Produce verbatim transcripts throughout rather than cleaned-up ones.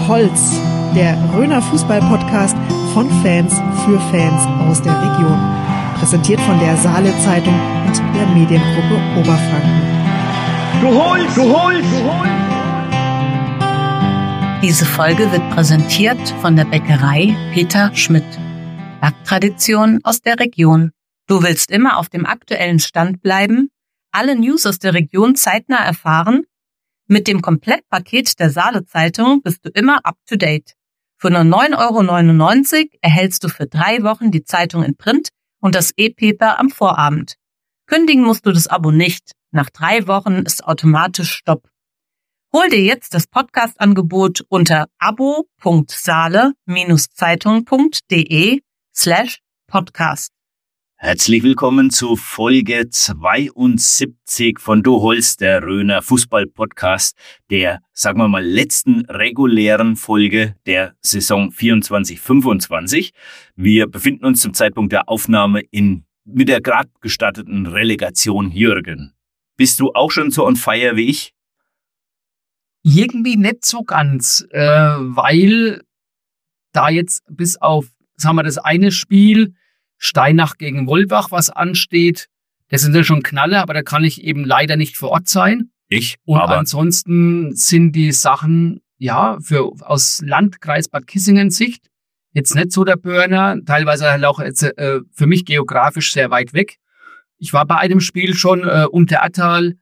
Holz, der Röner Fußball-Podcast von Fans für Fans aus der Region. Präsentiert von der Saale Zeitung und der Mediengruppe Oberfranken. Du holst, du holst, du holst! Diese Folge wird präsentiert von der Bäckerei Peter Schmidt. Backtradition aus der Region. Du willst immer auf dem aktuellen Stand bleiben, alle News aus der Region zeitnah erfahren? Mit dem Komplettpaket der Saale Zeitung bist du immer up to date. Für nur neun Euro neunundneunzig erhältst du für drei Wochen die Zeitung in Print und das E-Paper am Vorabend. Kündigen musst du das Abo nicht. Nach drei Wochen ist automatisch Stopp. Hol dir jetzt das Podcast-Angebot unter abo.saale-zeitung.de slash podcast. Herzlich willkommen zu Folge zweiundsiebzig von Du holst, der Röner Fußball-Podcast, der, sagen wir mal, letzten regulären Folge der Saison vierundzwanzig fünfundzwanzig. Wir befinden uns zum Zeitpunkt der Aufnahme in mit der gerade gestarteten Relegation. Jürgen, bist du auch schon so on fire wie ich? Irgendwie nicht so ganz, äh, weil da jetzt bis auf, sagen wir, das eine Spiel Steinach gegen Wolbach, was ansteht, das sind ja schon Knaller, aber da kann ich eben leider nicht vor Ort sein. Ich, Und aber ansonsten sind die Sachen, ja, für aus Landkreis Bad Kissingen Sicht jetzt nicht so der Burner, teilweise halt auch jetzt, äh, für mich geografisch sehr weit weg. Ich war bei einem Spiel schon äh, Unterattal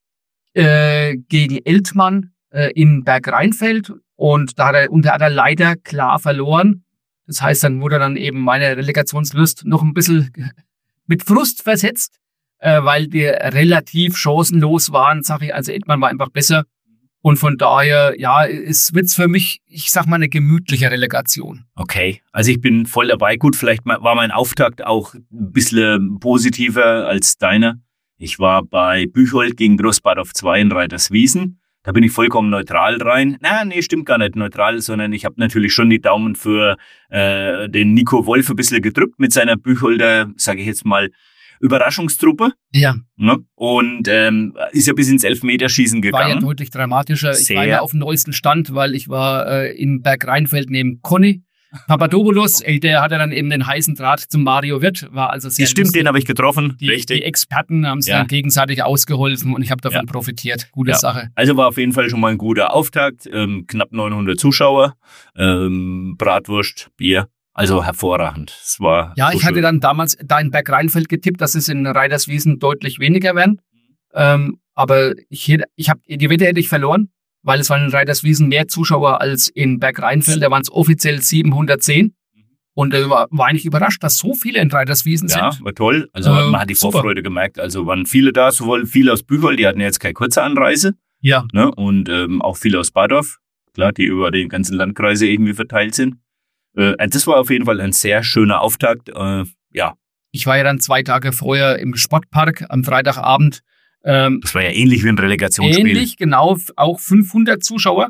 äh, gegen Eltmann äh, in Bergrheinfeld und da hat der Unterattal leider klar verloren. Das heißt, dann wurde dann eben meine Relegationslust noch ein bisschen mit Frust versetzt, äh, weil die relativ chancenlos waren, sage ich. Also Edmann war einfach besser. Und von daher, ja, es wird's für mich, ich sag mal, eine gemütliche Relegation. okay. Also ich bin voll dabei. Gut, vielleicht war mein Auftakt auch ein bisschen positiver als deiner. Ich war bei Bücholt gegen Großbadorf zwei in Reiterswiesen. Da bin ich vollkommen neutral rein. Na, nee, stimmt gar nicht neutral, sondern ich habe natürlich schon die Daumen für äh, den Nico Wolf ein bisschen gedrückt mit seiner Bücholder, sage ich jetzt mal, Überraschungstruppe. Ja. Ne? Und ähm, ist ja bis ins Elfmeterschießen gegangen. War ja deutlich dramatischer. Sehr. Ich war ja auf dem neuesten Stand, weil ich war äh, in Bergrheinfeld neben Conny Papadopoulos. Ey, der hatte dann eben den heißen Draht zum Mario Wirth. War also sehr Ja, stimmt, lustig. den habe ich getroffen. Die, Richtig. die Experten haben sich Ja. dann gegenseitig ausgeholfen und ich habe davon Ja. profitiert. Gute Ja. Sache. Also war auf jeden Fall schon mal ein guter Auftakt. Ähm, knapp neunhundert Zuschauer, ähm, Bratwurst, Bier. Also hervorragend. Es war Ja, so ich hatte schön. dann damals da in Bergrheinfeld getippt, dass es in Reiterswiesen deutlich weniger werden. Ähm, aber ich, ich hab, die Wette hätte ich verloren, weil es waren in Reiterswiesen mehr Zuschauer als in Bergrheinfeld. Da waren es offiziell siebenhundertzehn. Und äh, war, war eigentlich überrascht, dass so viele in Reiterswiesen Ja, sind. war toll. Also Ähm, man hat die super. Vorfreude gemerkt. Also waren viele da, sowohl viele aus Bücholt, die hatten ja jetzt keine kurze Anreise, Ja. ne? Und ähm, auch viele aus Badorf, klar, die über den ganzen Landkreise irgendwie verteilt sind. Äh, das war auf jeden Fall ein sehr schöner Auftakt. Äh, ja, Ich war ja dann zwei Tage vorher im Sportpark am Freitagabend. Ähm, das war ja ähnlich wie ein Relegationsspiel. ähnlich, genau, auch fünfhundert Zuschauer.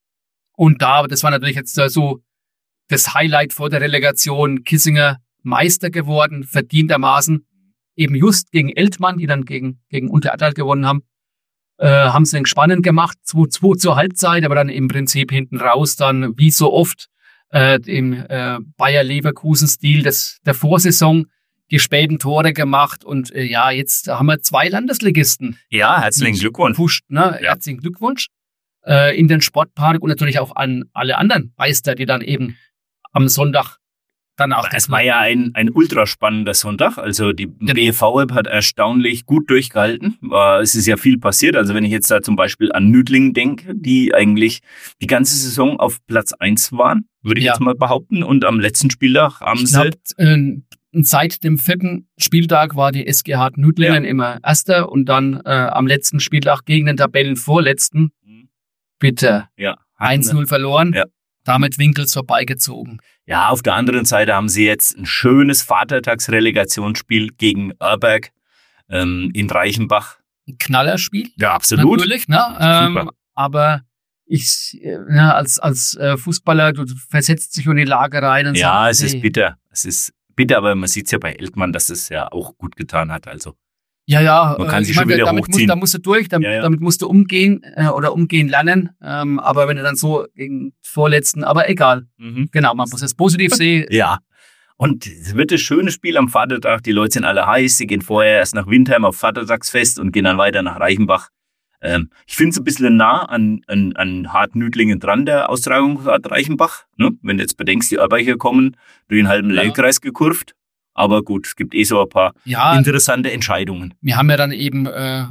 Und da, das war natürlich jetzt äh, so das Highlight vor der Relegation. Kissinger Meister geworden, verdientermaßen. Eben just gegen Eltmann, die dann gegen, gegen Unterattal gewonnen haben. Äh, haben es dann spannend gemacht, zwei zwei zur Halbzeit, aber dann im Prinzip hinten raus dann, wie so oft, äh, im äh, Bayer-Leverkusen-Stil des, der Vorsaison die späten Tore gemacht. Und äh, ja, jetzt haben wir zwei Landesligisten. Ja, herzlichen Glückwunsch. Pusht, ne? Ja. Herzlichen Glückwunsch äh, in den Sportpark und natürlich auch an alle anderen Meister, die dann eben am Sonntag danach. Es war ja ein, ein ultra spannender Sonntag. Also die B E V-App hat erstaunlich gut durchgehalten. Äh, Es ist ja viel passiert. Also wenn ich jetzt da zum Beispiel an Nüdlingen denke, die eigentlich die ganze Saison auf Platz eins waren, würde ich Ja. jetzt mal behaupten. Und am letzten Spieltag haben Ich sie... glaube, äh, seit dem vierten Spieltag war die S G H Nüdlingen Ja. immer Erster und dann äh, am letzten Spieltag gegen den Tabellenvorletzten bitte Ja, eins null verloren. Ja. Damit Winkels vorbeigezogen. Ja, auf der anderen Seite haben sie jetzt ein schönes Vatertagsrelegationsspiel gegen Oerberg ähm, in Reichenbach. Ein Knallerspiel. Ja, absolut. Natürlich, ne? Super. Ähm, aber ich, äh, ja, als, als äh, Fußballer, du versetzt dich in die Lage rein und Ja, es sagst, ist hey, bitter. Es ist bitter, aber man sieht es ja bei Eltmann, dass es ja auch gut getan hat. Also Ja, ja. Man kann äh, sich ich schon meine, wieder damit hochziehen. Musst, da musst du durch, damit, Ja, ja. damit musst du umgehen äh, oder umgehen lernen. Ähm, aber wenn du dann so gegen Vorletzten, aber egal. Mhm. Genau, man muss es positiv sehen. Ja. Und es wird ein schönes Spiel am Vatertag. Die Leute sind alle heiß. Sie gehen vorher erst nach Windheim auf Vatertagsfest und gehen dann weiter nach Reichenbach. Ähm, ich finde es ein bisschen nah an, an, an Hartnüdlingen dran, der Austragungsort Reichenbach. Ne? Wenn du jetzt bedenkst, die Örbacher kommen durch den halben Ja. Lehrkreis gekurvt. Aber gut, es gibt eh so ein paar Ja, interessante Entscheidungen. wir haben ja dann eben äh,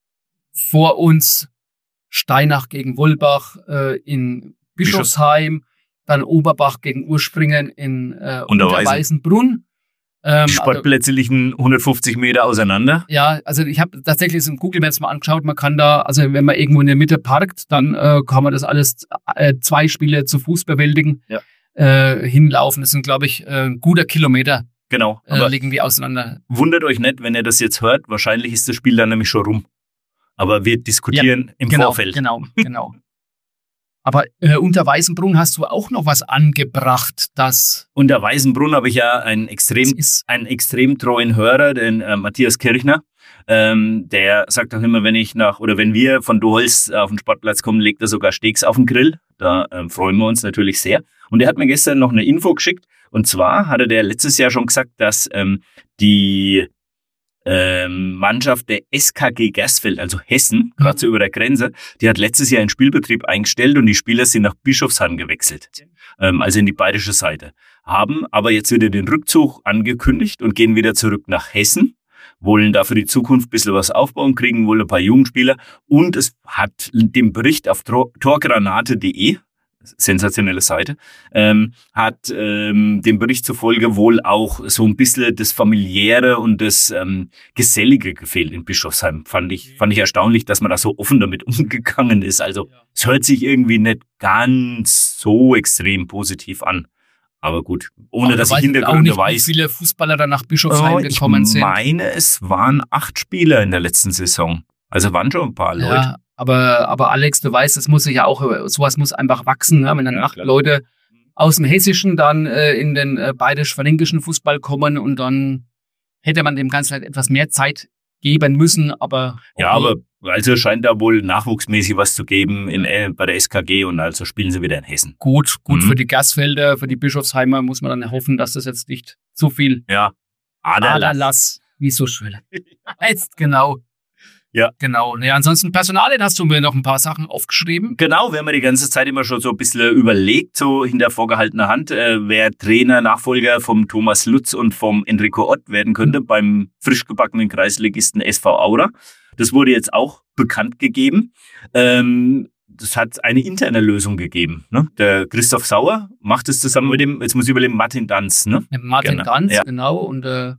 vor uns Steinach gegen Wolbach äh, in Bischofsheim, dann Oberbach gegen Urspringen in äh, Unterweisen. Unterweisenbrunn. Ähm, Die Sportplätze liegen hundertfünfzig Meter auseinander. Ja, also ich habe tatsächlich so im Google Maps mal angeschaut, man kann da, also wenn man irgendwo in der Mitte parkt, dann äh, kann man das alles äh, zwei Spiele zu Fuß bewältigen, Ja. äh, hinlaufen. Das sind, glaube ich, äh, ein guter Kilometer, Genau. äh, Aber liegen die auseinander. wundert euch nicht, wenn ihr das jetzt hört. Wahrscheinlich ist das Spiel dann nämlich schon rum. Aber wir diskutieren im genau, Vorfeld. Genau, genau. Aber äh, unter Weißenbrunn hast du auch noch was angebracht, das, Unter Weißenbrunn habe ich ja einen das extrem, ist, einen extrem treuen Hörer, den äh, Matthias Kirchner. Ähm, der sagt auch immer, wenn ich nach, oder wenn wir von Duholz auf den Sportplatz kommen, legt er sogar Steaks auf den Grill. Da ähm, freuen wir uns natürlich sehr. Und er hat mir gestern noch eine Info geschickt. Und zwar hatte der letztes Jahr schon gesagt, dass ähm, die ähm, Mannschaft der S K G Gersfeld, also Hessen, gerade so über der Grenze, die hat letztes Jahr einen Spielbetrieb eingestellt und die Spieler sind nach Bischofsheim gewechselt, ähm, also in die bayerische Seite, haben aber jetzt wieder den Rückzug angekündigt und gehen wieder zurück nach Hessen, wollen da für die Zukunft ein bisschen was aufbauen, kriegen wohl ein paar Jugendspieler und es hat den Bericht auf torgranate punkt de, sensationelle Seite, ähm, hat ähm, dem Bericht zufolge wohl auch so ein bisschen das Familiäre und das ähm, Gesellige gefehlt in Bischofsheim. Fand ich, fand ich erstaunlich, dass man da so offen damit umgegangen ist. Also es hört sich irgendwie nicht ganz so extrem positiv an. Aber gut, ohne aber dass du ich weißt auch Hintergründe nicht, weiß. wie viele Fußballer da nach Bischofsheim Oh, gekommen ich sind. meine, es waren acht Spieler in der letzten Saison. Also waren schon ein paar Leute. Ja, aber, aber Alex, du weißt, das muss sich ja auch, sowas muss einfach wachsen, ne? Wenn dann Ja, acht klar. Leute aus dem Hessischen dann äh, in den äh, bayerisch-fränkischen Fußball kommen und dann hätte man dem Ganzen halt etwas mehr Zeit geben müssen, aber Ja, okay. aber also scheint da wohl nachwuchsmäßig was zu geben in, äh, bei der S K G und also spielen sie wieder in Hessen. gut, gut Mhm. für die Gersfelder, für die Bischofsheimer muss man dann hoffen, dass das jetzt nicht zu viel Ja. Aderlass. Aderlass, wie so schön. Jetzt, genau. Ja. Genau. Ja, ansonsten Personalien hast du mir noch ein paar Sachen aufgeschrieben. Genau, wir haben ja die ganze Zeit immer schon so ein bisschen überlegt, so hinter vorgehaltener Hand, äh, wer Trainer, Nachfolger vom Thomas Lutz und vom Enrico Ott werden könnte beim frisch gebackenen Kreisligisten S V Aura. Das wurde jetzt auch bekannt gegeben. Ähm, das hat eine interne Lösung gegeben. Ne? Der Christoph Sauer macht es zusammen mit dem, jetzt muss ich überlegen, Martin Danz. Ne? Mit Martin Genau, Ganz, ja. genau. Und äh,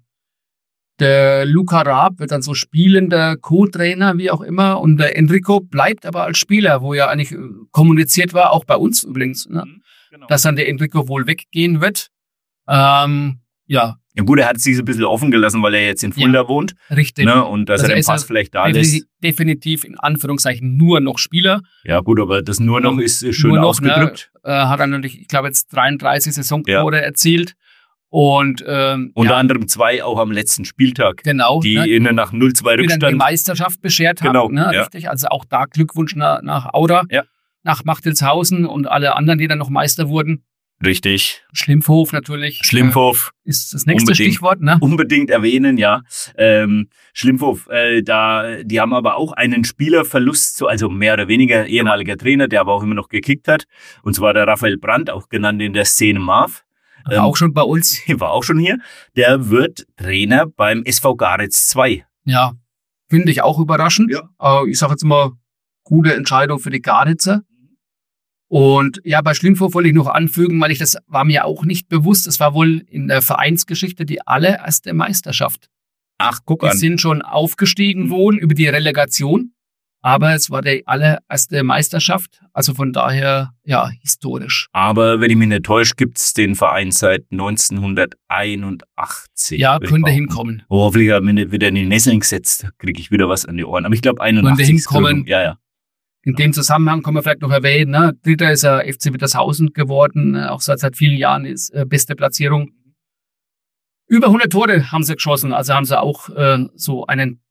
der Luca Raab wird dann so spielender Co-Trainer, wie auch immer. Und der Enrico bleibt aber als Spieler, wo ja eigentlich äh, kommuniziert war, auch bei uns übrigens, ne? Genau. dass dann der Enrico wohl weggehen wird. Ähm, ja, Ja gut, er hat sich ein bisschen offen gelassen, weil er jetzt in Fulda wohnt. richtig. Ne? Und dass Also er er den ist Pass ja vielleicht da Definitiv, lässt. definitiv in Anführungszeichen nur noch Spieler. Ja gut, aber das nur noch ist äh, schön Nur noch, ausgedrückt. Ne, äh, hat er natürlich, ich glaube, jetzt dreiunddreißig Saisontore erzielt. Und ähm, Unter ja, anderem zwei auch am letzten Spieltag, genau, die ne, ihnen nach null zwei die dann die Rückstand. Meisterschaft beschert haben. Genau, Ne, ja. Richtig, also auch da Glückwunsch nach, nach Aura, Ja. nach Machtelshausen und alle anderen, die dann noch Meister wurden. Richtig. Schlimpfhof natürlich. Schlimphof Äh, ist das nächste Unbedingt. Stichwort, ne? unbedingt erwähnen, ja. Ähm, Schlimphof, äh, da, die haben aber auch einen Spielerverlust, so, also mehr oder weniger ehemaliger Trainer, der aber auch immer noch gekickt hat. Und zwar der Raphael Brandt, auch genannt in der Szene Marv. Ähm, auch schon bei uns. War auch schon hier. Der wird Trainer beim S V Garitz zwei. Ja, finde ich auch überraschend. Ja. Äh, ich sage jetzt mal, gute Entscheidung für die Garitzer. Und ja, bei Schlimphof wollte ich noch anfügen, weil ich das war mir auch nicht bewusst. Es war wohl in der Vereinsgeschichte die allererste Meisterschaft. Ach, guck Die an. sind schon aufgestiegen wohl über die Relegation, aber es war die allererste Meisterschaft. Also von daher, ja, historisch. Aber wenn ich mich nicht täusche, gibt's den Verein seit neunzehnhunderteinundachtzig. Ja, würde ich könnte behaupten. hinkommen. Oh, hoffentlich hat mir nicht wieder in die Nesseln gesetzt. Kriege ich wieder was an die Ohren. Aber ich glaube einundachtzig. ist hinkommen. Gründung. Ja, ja. In dem Zusammenhang können wir vielleicht noch erwähnen, ne? Dritter ist ja F C Wittershausen geworden, äh, auch seit, seit vielen Jahren ist äh, beste Platzierung. Über hundert Tore haben sie geschossen, also haben sie auch äh, so einen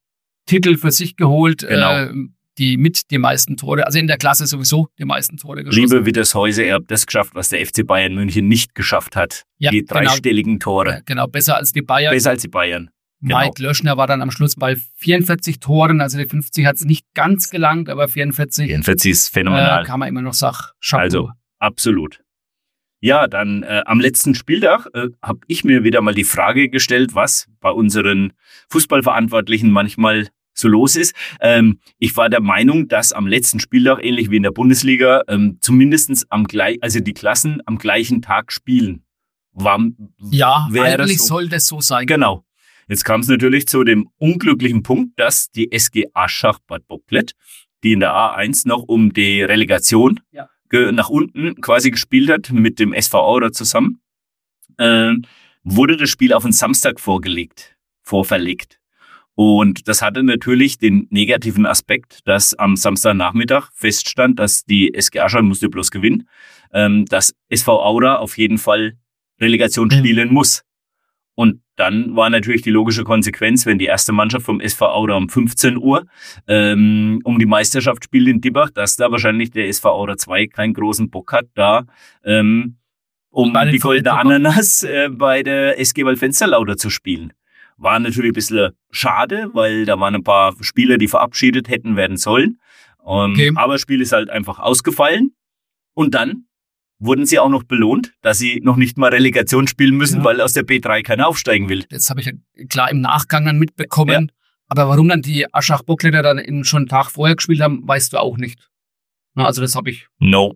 Titel für sich geholt, Genau. äh, die mit die meisten Tore, also in der Klasse sowieso die meisten Tore geschossen. Liebe Wittershäuser, ihr habt das geschafft, was der F C Bayern München nicht geschafft hat. Ja, die dreistelligen genau. Tore. Ja, genau, besser als die Bayern. Besser als die Bayern. Genau. Mike Löschner war dann am Schluss bei vierundvierzig Toren, also die fünfzig hat es nicht ganz gelangt, aber vierundvierzig, vierundvierzig ist phänomenal. äh, kann man immer noch sagen. Chapeau. Also, absolut. Ja, dann äh, am letzten Spieltag äh, habe ich mir wieder mal die Frage gestellt, was bei unseren Fußballverantwortlichen manchmal so los ist. Ähm, ich war der Meinung, dass am letzten Spieltag, ähnlich wie in der Bundesliga, ähm, zumindestens am gleich, also die Klassen am gleichen Tag spielen. War, ja, wäre eigentlich so. soll das so sein. Genau. Jetzt kam es natürlich zu dem unglücklichen Punkt, dass die S G Aschach Bad Bocklet, die in der A eins noch um die Relegation Ja. ge- nach unten quasi gespielt hat, mit dem S V Aura zusammen, äh, wurde das Spiel auf den Samstag vorgelegt, vorverlegt. Und das hatte natürlich den negativen Aspekt, dass am Samstagnachmittag feststand, dass die S G Aschach musste bloß gewinnen, ähm, dass S V Aura auf jeden Fall Relegation spielen muss. Und dann war natürlich die logische Konsequenz, wenn die erste Mannschaft vom S V Aura um fünfzehn Uhr ähm, um die Meisterschaft spielt in Dibbach, dass da wahrscheinlich der S V Aura zwei keinen großen Bock hat, da ähm, um Bei den die goldene Vorbereitungen. Ananas äh, bei der S G Waldfensterlauter zu spielen. War natürlich ein bisschen schade, weil da waren ein paar Spieler, die verabschiedet hätten werden sollen. Ähm, Okay. Aber das Spiel ist halt einfach ausgefallen. Und dann wurden sie auch noch belohnt, dass sie noch nicht mal Relegation spielen müssen, Ja. weil aus der B drei keiner aufsteigen will. Das habe ich ja klar im Nachgang dann mitbekommen. Aber warum dann die Aschach-Bockleter dann in, schon einen Tag vorher gespielt haben, weißt du auch nicht. Na, also das habe ich. No.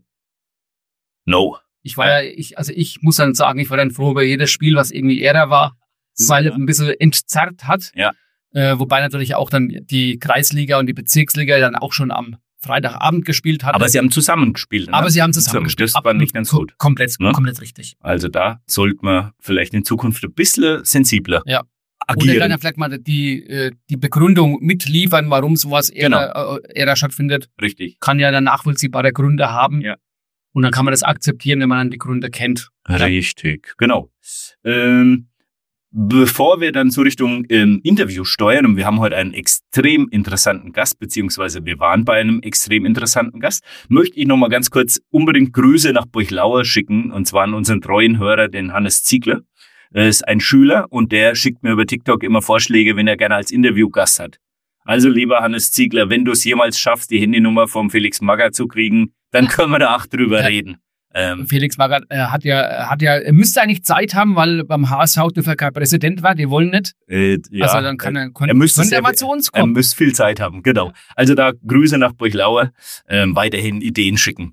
No. Ich war ja, ich, also ich muss dann sagen, ich war dann froh über jedes Spiel, was irgendwie Ära war, weil Ja. es ein bisschen entzerrt hat. Ja. Äh, wobei natürlich auch dann die Kreisliga und die Bezirksliga dann auch schon am Freitagabend gespielt hatten. Aber sie haben zusammengespielt. Ne? Aber sie haben zusammengespielt. Das war nicht ganz Ko- gut. Komplett, Ne? komplett richtig. Also da sollte man vielleicht in Zukunft ein bisschen sensibler Ja. Oder agieren. dann vielleicht mal die, äh, die Begründung mitliefern, warum sowas Ära, äh, Ära stattfindet. Richtig. Kann ja dann nachvollziehbare Gründe haben. Ja. Und dann kann man das akzeptieren, wenn man dann die Gründe kennt. Richtig, genau. Ähm, bevor wir dann so Richtung ähm, Interview steuern, und wir haben heute einen extrem interessanten Gast, beziehungsweise wir waren bei einem extrem interessanten Gast, möchte ich noch mal ganz kurz unbedingt Grüße nach Burchlauer schicken, und zwar an unseren treuen Hörer, den Hannes Ziegler. Er ist ein Schüler und der schickt mir über TikTok immer Vorschläge, wenn er gerne als Interviewgast hat. Also lieber Hannes Ziegler, wenn du es jemals schaffst, die Handynummer vom Felix Magath zu kriegen, dann können wir da auch drüber Ja. reden. Ähm, Felix Magath äh, hat ja, hat ja, er müsste eigentlich Zeit haben, weil beim H S V dürfte er kein Präsident war, die wollen nicht. äh, ja, also dann kann er, kann, er müsste könnte er sehr- mal zu uns Er kommen. müsste viel Zeit haben, genau. Also da Grüße nach Burchlauer, ähm, weiterhin Ideen schicken.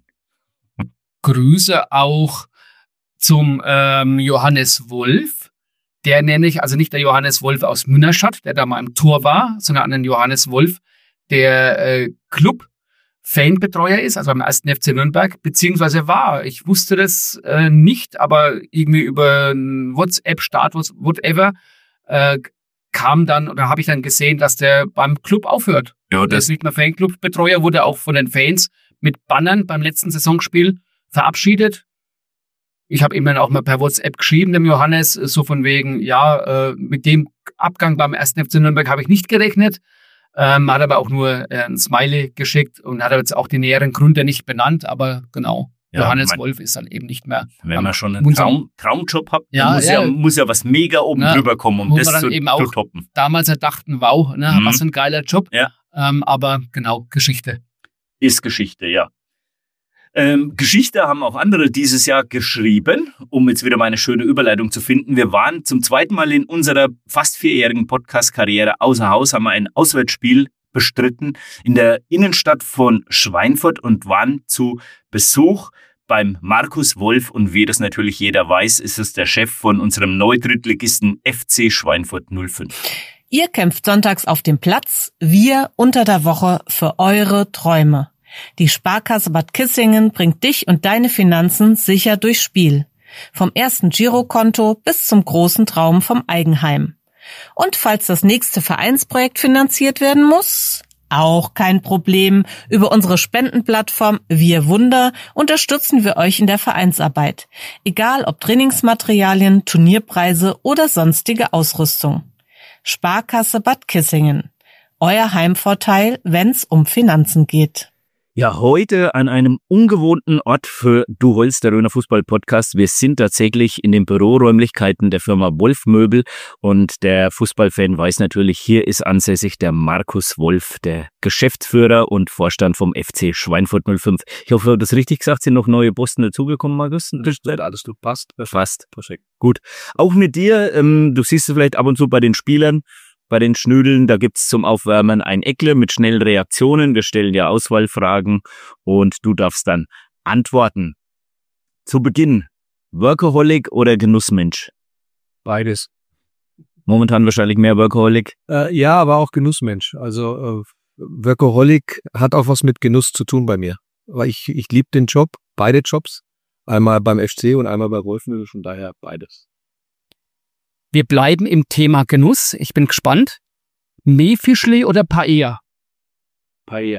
Grüße auch zum ähm, Johannes Wolf, der nämlich, also nicht der Johannes Wolf aus Münnerstadt, der da mal im Tor war, sondern an den Johannes Wolf, der äh, Club-Fanbetreuer ist, also beim ersten F C Nürnberg, beziehungsweise war. Ich wusste das äh, nicht, aber irgendwie über einen WhatsApp-Status, whatever, äh, kam dann, oder habe ich dann gesehen, dass der beim Club aufhört. Ja, Der ist nicht mehr Fanclub-Betreuer, wurde auch von den Fans mit Bannern beim letzten Saisonspiel verabschiedet. Ich habe ihm dann auch mal per WhatsApp geschrieben, dem Johannes, so von wegen, ja, äh, mit dem Abgang beim ersten F C Nürnberg habe ich nicht gerechnet. Ähm, hat aber auch nur äh, ein Smiley geschickt und hat jetzt auch die näheren Gründe nicht benannt, aber genau. Ja, Johannes mein- Wolf ist dann eben nicht mehr. Wenn am- man schon einen unser- Traum, Traumjob hat, Ja, dann muss ja, ja. muss ja was mega oben Ja, drüber kommen, um wo das man dann zu, eben auch- zu toppen. Damals er dachten, wow, ne, Mhm. was für ein geiler Job. Ja. Ähm, aber genau, Geschichte. Ist Geschichte, ja. Ähm, Geschichte haben auch andere dieses Jahr geschrieben, um jetzt wieder meine schöne Überleitung zu finden. Wir waren zum zweiten Mal in unserer fast vierjährigen Podcast-Karriere außer Haus, haben wir ein Auswärtsspiel bestritten in der Innenstadt von Schweinfurt und waren zu Besuch beim Markus Wolf. Und wie das natürlich jeder weiß, ist es der Chef von unserem Neudrittligisten F C Schweinfurt null fünf. Ihr kämpft sonntags auf dem Platz, wir unter der Woche für eure Träume. Die Sparkasse Bad Kissingen bringt dich und deine Finanzen sicher durchs Spiel. Vom ersten Girokonto bis zum großen Traum vom Eigenheim. Und falls das nächste Vereinsprojekt finanziert werden muss, auch kein Problem. Über unsere Spendenplattform Wir Wunder unterstützen wir euch in der Vereinsarbeit. Egal ob Trainingsmaterialien, Turnierpreise oder sonstige Ausrüstung. Sparkasse Bad Kissingen. Euer Heimvorteil, wenn's um Finanzen geht. Ja, heute an einem ungewohnten Ort für Du Holst, der Röner Fußball-Podcast. Wir sind tatsächlich in den Büroräumlichkeiten der Firma Wolf Möbel und der Fußballfan weiß natürlich, hier ist ansässig der Markus Wolf, der Geschäftsführer und Vorstand vom F C Schweinfurt null fünf. Ich hoffe, ich habe das richtig gesagt, sind noch neue Posten dazugekommen, Markus? Das ist alles, du passt. Fast. Perfekt. Gut. Auch mit dir, ähm, du siehst es vielleicht ab und zu bei den Spielern, bei den Schnödeln, da gibt's zum Aufwärmen ein Eckle mit schnellen Reaktionen. Wir stellen dir Auswahlfragen und du darfst dann antworten. Zu Beginn, Workaholic oder Genussmensch? Beides. Momentan wahrscheinlich mehr Workaholic. Äh, ja, aber auch Genussmensch. Also äh, Workaholic hat auch was mit Genuss zu tun bei mir. Weil ich, ich liebe den Job, beide Jobs. Einmal beim F C und einmal bei Wolfmöbel, von daher beides. Wir bleiben im Thema Genuss. Ich bin gespannt. Meefischli oder Paella? Paella.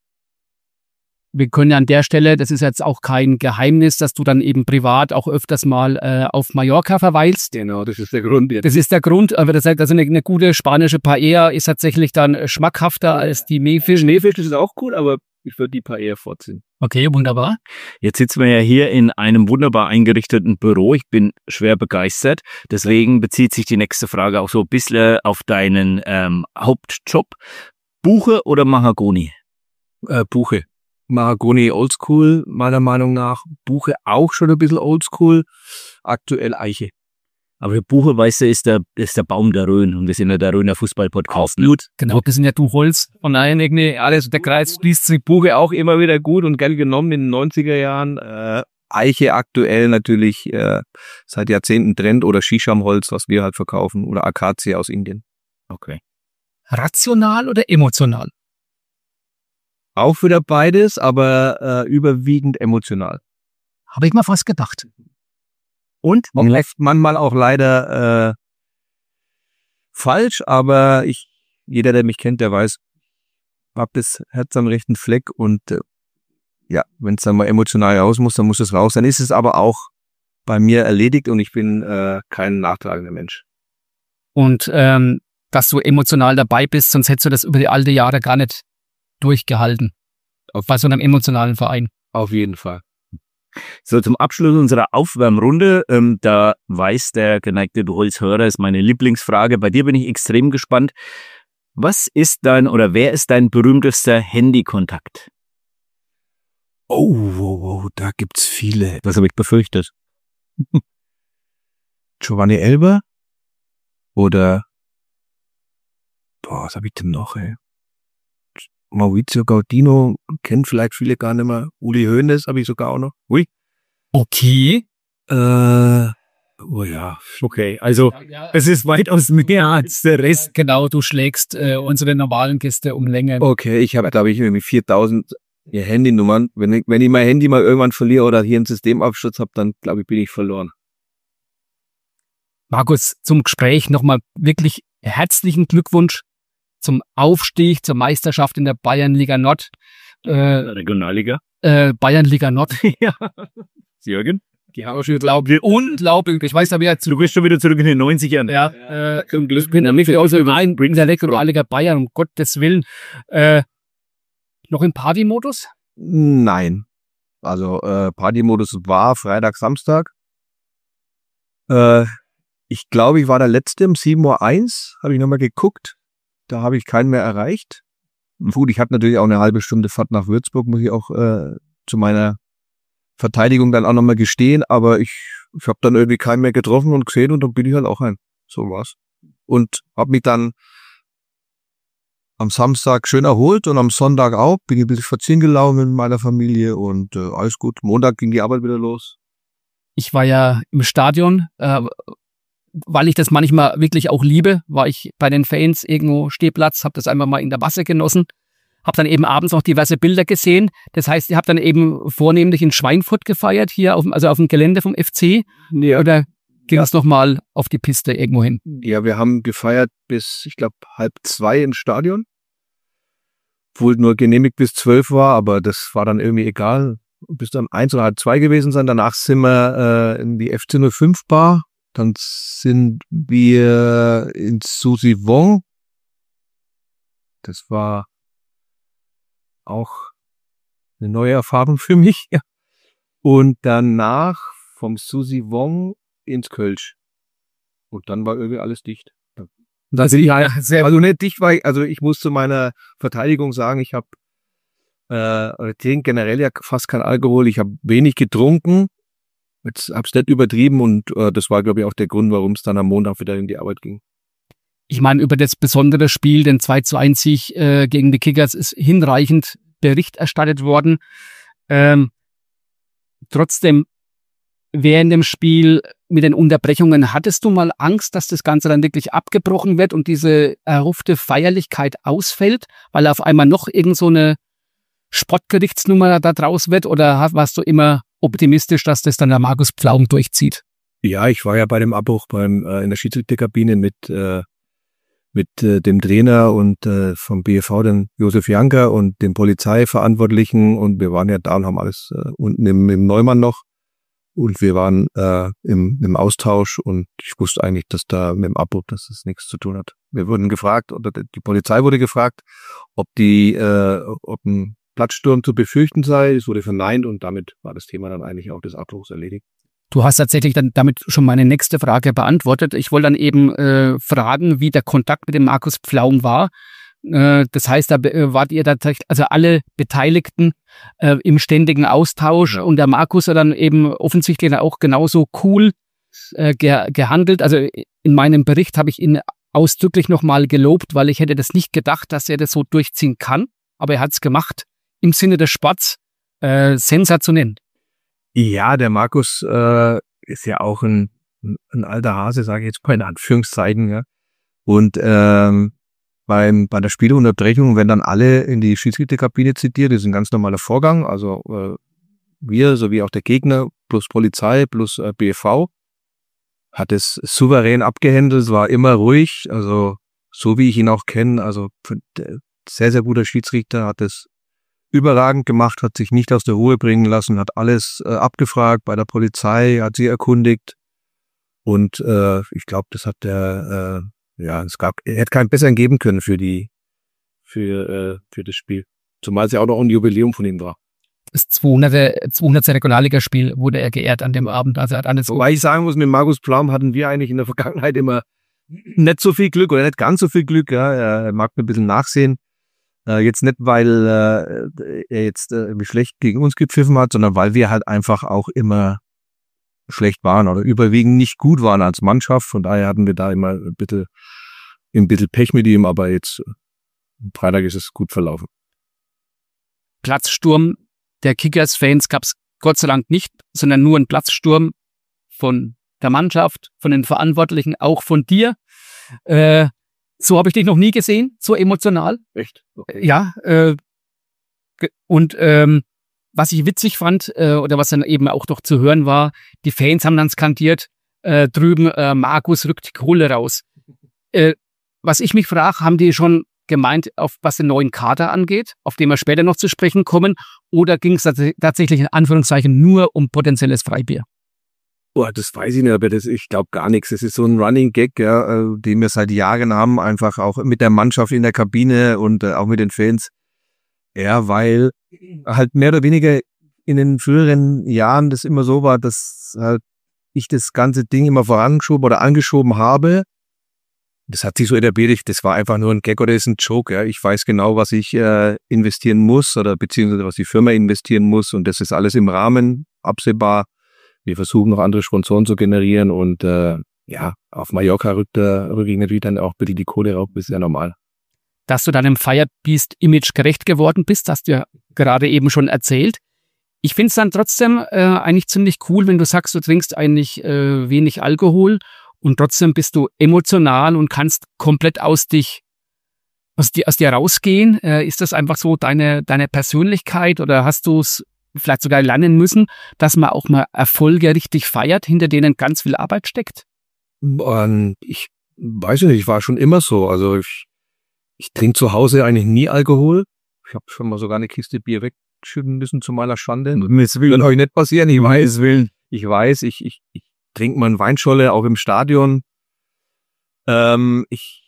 Wir können ja an der Stelle, das ist jetzt auch kein Geheimnis, dass du dann eben privat auch öfters mal äh, auf Mallorca verweilst. Genau, das ist der Grund jetzt. Das ist der Grund, aber das heißt, also eine, eine gute spanische Paella ist tatsächlich dann schmackhafter als die Meefisch. Meefisch ist auch gut, aber ich würde die Paella vorziehen. Okay, wunderbar. Jetzt sitzen wir ja hier in einem wunderbar eingerichteten Büro. Ich bin schwer begeistert. Deswegen bezieht sich die nächste Frage auch so ein bisschen auf deinen ähm, Hauptjob. Buche oder Mahagoni? Äh, Buche. Mahagoni oldschool, meiner Meinung nach. Buche auch schon ein bisschen oldschool. Aktuell Eiche. Aber Buche, weißt du, ist der, ist der Baum der Rhön und wir sind ja der Röner Fußball-Podcast. Absolut. Genau, wir sind ja Du Holst. Von daher, irgendwie, alles, der Kreis schließt sich. Buche auch immer wieder gut und gern genommen in den neunziger Jahren. Äh, Eiche aktuell natürlich äh, seit Jahrzehnten Trend oder Shishamholz, was wir halt verkaufen, oder Akazie aus Indien. Okay. Rational oder emotional? Auch wieder beides, aber äh, überwiegend emotional. Habe ich mal fast gedacht. Und oft manchmal auch leider äh, falsch, aber ich, jeder, der mich kennt, der weiß, ich habe das Herz am rechten Fleck und äh, ja, wenn es dann mal emotional raus muss, dann muss es raus. Dann ist es aber auch bei mir erledigt und ich bin äh, kein nachtragender Mensch. Und ähm, dass du emotional dabei bist, sonst hättest du das über die alten Jahre gar nicht durchgehalten. Auf, bei so einem emotionalen Verein. Auf jeden Fall. So, zum Abschluss unserer Aufwärmrunde, ähm, da weiß der geneigte Du Holst-Hörer, ist meine Lieblingsfrage. Bei dir bin ich extrem gespannt. Was ist dein oder wer ist dein berühmtester Handykontakt? Oh, oh, oh, da gibt's viele. Was habe ich befürchtet? Giovanni Elber oder boah, was habe ich denn noch, ey? Maurizio Gaudino, kennen vielleicht viele gar nicht mehr. Uli Hoeneß habe ich sogar auch noch. Ui. Okay. Äh, oh ja, okay. Also, es ist weitaus mehr als der Rest. Genau, du schlägst äh, unsere normalen Gäste um Länge. Okay, ich habe, glaube ich, irgendwie viertausend ja, Handynummern. Wenn ich, wenn ich mein Handy mal irgendwann verliere oder hier einen Systemabsturz habe, dann, glaube ich, bin ich verloren. Markus, zum Gespräch nochmal wirklich herzlichen Glückwunsch zum Aufstieg, zur Meisterschaft in der Bayernliga Nord. Äh, Regionalliga. Äh, Bayernliga Nord. Ja. Jürgen? Ja, unglaublich. Unglaublich. Ich weiß aber jetzt. Du bist schon wieder zurück in den neunzigern. Ja. Äh, zum Glück bin ich mich also überein. Bringen der Regionalliga Bayern, um Gottes Willen. Äh, noch im Partymodus? Nein. Also, äh, Partymodus war Freitag, Samstag. Äh, ich glaube, ich war der Letzte um sieben Uhr eins. Habe ich nochmal geguckt. Da habe ich keinen mehr erreicht. Gut, ich hatte natürlich auch eine halbe Stunde Fahrt nach Würzburg, muss ich auch äh, zu meiner Verteidigung dann auch nochmal gestehen. Aber ich, ich habe dann irgendwie keinen mehr getroffen und gesehen und dann bin ich halt auch ein. So war's. Und habe mich dann am Samstag schön erholt und am Sonntag auch. Bin ich ein bisschen spazieren gelaufen mit meiner Familie und äh, alles gut. Montag ging die Arbeit wieder los. Ich war ja im Stadion, äh, weil ich das manchmal wirklich auch liebe, war ich bei den Fans irgendwo Stehplatz, habe das einfach mal in der Masse genossen, habe dann eben abends noch diverse Bilder gesehen. Das heißt, ihr habt dann eben vornehmlich in Schweinfurt gefeiert, hier auf, also auf dem Gelände vom F C. Ja. Oder ging Ja. es nochmal auf die Piste irgendwo hin? Ja, wir haben gefeiert bis, ich glaube, halb zwei ins Stadion. Obwohl nur genehmigt bis zwölf war, aber das war dann irgendwie egal. Bis dann eins oder halb zwei gewesen sein. Danach sind wir äh, in die F C null fünf Bar. Dann sind wir ins Susi Wong. Das war auch eine neue Erfahrung für mich. Ja. Und danach vom Susi Wong ins Kölsch. Und dann war irgendwie alles dicht. Also, ich, also nicht dicht war, also ich muss zu meiner Verteidigung sagen, ich habe äh, trinke generell ja fast kein Alkohol. Ich habe wenig getrunken. Jetzt hab's nicht übertrieben und äh, das war, glaube ich, auch der Grund, warum es dann am Montag wieder in die Arbeit ging. Ich meine, über das besondere Spiel, den zwei zu eins Sieg äh, gegen die Kickers, ist hinreichend Bericht erstattet worden. Ähm, trotzdem, während dem Spiel mit den Unterbrechungen, hattest du mal Angst, dass das Ganze dann wirklich abgebrochen wird und diese erhoffte Feierlichkeit ausfällt, weil auf einmal noch irgend so eine Sportgerichtsnummer da draus wird, oder warst du immer optimistisch, dass das dann der Markus Pflaum durchzieht? Ja, ich war ja bei dem Abbruch beim äh, in der Schiedsrichterkabine mit äh, mit äh, dem Trainer und äh, vom B E V, den Josef Janker und dem Polizeiverantwortlichen, und wir waren ja da und haben alles äh, unten im, im Neumann noch. Und wir waren äh, im, im Austausch und ich wusste eigentlich, dass da mit dem Abbruch, dass das nichts zu tun hat. Wir wurden gefragt, oder die Polizei wurde gefragt, ob die, äh, ob ein Platzsturm zu befürchten sei. Es wurde verneint und damit war das Thema dann eigentlich auch des Abbruchs erledigt. Du hast tatsächlich dann damit schon meine nächste Frage beantwortet. Ich wollte dann eben äh, fragen, wie der Kontakt mit dem Markus Pflaum war. Äh, das heißt, da äh, wart ihr tatsächlich, also alle Beteiligten äh, im ständigen Austausch, und der Markus hat dann eben offensichtlich auch genauso cool äh, ge- gehandelt. Also in meinem Bericht habe ich ihn ausdrücklich nochmal gelobt, weil ich hätte das nicht gedacht, dass er das so durchziehen kann. Aber er hat es gemacht im Sinne des Sports. Äh, sensationell. Ja, der Markus äh, ist ja auch ein, ein alter Hase, sage ich jetzt mal in Anführungszeichen. Ja. Und ähm, beim bei der Spielunterbrechung werden dann alle in die Schiedsrichterkabine zitiert. Das ist ein ganz normaler Vorgang. Also äh, wir sowie auch der Gegner plus Polizei plus äh, B E V hat es souverän abgehandelt. Es war immer ruhig. Also so wie ich ihn auch kenne. Also sehr, sehr guter Schiedsrichter, hat es überragend gemacht, hat sich nicht aus der Ruhe bringen lassen, hat alles äh, abgefragt bei der Polizei, hat sie erkundigt. Und äh, ich glaube, das hat der, äh, ja, es gab, er hätte keinen besseren geben können für die, für, äh, für das Spiel. Zumal es ja auch noch ein Jubiläum von ihm war. Das zweihundertste zweihundertste Regionalligaspiel wurde er geehrt an dem Abend. Also er hat alles. Wobei ich sagen muss, mit Markus Pflaum hatten wir eigentlich in der Vergangenheit immer nicht so viel Glück oder nicht ganz so viel Glück. Ja, er mag mir ein bisschen nachsehen. Äh, jetzt nicht, weil äh, er jetzt äh, schlecht gegen uns gepfiffen hat, sondern weil wir halt einfach auch immer schlecht waren oder überwiegend nicht gut waren als Mannschaft. Von daher hatten wir da immer ein bisschen, ein bisschen Pech mit ihm, aber jetzt am Freitag ist es gut verlaufen. Platzsturm der Kickers-Fans gab es Gott sei Dank nicht, sondern nur einen Platzsturm von der Mannschaft, von den Verantwortlichen, auch von dir. Äh, So habe ich dich noch nie gesehen, so emotional. Echt? Okay. Ja. Äh, und ähm, was ich witzig fand, äh, oder was dann eben auch noch zu hören war, die Fans haben dann skandiert, äh, drüben, äh, Markus rückt die Kohle raus. Äh, was ich mich frage, haben die schon gemeint, auf was den neuen Kader angeht, auf den wir später noch zu sprechen kommen, oder ging es tats- tatsächlich in Anführungszeichen nur um potenzielles Freibier? Boah, das weiß ich nicht, aber das, ich glaube gar nichts. Das ist so ein Running Gag, ja, den wir seit Jahren haben, einfach auch mit der Mannschaft in der Kabine und äh, auch mit den Fans. Ja, weil halt mehr oder weniger in den früheren Jahren das immer so war, dass halt ich das ganze Ding immer vorangeschoben oder angeschoben habe. Das hat sich so etabliert, das war einfach nur ein Gag oder ist ein Joke. Ja. Ich weiß genau, was ich äh, investieren muss oder beziehungsweise was die Firma investieren muss, und das ist alles im Rahmen absehbar. Wir versuchen noch andere Sponsoren zu generieren und äh, ja, auf Mallorca rückt der rücke ich natürlich dann auch bitte die Kohle rauf, das ist ja normal. Dass du deinem Firebeast-Image gerecht geworden bist, hast du ja gerade eben schon erzählt. Ich finde es dann trotzdem äh, eigentlich ziemlich cool, wenn du sagst, du trinkst eigentlich äh, wenig Alkohol und trotzdem bist du emotional und kannst komplett aus dich, aus dir, aus dir rausgehen. Äh, ist das einfach so deine, deine Persönlichkeit, oder hast du es vielleicht sogar lernen müssen, dass man auch mal Erfolge richtig feiert, hinter denen ganz viel Arbeit steckt? Und ich weiß nicht, ich war schon immer so. Also ich, ich trinke zu Hause eigentlich nie Alkohol. Ich habe schon mal sogar eine Kiste Bier wegschütten müssen zu meiner Schande. Das will euch nicht passieren, ich weiß. Ich weiß, ich, ich, ich trinke mal eine Weinscholle, auch im Stadion. Ähm, ich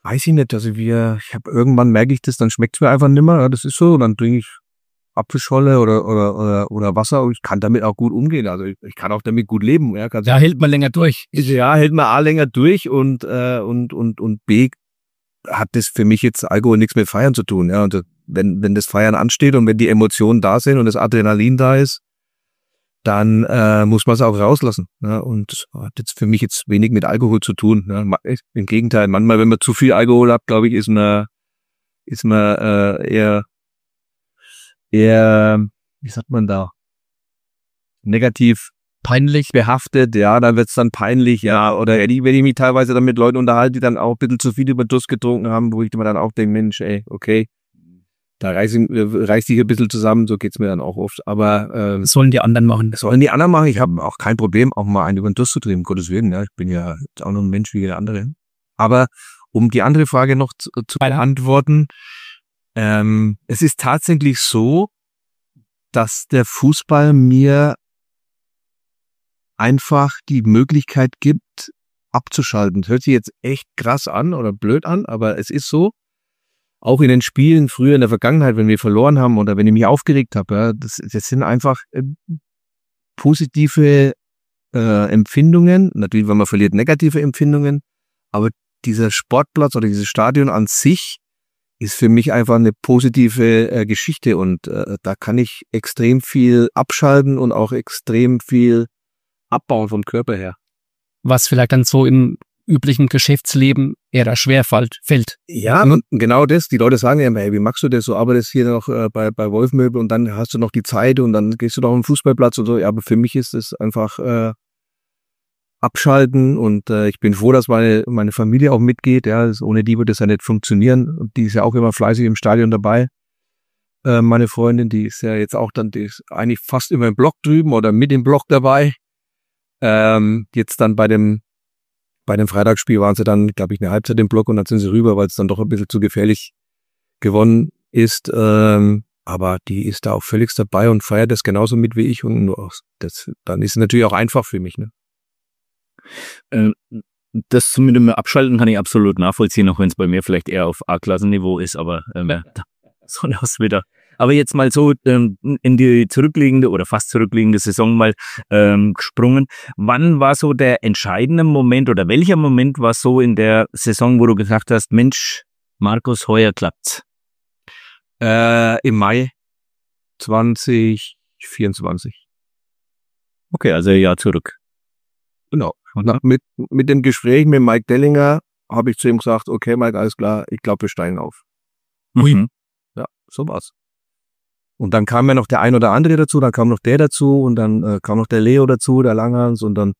weiß ich nicht, also wir, ich habe irgendwann merke ich das, dann schmeckt es mir einfach nimmer, ja, das ist so, und dann trinke ich Apfelscholle oder, oder, oder, oder Wasser und ich kann damit auch gut umgehen, also ich, ich kann auch damit gut leben. Ja, da hält man länger durch. Ja, hält man A länger durch und, äh, und, und, und B hat das für mich jetzt Alkohol nichts mit Feiern zu tun, ja, und wenn, wenn das Feiern ansteht und wenn die Emotionen da sind und das Adrenalin da ist, dann äh, muss man es auch rauslassen. Ja, und das hat jetzt für mich jetzt wenig mit Alkohol zu tun. Ja. Im Gegenteil, manchmal, wenn man zu viel Alkohol hat, glaube ich, ist man, ist man äh, eher, eher, wie sagt man da, negativ peinlich behaftet. Ja, dann wird's dann peinlich. Ja, oder wenn ich mich teilweise dann mit Leuten unterhalte, die dann auch ein bisschen zu viel über Durst getrunken haben, wo ich mir dann auch denke, Mensch, ey, okay, da reiß ich, reiß ich ein bisschen zusammen, so geht's mir dann auch oft. Aber äh, das sollen die anderen machen. Das sollen die anderen machen. Ich habe auch kein Problem, auch mal einen über den Durst zu trinken, um Gottes Willen. Ja, ich bin ja auch noch ein Mensch wie jeder andere. Aber um die andere Frage noch zu, zu beantworten, ähm, es ist tatsächlich so, dass der Fußball mir einfach die Möglichkeit gibt, abzuschalten. Das hört sich jetzt echt krass an oder blöd an, aber es ist so. Auch in den Spielen früher in der Vergangenheit, wenn wir verloren haben oder wenn ich mich aufgeregt habe, ja, das, das sind einfach äh, positive äh, Empfindungen. Natürlich, wenn man verliert, negative Empfindungen. Aber dieser Sportplatz oder dieses Stadion an sich ist für mich einfach eine positive äh, Geschichte. Und äh, da kann ich extrem viel abschalten und auch extrem viel abbauen vom Körper her. Was vielleicht dann so im üblichen Geschäftsleben eher schwer fällt. Ja, und genau das. Die Leute sagen ja immer, hey, wie machst du das? Du arbeitest hier noch äh, bei, bei Wolfmöbel und dann hast du noch die Zeit und dann gehst du noch auf den Fußballplatz und so. Ja, aber für mich ist es einfach äh, abschalten und äh, ich bin froh, dass meine, meine Familie auch mitgeht. Ja, das, ohne die würde das ja nicht funktionieren. Und die ist ja auch immer fleißig im Stadion dabei. Äh, meine Freundin, die ist ja jetzt auch dann, die ist eigentlich fast immer im Block drüben oder mit im Block dabei. Ähm, jetzt dann bei dem Bei dem Freitagsspiel waren sie dann, glaube ich, eine Halbzeit im Block und dann sind sie rüber, weil es dann doch ein bisschen zu gefährlich gewonnen ist. Ähm, aber die ist da auch völlig dabei und feiert das genauso mit wie ich. Und nur das, dann ist es natürlich auch einfach für mich. Ne? Ähm, das mit dem Abschalten kann ich absolut nachvollziehen, auch wenn es bei mir vielleicht eher auf A-Klassenniveau ist, aber ähm, ja. so aus wieder. Aber jetzt mal so ähm, in die zurückliegende oder fast zurückliegende Saison mal ähm, gesprungen. Wann war so der entscheidende Moment oder welcher Moment war so in der Saison, wo du gesagt hast, Mensch, Markus, heuer klappt's? Äh, im Mai zwanzig vierundzwanzig. Okay, also ein Jahr zurück. Genau. Und mit, mit dem Gespräch mit Mike Dellinger habe ich zu ihm gesagt, okay Mike, alles klar, ich glaube, wir steigen auf. Mhm. Ja, so war's. Und dann kam ja noch der ein oder andere dazu, dann kam noch der dazu und dann äh, kam noch der Leo dazu, der Langhans und dann,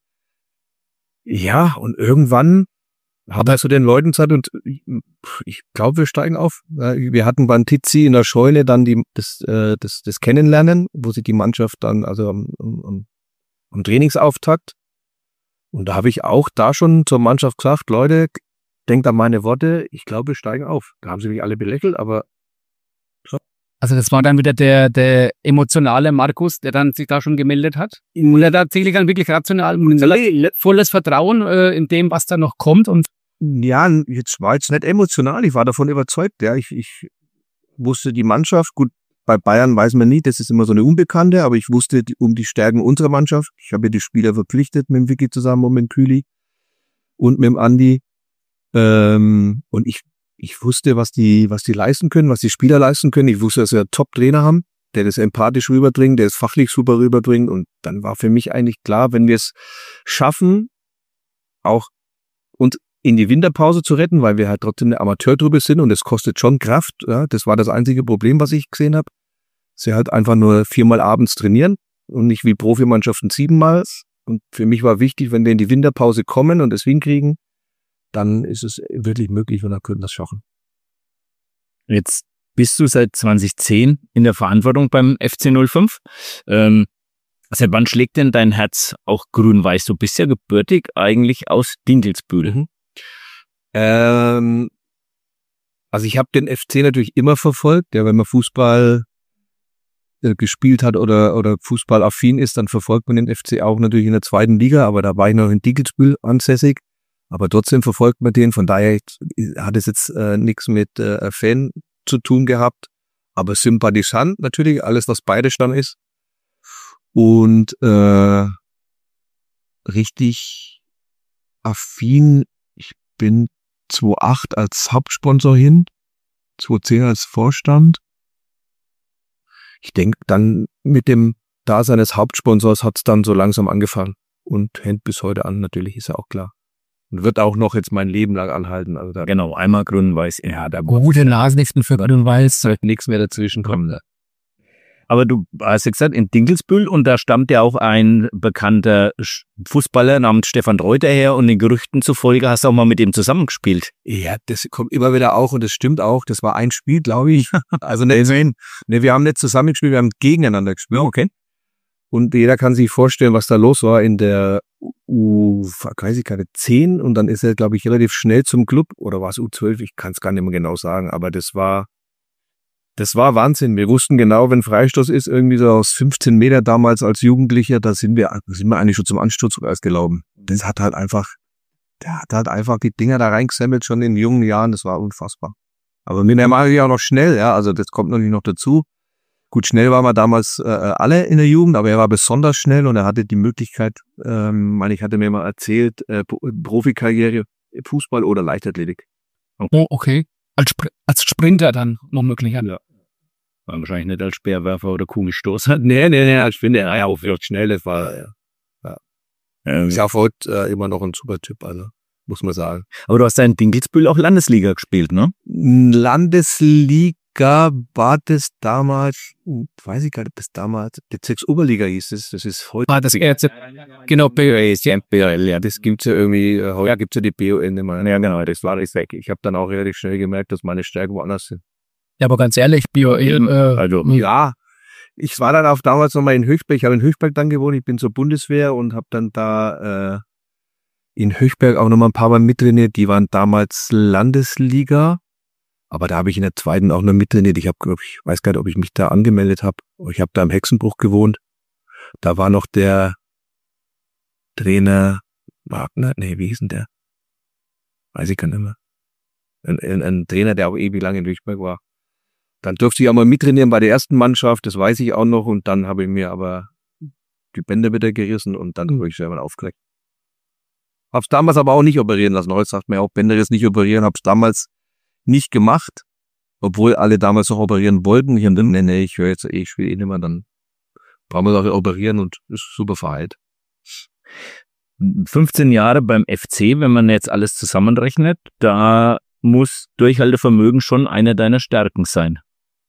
ja, und irgendwann hat er zu den Leuten gesagt und ich, ich glaube, wir steigen auf. Wir hatten beim Tizi in der Scheune dann die, das, äh, das, das Kennenlernen, wo sich die Mannschaft dann, also am, am, am Trainingsauftakt, und da habe ich auch da schon zur Mannschaft gesagt, Leute, denkt an meine Worte, ich glaube, wir steigen auf. Da haben sie mich alle belächelt, aber so. Also das war dann wieder der, der emotionale Markus, der dann sich da schon gemeldet hat. Und er tatsächlich dann wirklich rational, volles Vertrauen äh, in dem, was da noch kommt. Und ja, jetzt war jetzt nicht emotional, ich war davon überzeugt. Ja, ich, ich wusste die Mannschaft, gut, bei Bayern weiß man nie, das ist immer so eine Unbekannte, aber ich wusste die, um die Stärken unserer Mannschaft. Ich habe ja die Spieler verpflichtet mit dem Vicky zusammen und mit dem Kühli und mit dem Andi. Ähm, und ich Ich wusste, was die, was die leisten können, was die Spieler leisten können. Ich wusste, dass wir einen Top-Trainer haben, der das empathisch rüberbringt, der es fachlich super rüberbringt. Und dann war für mich eigentlich klar, wenn wir es schaffen, auch uns in die Winterpause zu retten, weil wir halt trotzdem eine Amateurtruppe sind und es kostet schon Kraft. Ja, das war das einzige Problem, was ich gesehen habe. Sie halt einfach nur viermal abends trainieren und nicht wie Profimannschaften siebenmal. Und für mich war wichtig, wenn wir in die Winterpause kommen und es hinkriegen, dann ist es wirklich möglich und dann können wir das schaffen. Jetzt bist du seit zwanzig zehn in der Verantwortung beim F C null fünf. Ähm, seit wann schlägt denn dein Herz auch grün-weiß? Du bist ja gebürtig eigentlich aus Dinkelsbühl. Mhm. Ähm, also ich habe den F C natürlich immer verfolgt. Ja, wenn man Fußball äh, gespielt hat oder, oder fußballaffin ist, dann verfolgt man den F C auch natürlich in der zweiten Liga. Aber da war ich noch in Dinkelsbühl ansässig. Aber trotzdem verfolgt man den, von daher hat es jetzt äh, nichts mit äh, Fan zu tun gehabt, aber Sympathisant natürlich, alles was beides dann ist. Und äh, richtig affin, ich bin zweitausendacht als Hauptsponsor hin, zweitausendzehn als Vorstand. Ich denke, dann mit dem Dasein des Hauptsponsors hat es dann so langsam angefangen und hält bis heute an, natürlich, ist ja auch klar. Und wird auch noch jetzt mein Leben lang anhalten. Also da Genau, einmal Grün-Weiß. Ja, da Gute Nachrichten für Grün-Weiß. wird nichts mehr dazwischen kommen. Ne? Aber du hast ja gesagt, in Dinkelsbühl, und da stammt ja auch ein bekannter Fußballer namens Stefan Reuter her, und den Gerüchten zufolge hast du auch mal mit ihm zusammengespielt. Ja, das kommt immer wieder auch und das stimmt auch. Das war ein Spiel, glaube ich. Also nicht, ne, wir haben nicht zusammen gespielt, wir haben gegeneinander gespielt. Okay. Und jeder kann sich vorstellen, was da los war in der U, weiß ich gerade, zehn, und dann ist er, glaube ich, relativ schnell zum Club, oder war es U zwölf, ich kann es gar nicht mehr genau sagen, aber das war Das war Wahnsinn. Wir wussten genau, wenn Freistoß ist, irgendwie so aus fünfzehn Meter damals als Jugendlicher, da sind wir, sind wir eigentlich schon zum Ansturzkreis gelaufen. Das hat halt einfach, der hat halt einfach die Dinger da reingesammelt, schon in jungen Jahren. Das war unfassbar. Aber mit der mache ich auch noch schnell, ja. Also das kommt natürlich noch dazu. Gut, schnell waren wir damals äh, alle in der Jugend, aber er war besonders schnell und er hatte die Möglichkeit, ähm, ich hatte mir mal erzählt, äh, Profikarriere, Fußball oder Leichtathletik. Oh, okay. Als, Spr- als Sprinter dann noch möglich. Ja. War wahrscheinlich nicht als Speerwerfer oder Kugelstoßer. Nee, nee, nee, ich finde, ja, auch wirklich schnell, das war, ja. ja. Ähm, Ist ja auch heute äh, immer noch ein super Typ, also, muss man sagen. Aber du hast ja in Dinkelsbühl auch Landesliga gespielt, ne? Landesliga war das damals, weiß ich gar nicht, ob das damals, Bezirksoberliga hieß es, das ist heute. Ah, das jetzt, genau, B O L, ist ja B O L, ja, das gibt's ja irgendwie, äh, heuer gibt's ja die B O L nicht mehr. Ja, genau, das war das weg. Ich habe dann auch relativ schnell gemerkt, dass meine Stärken woanders sind. ja, aber ganz ehrlich, B O L, äh, Also, ja, ich war dann auch damals nochmal in Höchberg, ich habe in Höchberg dann gewohnt, ich bin zur Bundeswehr und habe dann da äh, in Höchberg auch nochmal ein paar Mal mittrainiert, die waren damals Landesliga, aber da habe ich in der zweiten auch noch mittrainiert. Ich habe, ich weiß gar nicht, ob ich mich da angemeldet habe, ich habe da im Hexenbruch gewohnt, da war noch der Trainer, Wagner, nee, wie hieß denn der? Weiß ich gar nicht mehr. Ein, ein, ein Trainer, der auch ewig lang in Höchberg war. Dann durfte ich auch mal mittrainieren bei der ersten Mannschaft, das weiß ich auch noch. Und dann habe ich mir aber die Bänder wieder gerissen und dann habe ich selber aufgeregt. Hab's damals aber auch nicht operieren lassen. Heute sagt man ja auch, Bänder ist nicht operieren. Hab's damals nicht gemacht, obwohl alle damals noch operieren wollten. Ich habe nee, nee, ich höre jetzt eh, ich will eh nicht mehr, dann brauchen wir auch operieren und ist super verheilt. fünfzehn Jahre beim F C, wenn man jetzt alles zusammenrechnet, da muss Durchhaltevermögen schon eine deiner Stärken sein.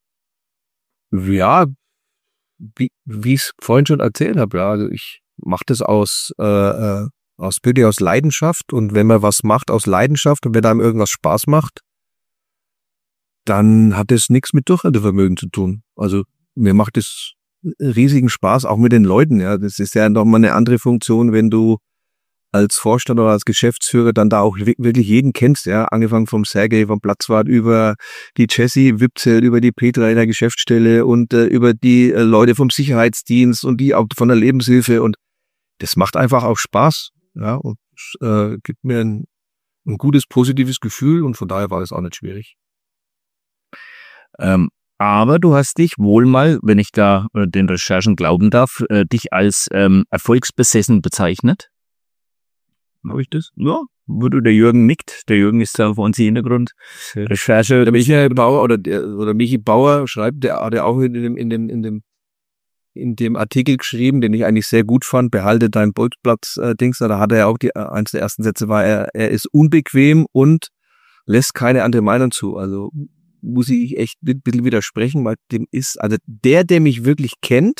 Ja, wie wie ich es vorhin schon erzählt habe, ja, also ich mache das aus äh, äh, aus wirklich aus Leidenschaft, und wenn man was macht aus Leidenschaft und wenn einem irgendwas Spaß macht, dann hat es nichts mit Durchhaltevermögen zu tun. Also mir macht es riesigen Spaß, auch mit den Leuten. Ja, das ist ja nochmal eine andere Funktion, wenn du als Vorstand oder als Geschäftsführer dann da auch wirklich jeden kennst, ja, angefangen vom Sergej, vom Platzwart über die Jessie Wipzel, über die Petra in der Geschäftsstelle und äh, über die äh, Leute vom Sicherheitsdienst und die auch von der Lebenshilfe, und das macht einfach auch Spaß, ja, und äh, gibt mir ein, ein gutes, positives Gefühl, und von daher war das auch nicht schwierig. Ähm, aber du hast dich wohl mal, wenn ich da äh, den Recherchen glauben darf, äh, dich als ähm, erfolgsbesessen bezeichnet. Habe ich das? Ja, wurde der Jürgen nickt. Der Jürgen ist da vor uns im Hintergrund. Recherche. Der Michael Bauer oder der, oder Michi Bauer schreibt, der hat ja auch in dem, in dem, in dem, in dem Artikel geschrieben, den ich eigentlich sehr gut fand, behalte deinen Bolzplatz-Dings. Äh, da hat er ja auch die, eins der ersten Sätze war, er, er ist unbequem und lässt keine andere Meinung zu. Also muss ich echt ein bisschen widersprechen, weil dem ist, also der, der mich wirklich kennt,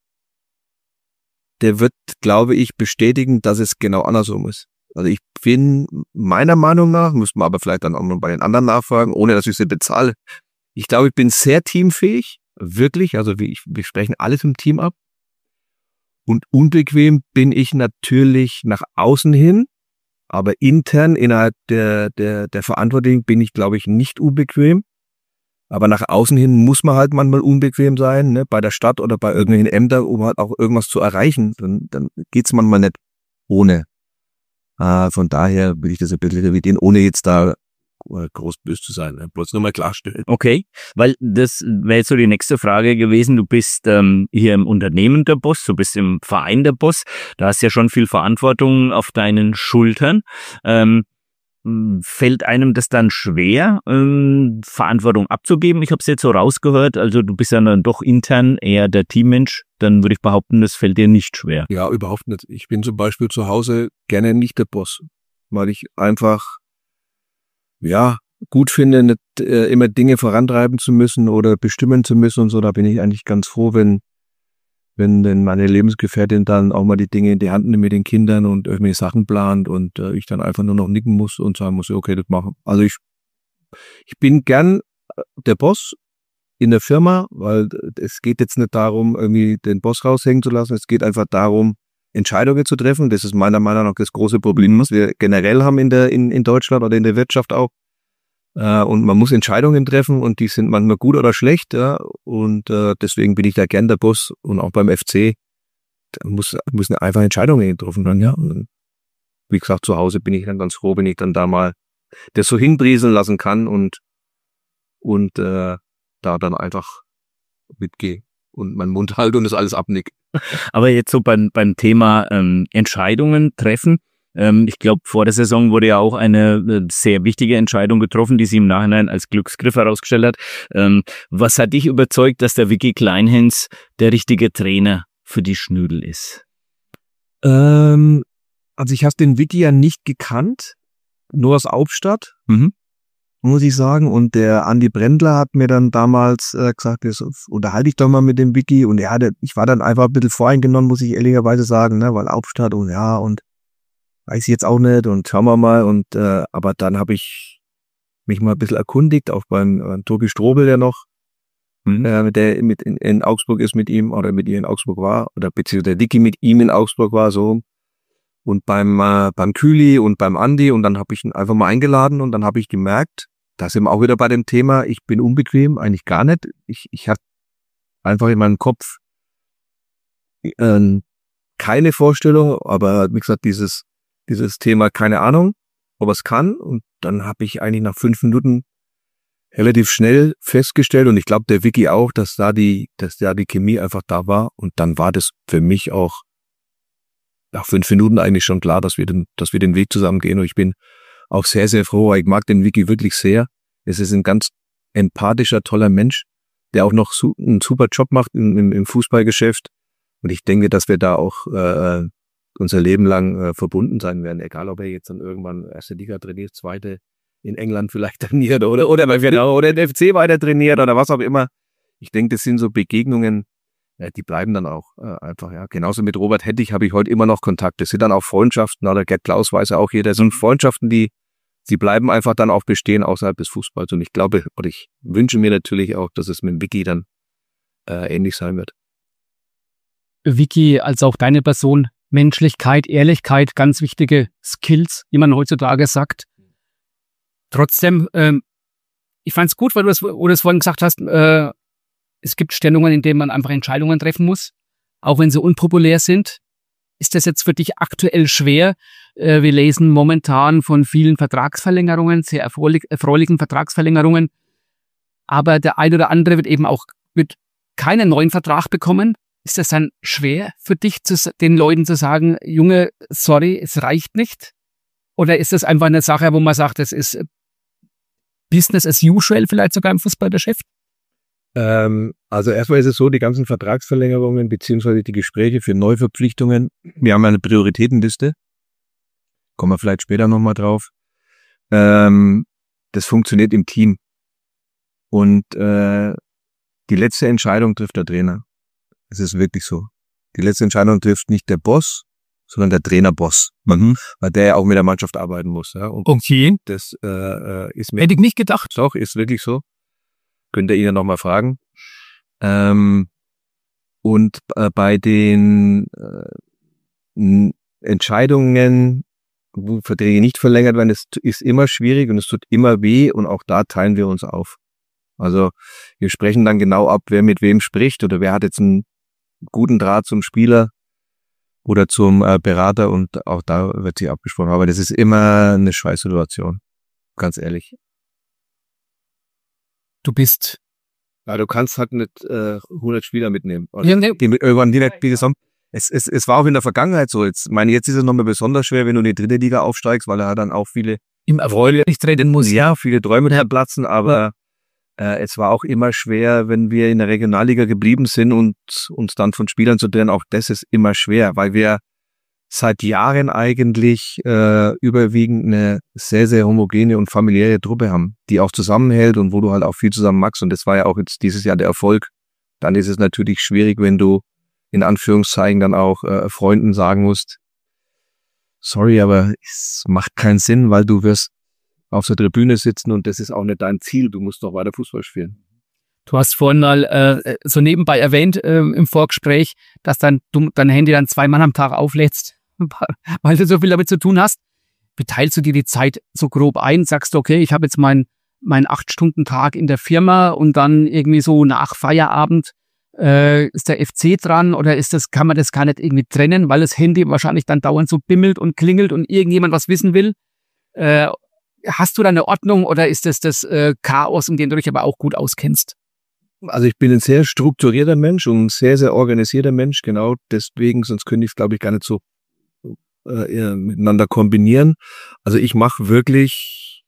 der wird, glaube ich, bestätigen, dass es genau andersrum ist. Also ich bin meiner Meinung nach, muss man aber vielleicht dann auch mal bei den anderen nachfragen, ohne dass ich sie bezahle. Ich glaube, ich bin sehr teamfähig, wirklich, also wir, wir sprechen alles im Team ab. Und unbequem bin ich natürlich nach außen hin, aber intern innerhalb der, der, der Verantwortung bin ich, glaube ich, nicht unbequem. Aber nach außen hin muss man halt manchmal unbequem sein, ne, bei der Stadt oder bei irgendwelchen Ämtern, um halt auch irgendwas zu erreichen. Dann, dann geht's manchmal nicht ohne. Äh, von daher will ich das ein bisschen revidieren, ohne jetzt da groß böse zu sein, ne? Bloß nur mal klarstellen. Okay, weil das wäre jetzt so die nächste Frage gewesen. Du bist ähm, hier im Unternehmen der Boss, du bist im Verein der Boss, da hast ja schon viel Verantwortung auf deinen Schultern. Ähm, fällt einem das dann schwer, ähm, Verantwortung abzugeben? Ich habe es jetzt so rausgehört, also du bist ja dann doch intern eher der Teammensch, dann würde ich behaupten, das fällt dir nicht schwer. Ja, überhaupt nicht. Ich bin zum Beispiel zu Hause gerne nicht der Boss, weil ich einfach ja, gut finde, nicht äh, immer Dinge vorantreiben zu müssen oder bestimmen zu müssen und so. Da bin ich eigentlich ganz froh, wenn wenn denn meine Lebensgefährtin dann auch mal die Dinge in die Hand nimmt mit den Kindern und irgendwelche Sachen plant und äh, ich dann einfach nur noch nicken muss und sagen muss, okay, das machen. Also ich ich bin gern der Boss in der Firma, weil es geht jetzt nicht darum, irgendwie den Boss raushängen zu lassen. Es geht einfach darum, Entscheidungen zu treffen. Das ist meiner Meinung nach das große Problem, was wir generell haben in der in, in Deutschland oder in der Wirtschaft auch. Äh, und man muss Entscheidungen treffen und die sind manchmal gut oder schlecht. Ja. Und äh, deswegen bin ich da gern der Boss. Und auch beim F C da muss müssen einfach Entscheidungen getroffen werden. Ja. Und wie gesagt, zu Hause bin ich dann ganz froh, wenn ich dann da mal das so hinbrieseln lassen kann und und äh, da dann einfach mitgehe und meinen Mund halte und das alles abnick. Aber jetzt so beim, beim Thema ähm, Entscheidungen treffen. Ähm, ich glaube, vor der Saison wurde ja auch eine äh, sehr wichtige Entscheidung getroffen, die sie im Nachhinein als Glücksgriff herausgestellt hat. Ähm, was hat dich überzeugt, dass der Vicky Kleinhens der richtige Trainer für die Schnüdel ist? Ähm, also ich habe den Vicky ja nicht gekannt, nur aus Hauptstadt. Mhm. Muss ich sagen. Und der Andi Brendler hat mir dann damals äh, gesagt, das unterhalte ich doch mal mit dem Vicky. Und er hatte, ich war dann einfach ein bisschen voreingenommen, muss ich ehrlicherweise sagen, ne, weil Hauptstadt und ja, und weiß ich jetzt auch nicht und schauen wir mal. Und äh, aber dann habe ich mich mal ein bisschen erkundigt, auch beim äh, Tobi Strobel, der noch, mhm. äh, der mit in, in Augsburg ist mit ihm oder mit ihr in Augsburg war, oder beziehungsweise der Vicky mit ihm in Augsburg war, so. Und beim äh, beim Kühli und beim Andi, und dann habe ich ihn einfach mal eingeladen und dann habe ich gemerkt, da sind wir auch wieder bei dem Thema, ich bin unbequem, eigentlich gar nicht. Ich, ich habe einfach in meinem Kopf äh, keine Vorstellung, aber wie gesagt, dieses, dieses Thema, keine Ahnung, ob er es kann. Und dann habe ich eigentlich nach fünf Minuten relativ schnell festgestellt, und ich glaube der Vicky auch, dass da die, dass da die Chemie einfach da war. Und dann war das für mich auch nach fünf Minuten eigentlich schon klar, dass wir den, dass wir den Weg zusammen gehen. Und ich bin auch sehr, sehr froh. Ich mag den Vicky wirklich sehr. Es ist ein ganz empathischer, toller Mensch, der auch noch su- einen super Job macht im, im, im Fußballgeschäft. Und ich denke, dass wir da auch äh, unser Leben lang äh, verbunden sein werden. Egal, ob er jetzt dann irgendwann erste Liga trainiert, zweite in England vielleicht trainiert oder oder oder, oder den F C weiter trainiert oder was auch immer. Ich denke, das sind so Begegnungen, äh, die bleiben dann auch äh, einfach. Ja. Genauso mit Robert Hettich habe ich heute immer noch Kontakt. Das sind dann auch Freundschaften. Oder Gerd Klaus weiß ja auch jeder. Das sind Freundschaften, die Sie bleiben einfach dann auch bestehen außerhalb des Fußballs. Und ich glaube, oder ich wünsche mir natürlich auch, dass es mit Vicky dann äh, ähnlich sein wird. Vicky, als auch deine Person, Menschlichkeit, Ehrlichkeit, ganz wichtige Skills, wie man heutzutage sagt. Trotzdem, ähm, ich fand es gut, weil du das, wo du das vorhin gesagt hast, äh, es gibt Stellungen, in denen man einfach Entscheidungen treffen muss, auch wenn sie unpopulär sind. Ist das jetzt für dich aktuell schwer? Äh, wir lesen momentan von vielen Vertragsverlängerungen, sehr erfreulich, erfreulichen Vertragsverlängerungen. Aber der ein oder andere wird eben auch wird keinen neuen Vertrag bekommen. Ist das dann schwer für dich, zu, den Leuten zu sagen, Junge, sorry, es reicht nicht? Oder ist das einfach eine Sache, wo man sagt, es ist Business as usual, vielleicht sogar im Fußballgeschäft? Ähm, also erstmal ist es so, die ganzen Vertragsverlängerungen beziehungsweise die Gespräche für Neuverpflichtungen, wir haben eine Prioritätenliste, kommen wir vielleicht später nochmal drauf, ähm, das funktioniert im Team und äh, die letzte Entscheidung trifft der Trainer. Es ist wirklich so. Die letzte Entscheidung trifft nicht der Boss, sondern der Trainerboss, mhm. weil der ja auch mit der Mannschaft arbeiten muss. Ja. Und okay. Das äh, ist mir hätte ich nicht gedacht. Doch, ist wirklich so. Könnt ihr ihn ja nochmal fragen. Ähm, und äh, bei den äh, Entscheidungen, wo Verträge nicht verlängert werden, es ist immer schwierig und es tut immer weh und auch da teilen wir uns auf. Also wir sprechen dann genau ab, wer mit wem spricht oder wer hat jetzt einen guten Draht zum Spieler oder zum äh, Berater und auch da wird sich abgesprochen. Aber das ist immer eine Scheißsituation, ganz ehrlich. Du bist... Ja, du kannst halt nicht äh, hundert Spieler mitnehmen. Ja, ne. Die mit irgendwann direkt wie gesagt, es, es, es war auch in der Vergangenheit so. Jetzt, meine, jetzt ist es nochmal besonders schwer, wenn du in die dritte Liga aufsteigst, weil er dann auch viele im Erfolg nicht treten muss. Ja, viele Träume platzen, aber äh, es war auch immer schwer, wenn wir in der Regionalliga geblieben sind und uns dann von Spielern zu trennen. Auch das ist immer schwer, weil wir seit Jahren eigentlich äh, überwiegend eine sehr, sehr homogene und familiäre Truppe haben, die auch zusammenhält und wo du halt auch viel zusammen magst. Und das war ja auch jetzt dieses Jahr der Erfolg. Dann ist es natürlich schwierig, wenn du in Anführungszeichen dann auch äh, Freunden sagen musst, sorry, aber es macht keinen Sinn, weil du wirst auf der Tribüne sitzen und das ist auch nicht dein Ziel. Du musst noch weiter Fußball spielen. Du hast vorhin mal äh, so nebenbei erwähnt äh, im Vorgespräch, dass dann du dein Handy dann zweimal am Tag auflädst, weil du so viel damit zu tun hast. Wie teilst du dir die Zeit so grob ein? Sagst du, okay, ich habe jetzt meinen mein acht-Stunden-Tag in der Firma und dann irgendwie so nach Feierabend äh, ist der F C dran oder ist das, kann man das gar nicht irgendwie trennen, weil das Handy wahrscheinlich dann dauernd so bimmelt und klingelt und irgendjemand was wissen will? Äh, hast du da eine Ordnung oder ist das das äh, Chaos, in dem du dich aber auch gut auskennst? Also ich bin ein sehr strukturierter Mensch und ein sehr, sehr organisierter Mensch, genau deswegen, sonst könnte ich es, glaube ich, gar nicht so äh, miteinander kombinieren. Also ich mache wirklich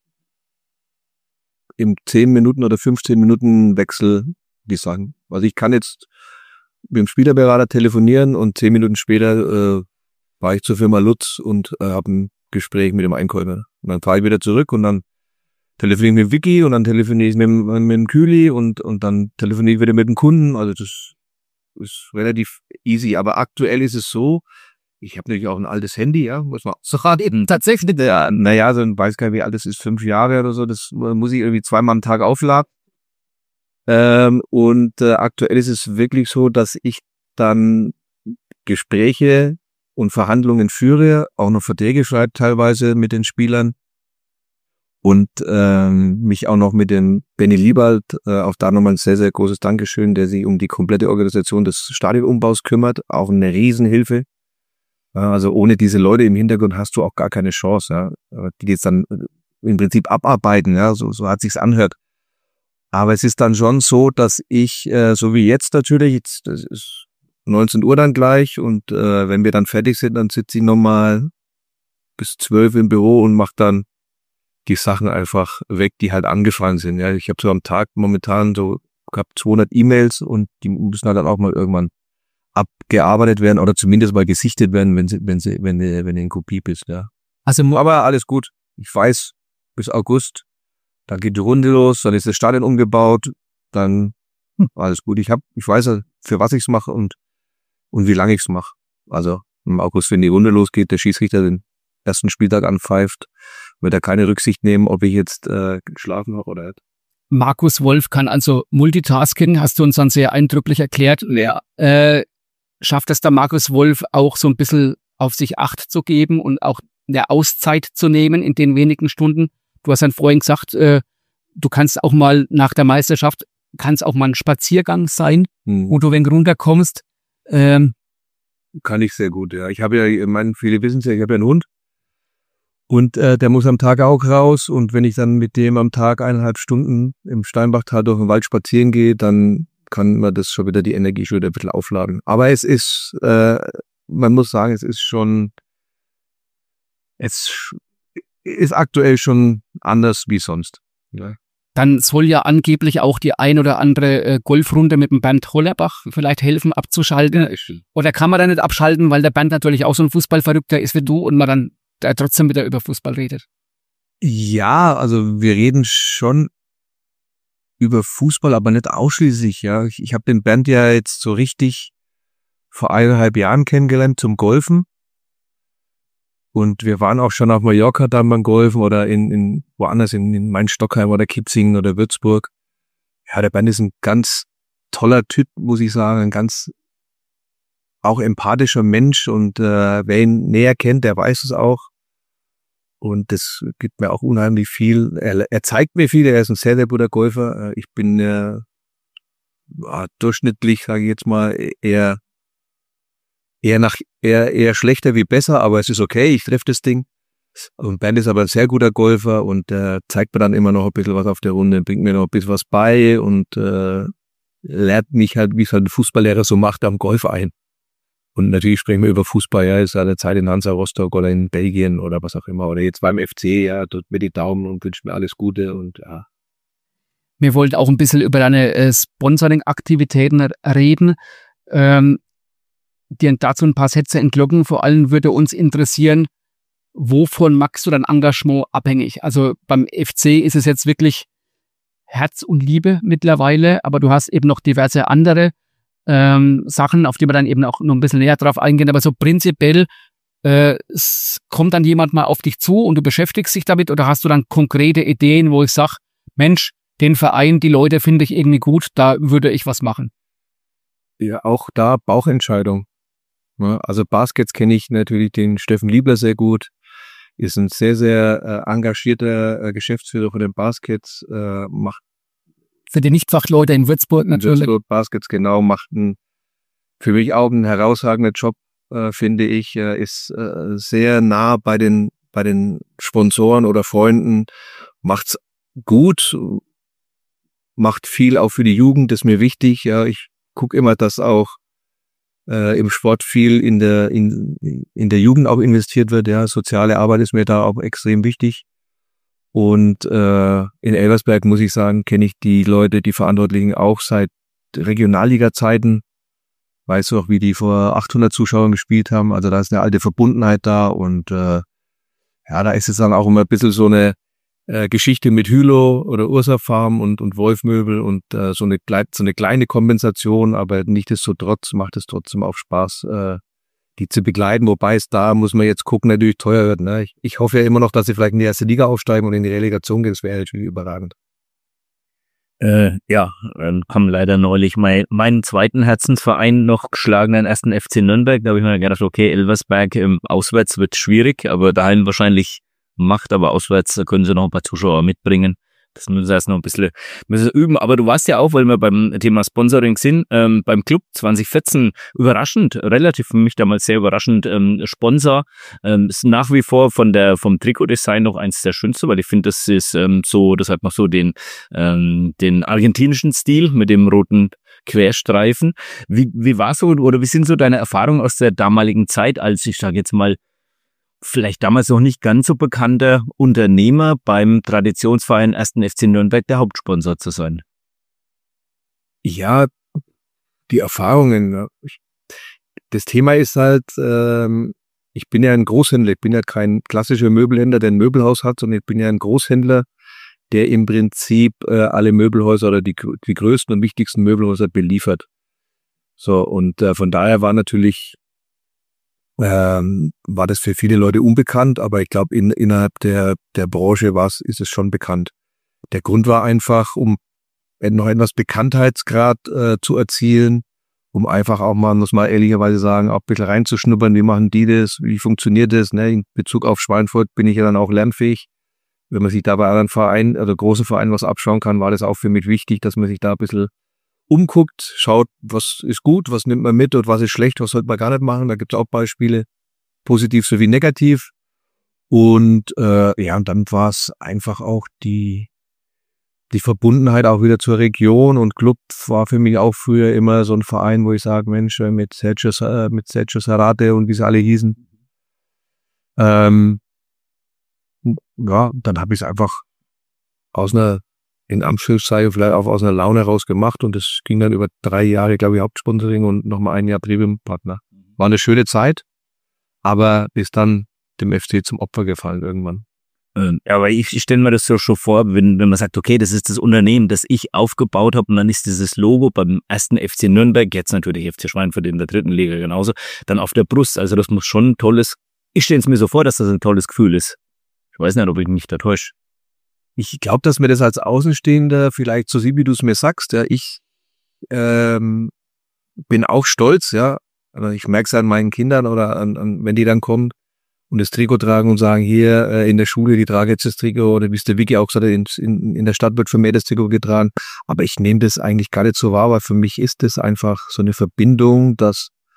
im zehn Minuten oder fünfzehn Minuten Wechsel die Sachen. Also ich kann jetzt mit dem Spielerberater telefonieren und zehn Minuten später äh, war ich zur Firma Lutz und äh, habe ein Gespräch mit dem Einkäufer. Und dann fahre ich wieder zurück und dann telefoniere ich mit Vicky und dann telefoniere ich mit, mit dem Kühli und, und dann telefoniere ich wieder mit dem Kunden. Also das ist relativ easy. Aber aktuell ist es so, ich habe natürlich auch ein altes Handy, ja, muss man so gerade eben tatsächlich, ja, naja, so ein, weiß gar nicht, wie alt das ist, fünf Jahre oder so, das muss ich irgendwie zweimal am Tag aufladen. Ähm, und äh, aktuell ist es wirklich so, dass ich dann Gespräche und Verhandlungen führe, auch noch Verträge schreibe teilweise mit den Spielern und ähm, mich auch noch mit dem Benny Liebald, äh, auch da nochmal ein sehr, sehr großes Dankeschön, der sich um die komplette Organisation des Stadionumbaus kümmert, auch eine Riesenhilfe. Also ohne diese Leute im Hintergrund hast du auch gar keine Chance, ja, die jetzt dann im Prinzip abarbeiten, ja, so, so hat sich's anhört. Aber es ist dann schon so, dass ich, äh, so wie jetzt natürlich, jetzt, das ist neunzehn Uhr dann gleich und äh, wenn wir dann fertig sind, dann sitze ich nochmal bis zwölf im Büro und mache dann die Sachen einfach weg, die halt angefallen sind. Ja, ich habe so am Tag momentan so gehabt zweihundert E-Mails und die müssen halt dann auch mal irgendwann abgearbeitet werden oder zumindest mal gesichtet werden, wenn sie, wenn sie, wenn du, wenn du in Kopie bist, ja. Also, aber alles gut. Ich weiß, bis August, dann geht die Runde los, dann ist das Stadion umgebaut, dann hm. alles gut. Ich hab, ich weiß, für was ich's mache und, und wie lange ich's mache. Also, im August, wenn die Runde losgeht, der Schiedsrichter den ersten Spieltag anpfeift, wird er keine Rücksicht nehmen, ob ich jetzt, äh, geschlafen habe oder nicht. Markus Wolf kann also Multitasking, hast du uns dann sehr eindrücklich erklärt. Ja. Äh, schafft es der Markus Wolf auch so ein bisschen auf sich Acht zu geben und auch eine Auszeit zu nehmen in den wenigen Stunden? Du hast dann vorhin gesagt, äh, du kannst auch mal nach der Meisterschaft, kann es auch mal ein Spaziergang sein, hm. wo du wenn runterkommst. Ähm, kann ich sehr gut, ja. Ich habe ja, ich meine, viele wissen es ja, ich habe ja einen Hund und äh, der muss am Tag auch raus und wenn ich dann mit dem am Tag eineinhalb Stunden im Steinbachtal durch den Wald spazieren gehe, dann kann man das schon wieder die Energie schon wieder ein bisschen aufladen. Aber es ist, äh, man muss sagen, es ist schon, es ist aktuell schon anders wie sonst. Ja. Dann soll ja angeblich auch die ein oder andere äh, Golfrunde mit dem Bernd Hollerbach vielleicht helfen, abzuschalten. Ja, oder kann man da nicht abschalten, weil der Bernd natürlich auch so ein Fußballverrückter ist wie du und man dann da trotzdem wieder über Fußball redet? Ja, also wir reden schon über Fußball, aber nicht ausschließlich, ja. Ich, ich habe den Bernd ja jetzt so richtig vor eineinhalb Jahren kennengelernt zum Golfen. Und wir waren auch schon auf Mallorca dann beim Golfen oder in, in woanders, in, in Main-Stockheim oder Kitzingen oder Würzburg. Ja, der Bernd ist ein ganz toller Typ, muss ich sagen, ein ganz auch empathischer Mensch und äh, wer ihn näher kennt, der weiß es auch. Und das gibt mir auch unheimlich viel. Er, er zeigt mir viel, er ist ein sehr, sehr guter Golfer. Ich bin äh, durchschnittlich, sage ich jetzt mal, eher eher nach eher eher schlechter wie besser, aber es ist okay, ich treffe das Ding. Und Bernd ist aber ein sehr guter Golfer und äh, zeigt mir dann immer noch ein bisschen was auf der Runde, bringt mir noch ein bisschen was bei und äh, lernt mich halt, wie es halt ein Fußballlehrer so macht, am Golf ein. Und natürlich sprechen wir über Fußball, ja, ist eine Zeit in Hansa Rostock oder in Belgien oder was auch immer. Oder jetzt beim F C, ja, tut mir die Daumen und wünscht mir alles Gute und ja. Wir wollten auch ein bisschen über deine äh, Sponsoring-Aktivitäten reden. Ähm, dir dazu ein paar Sätze entlocken. Vor allem würde uns interessieren, wovon machst du dein Engagement abhängig? Also beim F C ist es jetzt wirklich Herz und Liebe mittlerweile, aber du hast eben noch diverse andere ähm, Sachen, auf die wir dann eben auch noch ein bisschen näher drauf eingehen. Aber so prinzipiell äh, es kommt dann jemand mal auf dich zu und du beschäftigst dich damit oder hast du dann konkrete Ideen, wo ich sage, Mensch, den Verein, die Leute finde ich irgendwie gut, da würde ich was machen? Ja, auch da Bauchentscheidung. Ja, also Baskets kenne ich natürlich den Steffen Liebler sehr gut. Ist ein sehr, sehr äh, engagierter äh, Geschäftsführer von den Baskets. Äh, macht Für die Nichtfachleute in Würzburg natürlich. Würzburg Baskets, genau, macht einen, für mich auch einen herausragenden Job, äh, finde ich. Äh, ist äh, sehr nah bei den bei den Sponsoren oder Freunden. Macht's gut, macht viel auch für die Jugend, das ist mir wichtig. Ja, ich gucke immer, dass auch äh, im Sport viel in der in in der Jugend auch investiert wird. Ja, soziale Arbeit ist mir da auch extrem wichtig. Und äh, in Elversberg, muss ich sagen, kenne ich die Leute, die Verantwortlichen auch seit Regionalliga-Zeiten. Weißt du auch, wie die vor achthundert Zuschauern gespielt haben. Also da ist eine alte Verbundenheit da. Und äh, ja, da ist es dann auch immer ein bisschen so eine äh, Geschichte mit Hülo oder Ursa Farm und und Wolfmöbel und äh, so eine so eine kleine Kompensation, aber nichtsdestotrotz macht es trotzdem auch Spaß, äh, die zu begleiten, wobei es da, muss man jetzt gucken, natürlich teuer wird. Ne? Ich, ich hoffe ja immer noch, dass sie vielleicht in die erste Liga aufsteigen und in die Relegation gehen, das wäre natürlich überragend. Äh, ja, dann kam leider neulich mein, meinen zweiten Herzensverein noch geschlagen, den ersten F C Nürnberg. Da habe ich mir gedacht, okay, Elversberg ähm, auswärts wird schwierig, aber daheim wahrscheinlich macht, aber auswärts können sie noch ein paar Zuschauer mitbringen. Das müssen sie erst noch ein bisschen müssen sie üben. Aber du warst ja auch, weil wir beim Thema Sponsoring sind, ähm, beim Club zwanzig vierzehn überraschend, relativ für mich damals sehr überraschend, ähm, Sponsor. Ähm, ist nach wie vor von der vom Trikotdesign noch eins der schönsten, weil ich finde, das ist ähm, so, das hat noch so den ähm, den argentinischen Stil mit dem roten Querstreifen. Wie wie war so oder wie sind so deine Erfahrungen aus der damaligen Zeit, als ich sage jetzt mal vielleicht damals noch nicht ganz so bekannter Unternehmer beim Traditionsverein ersten F C Nürnberg der Hauptsponsor zu sein? Ja, die Erfahrungen. Das Thema ist halt, ähm, ich bin ja ein Großhändler, ich bin ja kein klassischer Möbelhändler, der ein Möbelhaus hat, sondern ich bin ja ein Großhändler, der im Prinzip äh, alle Möbelhäuser oder die, die größten und wichtigsten Möbelhäuser beliefert. So, und äh, von daher war natürlich Ähm, war das für viele Leute unbekannt, aber ich glaube, in, innerhalb der, der Branche war's, ist es schon bekannt. Der Grund war einfach, um noch etwas Bekanntheitsgrad äh, zu erzielen, um einfach auch mal, muss man ehrlicherweise sagen, auch ein bisschen reinzuschnuppern, wie machen die das, wie funktioniert das. Ne? In Bezug auf Schweinfurt bin ich ja dann auch lernfähig. Wenn man sich da bei anderen Vereinen, also großen Vereinen was abschauen kann, war das auch für mich wichtig, dass man sich da ein bisschen umguckt, schaut, was ist gut, was nimmt man mit und was ist schlecht, was sollte man gar nicht machen. Da gibt es auch Beispiele, positiv sowie negativ. Und äh, ja, und dann war es einfach auch die die Verbundenheit auch wieder zur Region. Und Club war für mich auch früher immer so ein Verein, wo ich sage, Mensch, mit Sergio, äh, mit Sergio Sarate und wie sie alle hießen. Ähm, ja, dann habe ich es einfach aus einer in Anführungszeichen vielleicht auch aus einer Laune raus gemacht und es ging dann über drei Jahre, glaube ich, Hauptsponsoring und nochmal ein Jahr Premium-Partner. War eine schöne Zeit, aber ist dann dem F C zum Opfer gefallen irgendwann. Ähm, ja, aber ich, ich stelle mir das so schon vor, wenn, wenn man sagt, okay, das ist das Unternehmen, das ich aufgebaut habe und dann ist dieses Logo beim ersten F C Nürnberg, jetzt natürlich F C Schweinfurt in der dritten Liga genauso, dann auf der Brust. Also das muss schon ein tolles, ich stelle es mir so vor, dass das ein tolles Gefühl ist. Ich weiß nicht, ob ich mich da täusche. Ich glaube, dass mir das als Außenstehender vielleicht so sieht, wie du es mir sagst. Ja, ich ähm, bin auch stolz, ja. Also ich merke es an meinen Kindern oder an, an, wenn die dann kommen und das Trikot tragen und sagen, hier äh, in der Schule, die tragen jetzt das Trikot oder wie es der Vicky auch gesagt hat, in, in, in der Stadt wird für mich das Trikot getragen. Aber ich nehme das eigentlich gar nicht so wahr, weil für mich ist das einfach so eine Verbindung, dass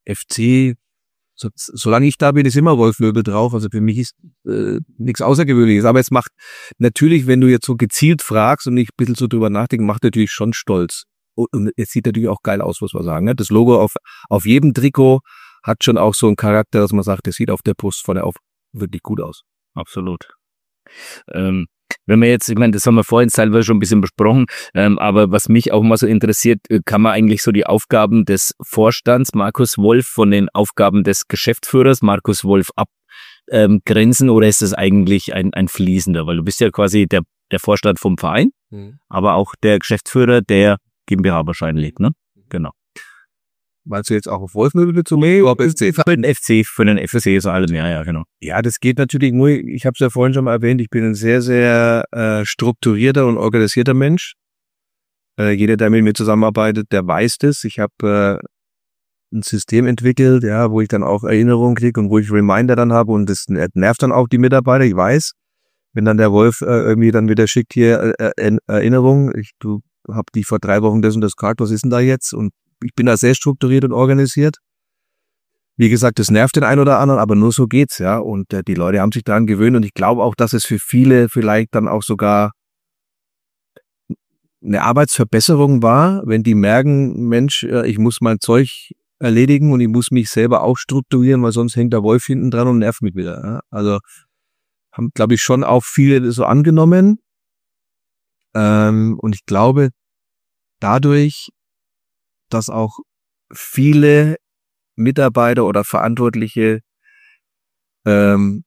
F C, so, solange ich da bin, ist immer Wolflöbel drauf. Also für mich ist äh, nichts Außergewöhnliches. Aber es macht natürlich, wenn du jetzt so gezielt fragst und nicht ein bisschen so drüber nachdenken, macht natürlich schon stolz. Und es sieht natürlich auch geil aus, muss man sagen. Ne? Das Logo auf auf jedem Trikot hat schon auch so einen Charakter, dass man sagt, das sieht auf der Brust vorne auf wirklich gut aus. Absolut. Ähm, wenn wir jetzt, ich meine, das haben wir vorhin teilweise schon ein bisschen besprochen, ähm, aber was mich auch mal so interessiert, kann man eigentlich so die Aufgaben des Vorstands Markus Wolf von den Aufgaben des Geschäftsführers Markus Wolf abgrenzen, ähm, oder ist das eigentlich ein, ein fließender? Weil du bist ja quasi der, der Vorstand vom Verein, mhm. aber auch der Geschäftsführer der GmbH wahrscheinlich, ne? Genau. Meinst du jetzt auch auf Wolfmöbel bezogen? Nee, oder F C? Für den F C, für den F C ist alles, ja, ja, genau. Ja, das geht natürlich nur, ich habe es ja vorhin schon mal erwähnt, ich bin ein sehr, sehr äh, strukturierter und organisierter Mensch. Äh, jeder, der mit mir zusammenarbeitet, der weiß das. Ich habe äh, ein System entwickelt, ja, wo ich dann auch Erinnerungen kriege und wo ich Reminder dann habe und das nervt dann auch die Mitarbeiter, ich weiß. Wenn dann der Wolf äh, irgendwie dann wieder schickt hier äh, Erinnerungen, ich, du hab die vor drei Wochen das und das gefragt, was ist denn da jetzt? Und ich bin da sehr strukturiert und organisiert. Wie gesagt, das nervt den einen oder anderen, aber nur so geht's, ja. Und äh, die Leute haben sich daran gewöhnt und ich glaube auch, dass es für viele vielleicht dann auch sogar eine Arbeitsverbesserung war, wenn die merken, Mensch, äh, ich muss mein Zeug erledigen und ich muss mich selber auch strukturieren, weil sonst hängt der Wolf hinten dran und nervt mich wieder. Ja? Also haben, glaube ich, schon auch viele so angenommen. Ähm, und ich glaube, dadurch, dass auch viele Mitarbeiter oder Verantwortliche ähm,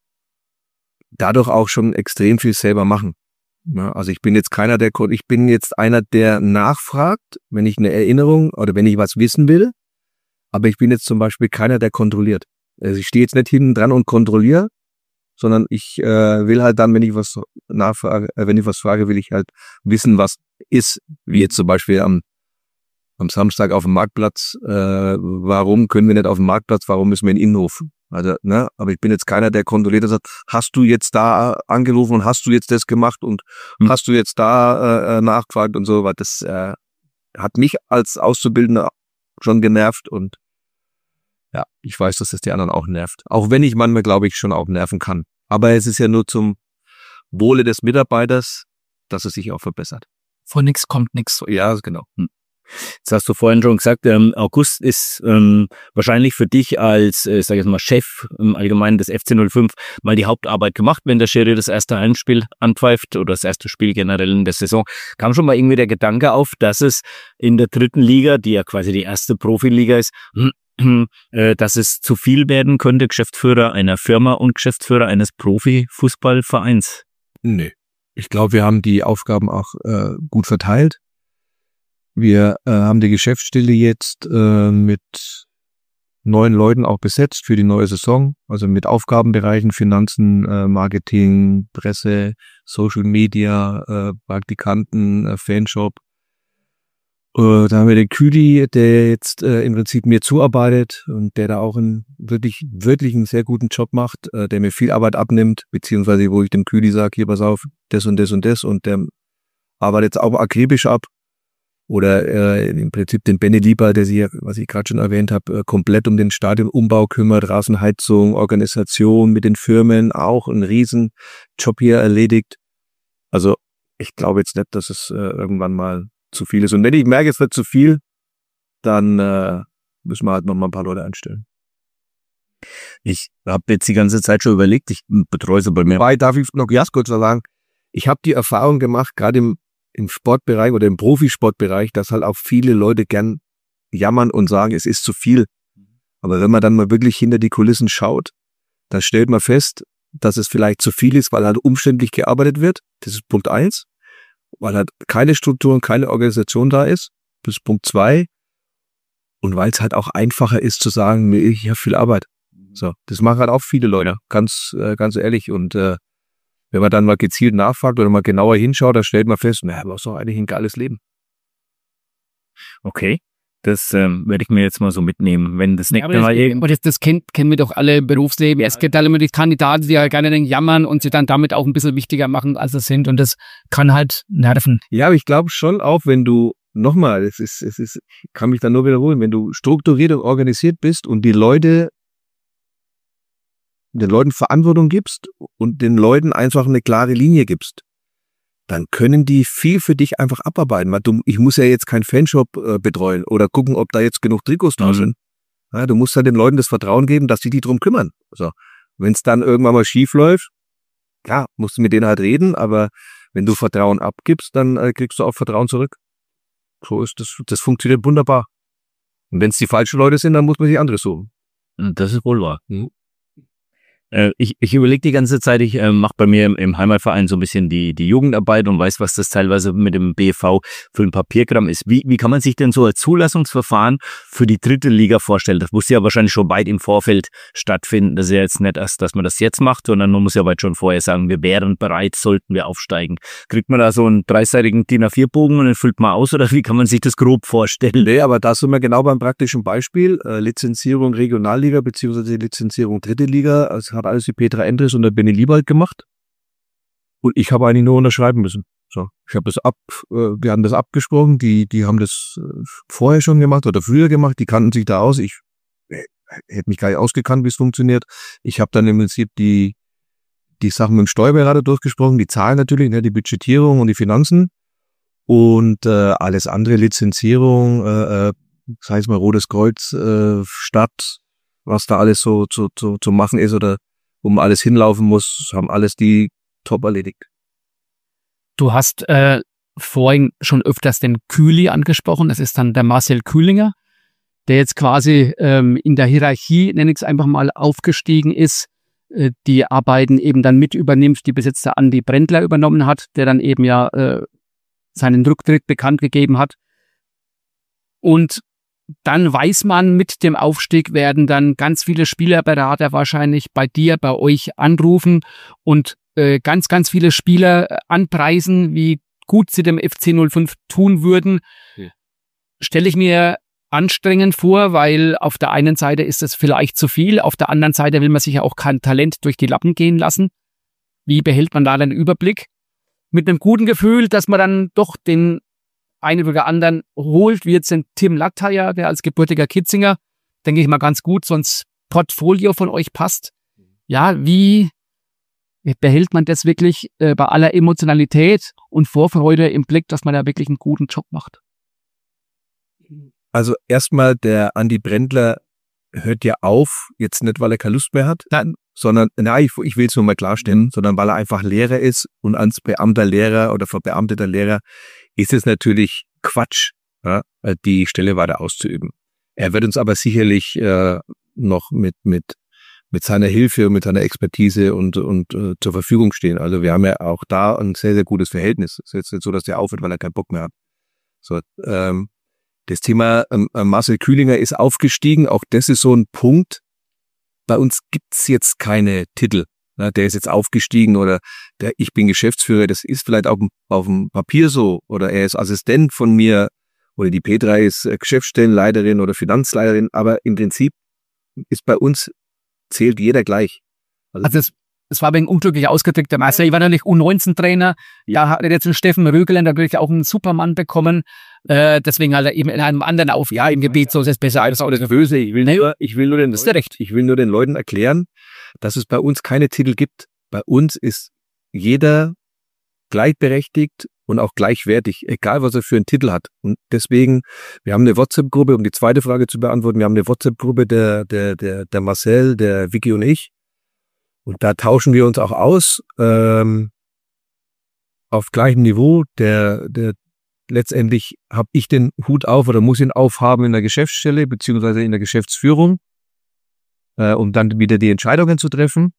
dadurch auch schon extrem viel selber machen. Ja, also ich bin jetzt keiner, der, ich bin jetzt einer, der nachfragt, wenn ich eine Erinnerung oder wenn ich was wissen will, aber ich bin jetzt zum Beispiel keiner, der kontrolliert. Also ich stehe jetzt nicht hinten dran und kontrolliere, sondern ich äh, will halt dann, wenn ich was nachfrage, äh, wenn ich was frage, will ich halt wissen, was ist, wie jetzt zum Beispiel am am Samstag auf dem Marktplatz, äh, warum können wir nicht auf dem Marktplatz, warum müssen wir in den Innenhof? Also, ne, aber ich bin jetzt keiner, der kontrolliert und sagt, hast du jetzt da angerufen und hast du jetzt das gemacht und hm. hast du jetzt da äh, nachgefragt und so, weil das äh, hat mich als Auszubildender schon genervt und ja, ich weiß, dass das die anderen auch nervt. Auch wenn ich manchmal, glaube ich, schon auch nerven kann. Aber es ist ja nur zum Wohle des Mitarbeiters, dass es sich auch verbessert. Von nix kommt nix. Ja, genau. Hm. Jetzt hast du vorhin schon gesagt, ähm, August ist ähm, wahrscheinlich für dich als, äh, sag ich jetzt mal, Chef im Allgemeinen des F C null fünf mal die Hauptarbeit gemacht, wenn der Schiri das erste Heimspiel anpfeift oder das erste Spiel generell in der Saison. Kam schon mal irgendwie der Gedanke auf, dass es in der dritten Liga, die ja quasi die erste Profiliga ist, äh, dass es zu viel werden könnte, Geschäftsführer einer Firma und Geschäftsführer eines Profifußballvereins? Nee. Ich glaube, wir haben die Aufgaben auch äh, gut verteilt. Wir äh, haben die Geschäftsstelle jetzt äh, mit neun Leuten auch besetzt für die neue Saison, also mit Aufgabenbereichen, Finanzen, äh, Marketing, Presse, Social Media, äh, Praktikanten, äh, Fanshop. Äh, da haben wir den Küdi, der jetzt äh, im Prinzip mir zuarbeitet und der da auch einen wirklich, wirklich einen sehr guten Job macht, äh, der mir viel Arbeit abnimmt, beziehungsweise wo ich dem Küdi sage, hier pass auf, das und das und das und der arbeitet jetzt auch akribisch ab. Oder äh, im Prinzip den Benny Lieber, der sich, was ich gerade schon erwähnt habe, äh, komplett um den Stadionumbau kümmert, Rasenheizung, Organisation mit den Firmen, auch einen riesen Job hier erledigt. Also ich glaube jetzt nicht, dass es äh, irgendwann mal zu viel ist. Und wenn ich merke, es wird zu viel, dann äh, müssen wir halt noch mal ein paar Leute einstellen. Ich habe jetzt die ganze Zeit schon überlegt, ich betreue sie bei mir. Wobei, darf ich noch ganz kurz sagen, ich habe die Erfahrung gemacht, gerade im im Sportbereich oder im Profisportbereich, dass halt auch viele Leute gern jammern und sagen, es ist zu viel. Aber wenn man dann mal wirklich hinter die Kulissen schaut, dann stellt man fest, dass es vielleicht zu viel ist, weil halt umständlich gearbeitet wird. Das ist Punkt eins. Weil halt keine Strukturen, keine Organisation da ist. Das ist Punkt zwei. Und weil es halt auch einfacher ist zu sagen, ich habe viel Arbeit. So, das machen halt auch viele Leute, ganz, äh, ganz ehrlich. Und äh, wenn man dann mal gezielt nachfragt oder mal genauer hinschaut, dann stellt man fest, naja, aber ist doch eigentlich ein geiles Leben. Okay, das ähm, werde ich mir jetzt mal so mitnehmen, wenn das nächste ja, Mal irgendwie... Das, das kennt, kennen wir doch alle im Berufsleben. Ja. Es gibt halt immer die Kandidaten, die halt gerne jammern und sie dann damit auch ein bisschen wichtiger machen, als sie sind. Und das kann halt nerven. Ja, aber ich glaube schon auch, wenn du nochmal, es ist, es ist, ich kann mich da nur wiederholen, wenn du strukturiert und organisiert bist und die Leute, den Leuten Verantwortung gibst und den Leuten einfach eine klare Linie gibst, dann können die viel für dich einfach abarbeiten. Weil du, ich muss ja jetzt keinen Fanshop äh, betreuen oder gucken, ob da jetzt genug Trikots da sind. Ja, du musst halt den Leuten das Vertrauen geben, dass sie die drum kümmern. So. Wenn es dann irgendwann mal schief läuft, ja, musst du mit denen halt reden, aber wenn du Vertrauen abgibst, dann äh, kriegst du auch Vertrauen zurück. So ist das, das funktioniert wunderbar. Und wenn es die falschen Leute sind, dann muss man sich andere suchen. Das ist wohl wahr. Mhm. Ich, ich überlege die ganze Zeit, ich äh, mache bei mir im, im Heimatverein so ein bisschen die, die Jugendarbeit und weiß, was das teilweise mit dem B V für ein Papierkram ist. Wie, wie kann man sich denn so ein Zulassungsverfahren für die dritte Liga vorstellen? Das muss ja wahrscheinlich schon weit im Vorfeld stattfinden. Das ist ja jetzt nicht erst, dass man das jetzt macht, sondern man muss ja weit schon vorher sagen, wir wären bereit, sollten wir aufsteigen. Kriegt man da so einen dreiseitigen D I N A vier Bogen und den füllt man aus oder wie kann man sich das grob vorstellen? Nee, aber da sind wir genau beim praktischen Beispiel. Äh, Lizenzierung Regionalliga beziehungsweise Lizenzierung dritte Liga. Also hat alles die Petra Endres und der Benny Liebald gemacht. Und ich habe eigentlich nur unterschreiben müssen. So, ich habe das ab, äh, wir haben das abgesprochen, die, die haben das äh, vorher schon gemacht oder früher gemacht, die kannten sich da aus. Ich äh, hätte mich gar nicht ausgekannt, wie es funktioniert. Ich habe dann im Prinzip die, die Sachen mit dem Steuerberater durchgesprochen, die Zahlen natürlich, ne, die Budgetierung und die Finanzen und äh, alles andere, Lizenzierung, äh, äh, sei es mal Rotes Kreuz, äh, Stadt, was da alles so zu, zu, zu machen ist oder wo man alles hinlaufen muss, haben alles die top erledigt. Du hast äh, vorhin schon öfters den Kühli angesprochen. Das ist dann der Marcel Kühlinger, der jetzt quasi ähm, in der Hierarchie, nenne ich es einfach mal, aufgestiegen ist, äh, die Arbeiten eben dann mit übernimmt, die bis jetzt der Andi Brendler übernommen hat, der dann eben ja äh, seinen Rücktritt bekannt gegeben hat. Und dann weiß man, mit dem Aufstieg werden dann ganz viele Spielerberater wahrscheinlich bei dir, bei euch anrufen und äh, ganz, ganz viele Spieler anpreisen, wie gut sie dem F C null fünf tun würden. Ja. Stelle ich mir anstrengend vor, weil auf der einen Seite ist es vielleicht zu viel, auf der anderen Seite will man sich ja auch kein Talent durch die Lappen gehen lassen. Wie behält man da den Überblick? Mit einem guten Gefühl, dass man dann doch den einen oder anderen holt, wie jetzt den Tim Lattayer, der als gebürtiger Kitzinger, denke ich mal ganz gut, sonst Portfolio von euch passt. Ja, wie behält man das wirklich äh, bei aller Emotionalität und Vorfreude im Blick, dass man da wirklich einen guten Job macht? Also erstmal, der Andi Brendler hört ja auf, jetzt nicht, weil er keine Lust mehr hat, nein, sondern, nein, ich, ich will es nur mal klarstellen, mhm. sondern weil er einfach Lehrer ist und als Beamter Lehrer oder verbeamteter Lehrer ist es natürlich Quatsch, ja, die Stelle weiter auszuüben. Er wird uns aber sicherlich äh, noch mit mit mit seiner Hilfe und mit seiner Expertise und und äh, zur Verfügung stehen. Also wir haben ja auch da ein sehr, sehr gutes Verhältnis. Es ist jetzt nicht so, dass der aufhört, weil er keinen Bock mehr hat. So, ähm, das Thema ähm, Marcel Kühlinger ist aufgestiegen. Auch das ist so ein Punkt. Bei uns gibt's jetzt keine Titel. Na, der ist jetzt aufgestiegen oder der ich bin Geschäftsführer, das ist vielleicht auf dem, auf dem Papier so oder er ist Assistent von mir oder die Petra ist Geschäftsstellenleiterin oder Finanzleiterin, aber im Prinzip ist bei uns zählt jeder gleich. Also, also es, es war ein wenig unglücklich ausgedrückt, der Meister. Ich war natürlich U neunzehn Trainer, ja, hat jetzt einen Steffen Rögelen natürlich auch einen Supermann bekommen, äh, deswegen hat er eben in einem anderen Auf ja, im Gebiet, so ist es besser als alles böse. Ich will nur, ich will nur den, ist recht. Ich will nur den Leuten erklären, dass es bei uns keine Titel gibt. Bei uns ist jeder gleichberechtigt und auch gleichwertig, egal was er für einen Titel hat. Und deswegen, wir haben eine WhatsApp-Gruppe, um die zweite Frage zu beantworten, wir haben eine WhatsApp-Gruppe, der, der, der, der Marcel, der Vicky und ich. Und da tauschen wir uns auch aus, ähm, auf gleichem Niveau. Der, der, letztendlich habe ich den Hut auf oder muss ihn aufhaben in der Geschäftsstelle beziehungsweise in der Geschäftsführung, äh, um dann wieder die Entscheidungen zu treffen.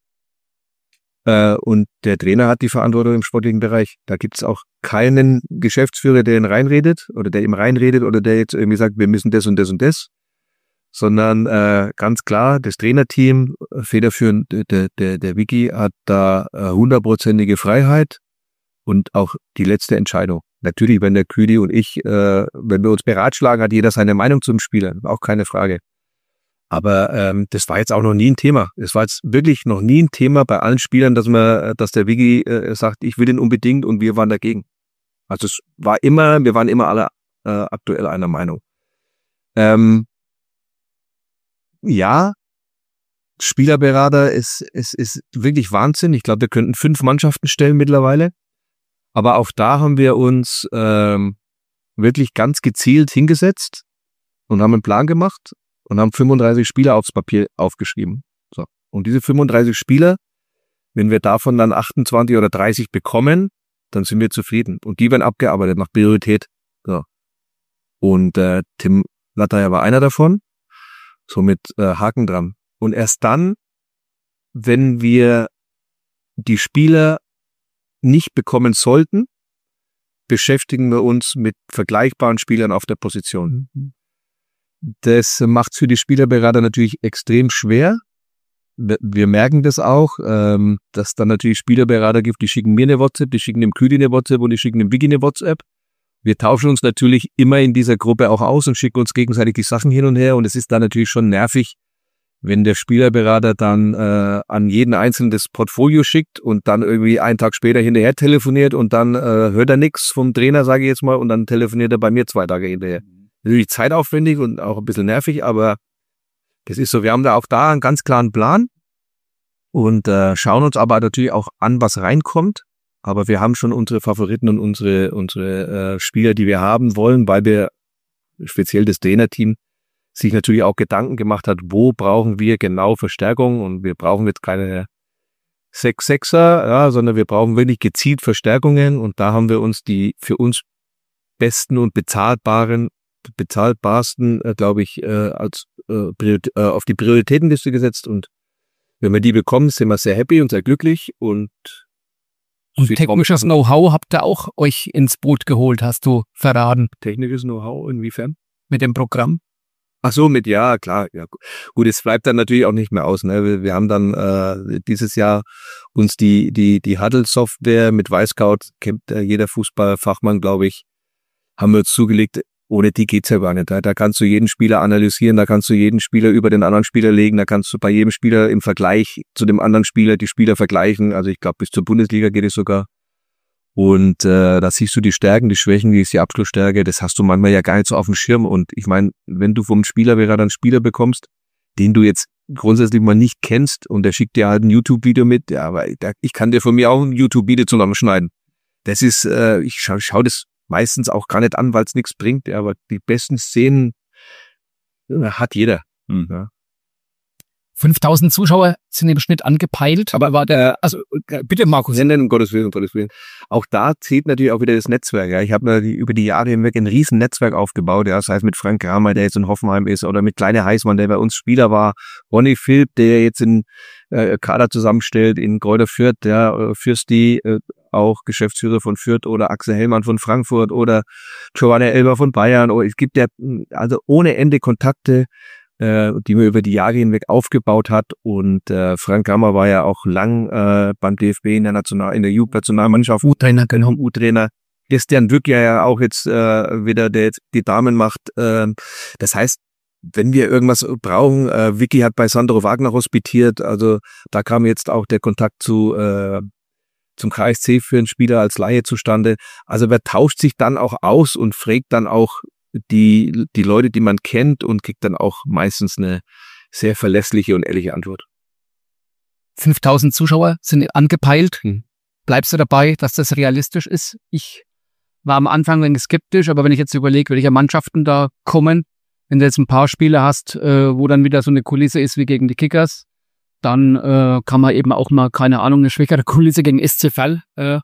Äh, und der Trainer hat die Verantwortung im sportlichen Bereich. Da gibt es auch keinen Geschäftsführer, der ihn reinredet oder der ihm reinredet oder der jetzt irgendwie sagt, wir müssen das und das und das, sondern äh, ganz klar, das Trainerteam, federführend der, der, der Vicky, hat da hundertprozentige Freiheit und auch die letzte Entscheidung. Natürlich, wenn der Kühli und ich, äh, wenn wir uns beratschlagen, hat jeder seine Meinung zum Spieler, auch keine Frage. Aber ähm, das war jetzt auch noch nie ein Thema. Es war jetzt wirklich noch nie ein Thema bei allen Spielern, dass man, dass der Vicky äh, sagt, ich will den unbedingt und wir waren dagegen. Also es war immer, wir waren immer alle äh, aktuell einer Meinung. Ähm, ja, Spielerberater ist, ist, ist wirklich Wahnsinn. Ich glaube, wir könnten fünf Mannschaften stellen mittlerweile. Aber auch da haben wir uns ähm, wirklich ganz gezielt hingesetzt und haben einen Plan gemacht und haben fünfunddreißig Spieler aufs Papier aufgeschrieben. So. Und diese fünfunddreißig Spieler, wenn wir davon dann achtundzwanzig oder dreißig bekommen, dann sind wir zufrieden. Und die werden abgearbeitet nach Priorität. So. Und äh, Tim Lattayer war einer davon. Somit äh, Haken dran. Und erst dann, wenn wir die Spieler nicht bekommen sollten, beschäftigen wir uns mit vergleichbaren Spielern auf der Position. Das macht es für die Spielerberater natürlich extrem schwer. Wir merken das auch, ähm, dass dann natürlich Spielerberater gibt, die schicken mir eine WhatsApp, die schicken dem Küdi eine WhatsApp und die schicken dem Wiki eine WhatsApp. Wir tauschen uns natürlich immer in dieser Gruppe auch aus und schicken uns gegenseitig die Sachen hin und her. Und es ist dann natürlich schon nervig, wenn der Spielerberater dann äh, an jeden Einzelnen das Portfolio schickt und dann irgendwie einen Tag später hinterher telefoniert und dann äh, hört er nichts vom Trainer, sage ich jetzt mal, und dann telefoniert er bei mir zwei Tage hinterher. Natürlich zeitaufwendig und auch ein bisschen nervig, aber das ist so. Wir haben da auch da einen ganz klaren Plan und äh, schauen uns aber natürlich auch an, was reinkommt. Aber wir haben schon unsere Favoriten und unsere unsere äh, Spieler, die wir haben wollen, weil wir speziell das Trainerteam sich natürlich auch Gedanken gemacht hat, wo brauchen wir genau Verstärkung, und wir brauchen jetzt keine sechs Sechser, ja, sondern wir brauchen wirklich gezielt Verstärkungen, und da haben wir uns die für uns besten und bezahlbaren, bezahlbarsten, äh, glaube ich, äh, als äh, Priorit- äh, auf die Prioritätenliste gesetzt, und wenn wir die bekommen, sind wir sehr happy und sehr glücklich. Und Und technisches Know-how habt ihr auch euch ins Boot geholt, hast du verraten. Technisches Know-how, inwiefern? Mit dem Programm? Ach so, mit, ja, klar. Ja. Gut, es bleibt dann natürlich auch nicht mehr aus. Ne? Wir, wir haben dann äh, dieses Jahr uns die die die Huddle-Software mit Wisecout, kennt äh, jeder Fußballfachmann, glaube ich, haben wir uns zugelegt. Ohne die geht's ja gar nicht. Da, da kannst du jeden Spieler analysieren, da kannst du jeden Spieler über den anderen Spieler legen, da kannst du bei jedem Spieler im Vergleich zu dem anderen Spieler die Spieler vergleichen. Also ich glaube, bis zur Bundesliga geht es sogar. Und äh, da siehst du die Stärken, die Schwächen, wie ist die Abschlussstärke. Das hast du manchmal ja gar nicht so auf dem Schirm. Und ich meine, wenn du vom Spielerberater einen Spieler bekommst, den du jetzt grundsätzlich mal nicht kennst, und der schickt dir halt ein YouTube-Video mit, ja, aber ich kann dir von mir auch ein YouTube-Video zusammenschneiden. Das ist, äh, ich schau, schau das meistens auch gar nicht an, weil es nichts bringt, ja, aber die besten Szenen ja, hat jeder. Hm. Ja. fünftausend Zuschauer sind im Schnitt angepeilt. Aber war der, also bitte Markus. Nein, nein, um Gottes Willen, um Gottes Willen. Auch da zählt natürlich auch wieder das Netzwerk. Ja. Ich habe mir die, über die Jahre hinweg ein riesen Netzwerk aufgebaut, ja, sei es mit Frank Kramer, der jetzt in Hoffenheim ist, oder mit Kleine Heißmann, der bei uns Spieler war, Ronny Philipp, der jetzt in äh, Kader zusammenstellt, in Greuther Fürth, ja, Fürsti, äh, auch Geschäftsführer von Fürth, oder Axel Hellmann von Frankfurt, oder Giovanni Elber von Bayern. Oh, es gibt ja also ohne Ende Kontakte, äh, die man über die Jahre hinweg aufgebaut hat. Und äh, Frank Kramer war ja auch lang äh, beim D F B in der National, in der Jugendnationalmannschaft, U-Trainer, genau. U-Trainer. Christian Wück ja auch jetzt äh, wieder, der jetzt die Damen macht. Äh, das heißt, wenn wir irgendwas brauchen, äh, Vicky hat bei Sandro Wagner hospitiert, also da kam jetzt auch der Kontakt zu äh, zum K S C für einen Spieler als Laie zustande. Also wer tauscht sich dann auch aus und fragt dann auch die die Leute, die man kennt, und kriegt dann auch meistens eine sehr verlässliche und ehrliche Antwort. fünftausend Zuschauer sind angepeilt. Hm. Bleibst du dabei, dass das realistisch ist? Ich war am Anfang ein wenig skeptisch, aber wenn ich jetzt überlege, welche Mannschaften da kommen, wenn du jetzt ein paar Spiele hast, äh, wo dann wieder so eine Kulisse ist wie gegen die Kickers, dann äh, kann man eben auch mal, keine Ahnung, eine schwächere Kulisse gegen S C Verl äh,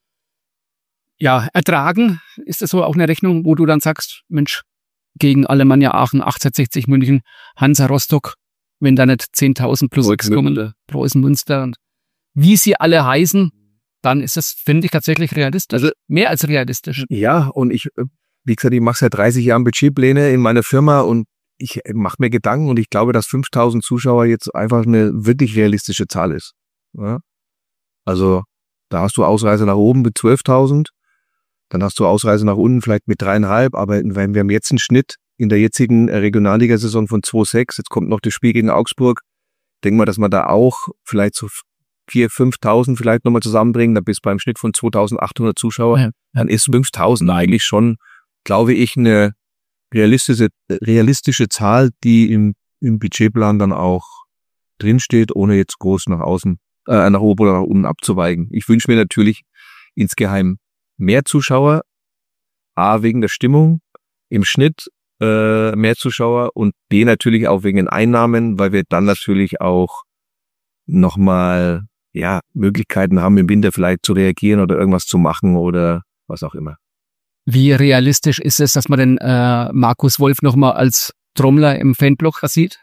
ja, ertragen. Ist das so auch eine Rechnung, wo du dann sagst, Mensch, gegen Alemannia Aachen, achtzehnhundertsechzig München, Hansa Rostock, wenn da nicht zehntausend plus X kommen, Preußen Münster und wie sie alle heißen, dann ist das, finde ich, tatsächlich realistisch. Also mehr als realistisch. Ja, und ich, wie gesagt, ich mache seit dreißig Jahren Budgetpläne in meiner Firma, und ich mache mir Gedanken, und ich glaube, dass fünftausend Zuschauer jetzt einfach eine wirklich realistische Zahl ist. Ja? Also da hast du Ausreise nach oben mit zwölftausend, dann hast du Ausreise nach unten vielleicht mit dreieinhalb, aber wenn wir haben jetzt einen Schnitt in der jetzigen Regionalligasaison von zwei Komma sechs, jetzt kommt noch das Spiel gegen Augsburg, denken wir, dass wir da auch vielleicht so viertausend, fünftausend vielleicht nochmal zusammenbringen, dann bist du beim Schnitt von zweitausendachthundert Zuschauer, ja. Dann ist fünftausend eigentlich schon glaube ich, eine realistische, realistische Zahl, die im, im Budgetplan dann auch drinsteht, ohne jetzt groß nach außen, äh, nach oben oder nach unten abzuweigen. Ich wünsche mir natürlich insgeheim mehr Zuschauer, A, wegen der Stimmung, im Schnitt äh, mehr Zuschauer und B, natürlich auch wegen den Einnahmen, weil wir dann natürlich auch nochmal ja, Möglichkeiten haben, im Winter vielleicht zu reagieren oder irgendwas zu machen oder was auch immer. Wie realistisch ist es, dass man den äh, Markus Wolf nochmal als Trommler im Fanblock sieht?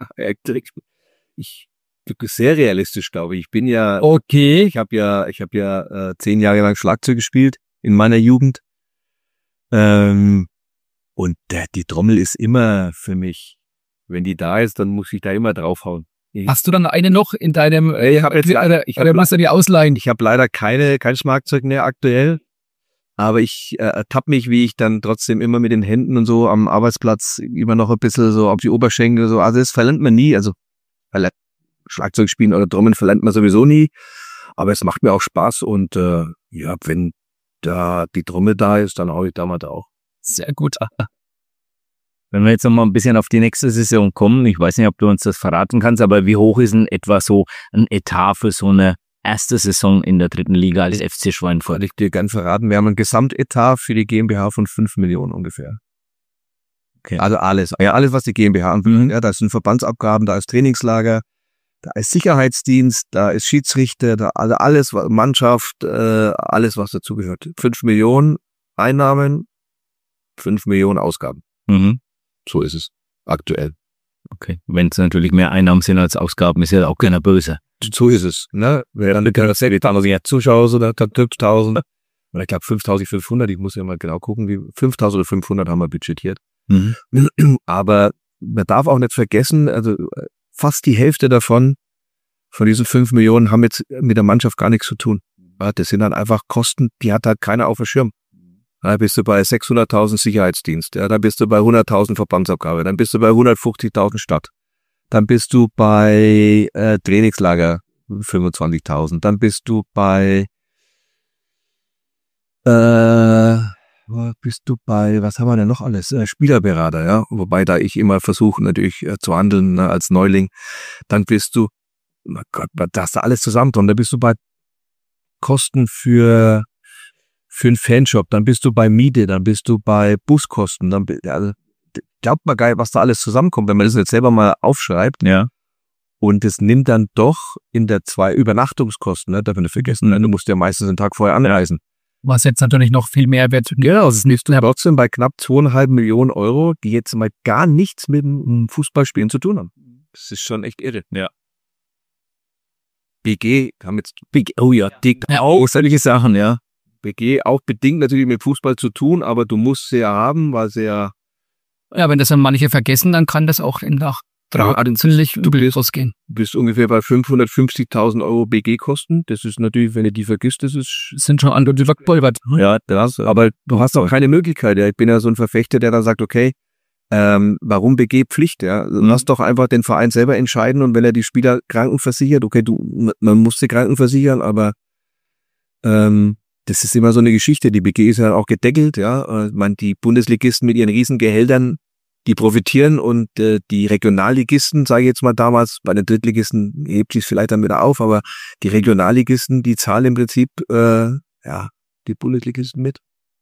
Ich sehr realistisch, glaube ich. Ich bin ja, okay. Ich habe ja, ich habe ja äh, zehn Jahre lang Schlagzeug gespielt in meiner Jugend. Ähm, und der, die Trommel ist immer für mich, wenn die da ist, dann muss ich da immer draufhauen. Ich, Hast du dann eine noch in deinem? Ich habe jetzt, oder, ich hab, oder musst du die ausleihen? Ich habe leider keine, kein Schlagzeug mehr aktuell. Aber ich äh, ertappe mich, wie ich dann trotzdem immer mit den Händen und so am Arbeitsplatz immer noch ein bisschen so auf die Oberschenkel so. Also das verlernt man nie. Also Schlagzeug spielen oder Trommeln verlernt man sowieso nie. Aber es macht mir auch Spaß und äh, ja, wenn da die Trommel da ist, dann hau ich da mal da auch. Sehr gut. Wenn wir jetzt noch mal ein bisschen auf die nächste Saison kommen, ich weiß nicht, ob du uns das verraten kannst, aber wie hoch ist denn etwa so ein Etat für so eine erste Saison in der dritten Liga als F C Schweinfurt? Kann ich dir gern verraten. Wir haben ein Gesamtetat für die GmbH von fünf Millionen ungefähr. Okay. Also alles. Ja, alles, was die GmbH anbietet. Mhm. Ja, da sind Verbandsabgaben, da ist Trainingslager, da ist Sicherheitsdienst, da ist Schiedsrichter, da also alles, Mannschaft, äh, alles, was dazugehört. Fünf Millionen Einnahmen, fünf Millionen Ausgaben. Mhm. So ist es aktuell. Okay. Wenn es natürlich mehr Einnahmen sind als Ausgaben, ist ja auch keiner böse. So ist es, ne? Dann kann das ja dann ja Zuschauer oder fünftausend. Oder ich glaube fünftausendfünfhundert, ich muss ja mal genau gucken, wie fünftausend oder fünfhundert haben wir budgetiert. Mhm. Aber man darf auch nicht vergessen, also fast die Hälfte davon, von diesen fünf Millionen, haben jetzt mit der Mannschaft gar nichts zu tun. Das sind dann einfach Kosten, die hat halt keiner auf dem Schirm. Da bist du bei sechshunderttausend Sicherheitsdienst, ja, dann bist du bei hunderttausend Verbandsabgabe, dann bist du bei hundertfünfzigtausend Stadt. Dann bist du bei äh, Trainingslager fünfundzwanzigtausend. Dann bist du bei äh, bist du bei, was haben wir denn noch alles? Äh, Spielerberater, ja. Wobei da ich immer versuche natürlich äh, zu handeln, ne, als Neuling. Dann bist du, oh Gott, da hast du alles zusammen drin. Da bist du bei Kosten für für einen Fanshop. Dann bist du bei Miete. Dann bist du bei Buskosten. Dann also, glaubt man geil, was da alles zusammenkommt, wenn man das jetzt selber mal aufschreibt. Ja. Und es nimmt dann doch in der zwei Übernachtungskosten, ne, darf man nicht vergessen, ne, du musst ja meistens einen Tag vorher anreisen. Was jetzt natürlich noch viel mehr wird. Genau, das bist du trotzdem bei knapp zweieinhalb Millionen Euro, die jetzt mal gar nichts mit dem Fußballspielen zu tun haben. Das ist schon echt irre. Ja. B G haben jetzt, Big, oh ja, dick, ja, auch solche Sachen, ja. B G auch bedingt natürlich mit Fußball zu tun, aber du musst sie ja haben, weil sie ja. Ja, wenn das dann manche vergessen, dann kann das auch in nach ziemlich übel rausgehen. Du bist ungefähr bei fünfhundertfünfzigtausend Euro B G-Kosten. Das ist natürlich, wenn du die vergisst, das ist, sind schon andere, die wegpulvert. Ja, das, aber du hast auch keine Möglichkeit. Ja. Ich bin ja so ein Verfechter, der dann sagt, okay, ähm, warum B G-Pflicht? Ja? Lass doch einfach den Verein selber entscheiden und wenn er die Spieler krankenversichert, okay, du, man muss sie krankenversichern, aber ähm, das ist immer so eine Geschichte. Die B G ist ja auch gedeckelt, ja. Ich meine, die Bundesligisten mit ihren Riesengehältern, die profitieren und äh, die Regionalligisten, sage ich jetzt mal damals, bei den Drittligisten hebt sich vielleicht dann wieder auf, aber die Regionalligisten, die zahlen im Prinzip äh, ja die Bundesligisten mit.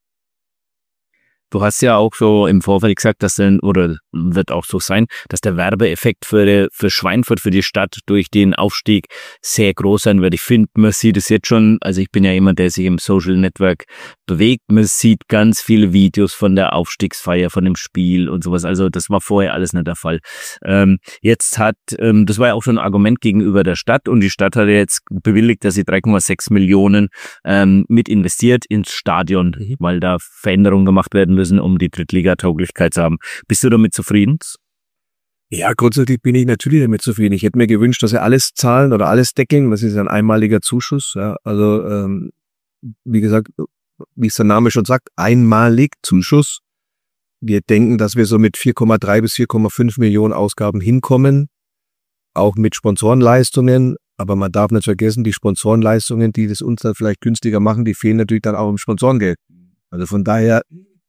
Du hast ja auch so im Vorfeld gesagt, dass dann, oder wird auch so sein, dass der Werbeeffekt für, für Schweinfurt, für die Stadt durch den Aufstieg sehr groß sein wird. Ich finde, man sieht es jetzt schon, also ich bin ja jemand, der sich im Social Network bewegt, man sieht ganz viele Videos von der Aufstiegsfeier, von dem Spiel und sowas, also das war vorher alles nicht der Fall. Ähm, jetzt hat, ähm, das war ja auch schon ein Argument gegenüber der Stadt und die Stadt hat jetzt bewilligt, dass sie drei Komma sechs Millionen ähm, mit investiert ins Stadion, weil da Veränderungen gemacht werden müssen, um die Drittliga-Tauglichkeit zu haben. Bist du damit zufrieden? Ja, grundsätzlich bin ich natürlich damit zufrieden. Ich hätte mir gewünscht, dass sie alles zahlen oder alles deckeln. Das ist ein einmaliger Zuschuss. Ja, also ähm, wie gesagt, wie es der Name schon sagt, einmalig Zuschuss. Wir denken, dass wir so mit vier Komma drei bis vier Komma fünf Millionen Ausgaben hinkommen, auch mit Sponsorenleistungen. Aber man darf nicht vergessen, die Sponsorenleistungen, die das uns dann vielleicht günstiger machen, die fehlen natürlich dann auch im Sponsorengeld. Also von daher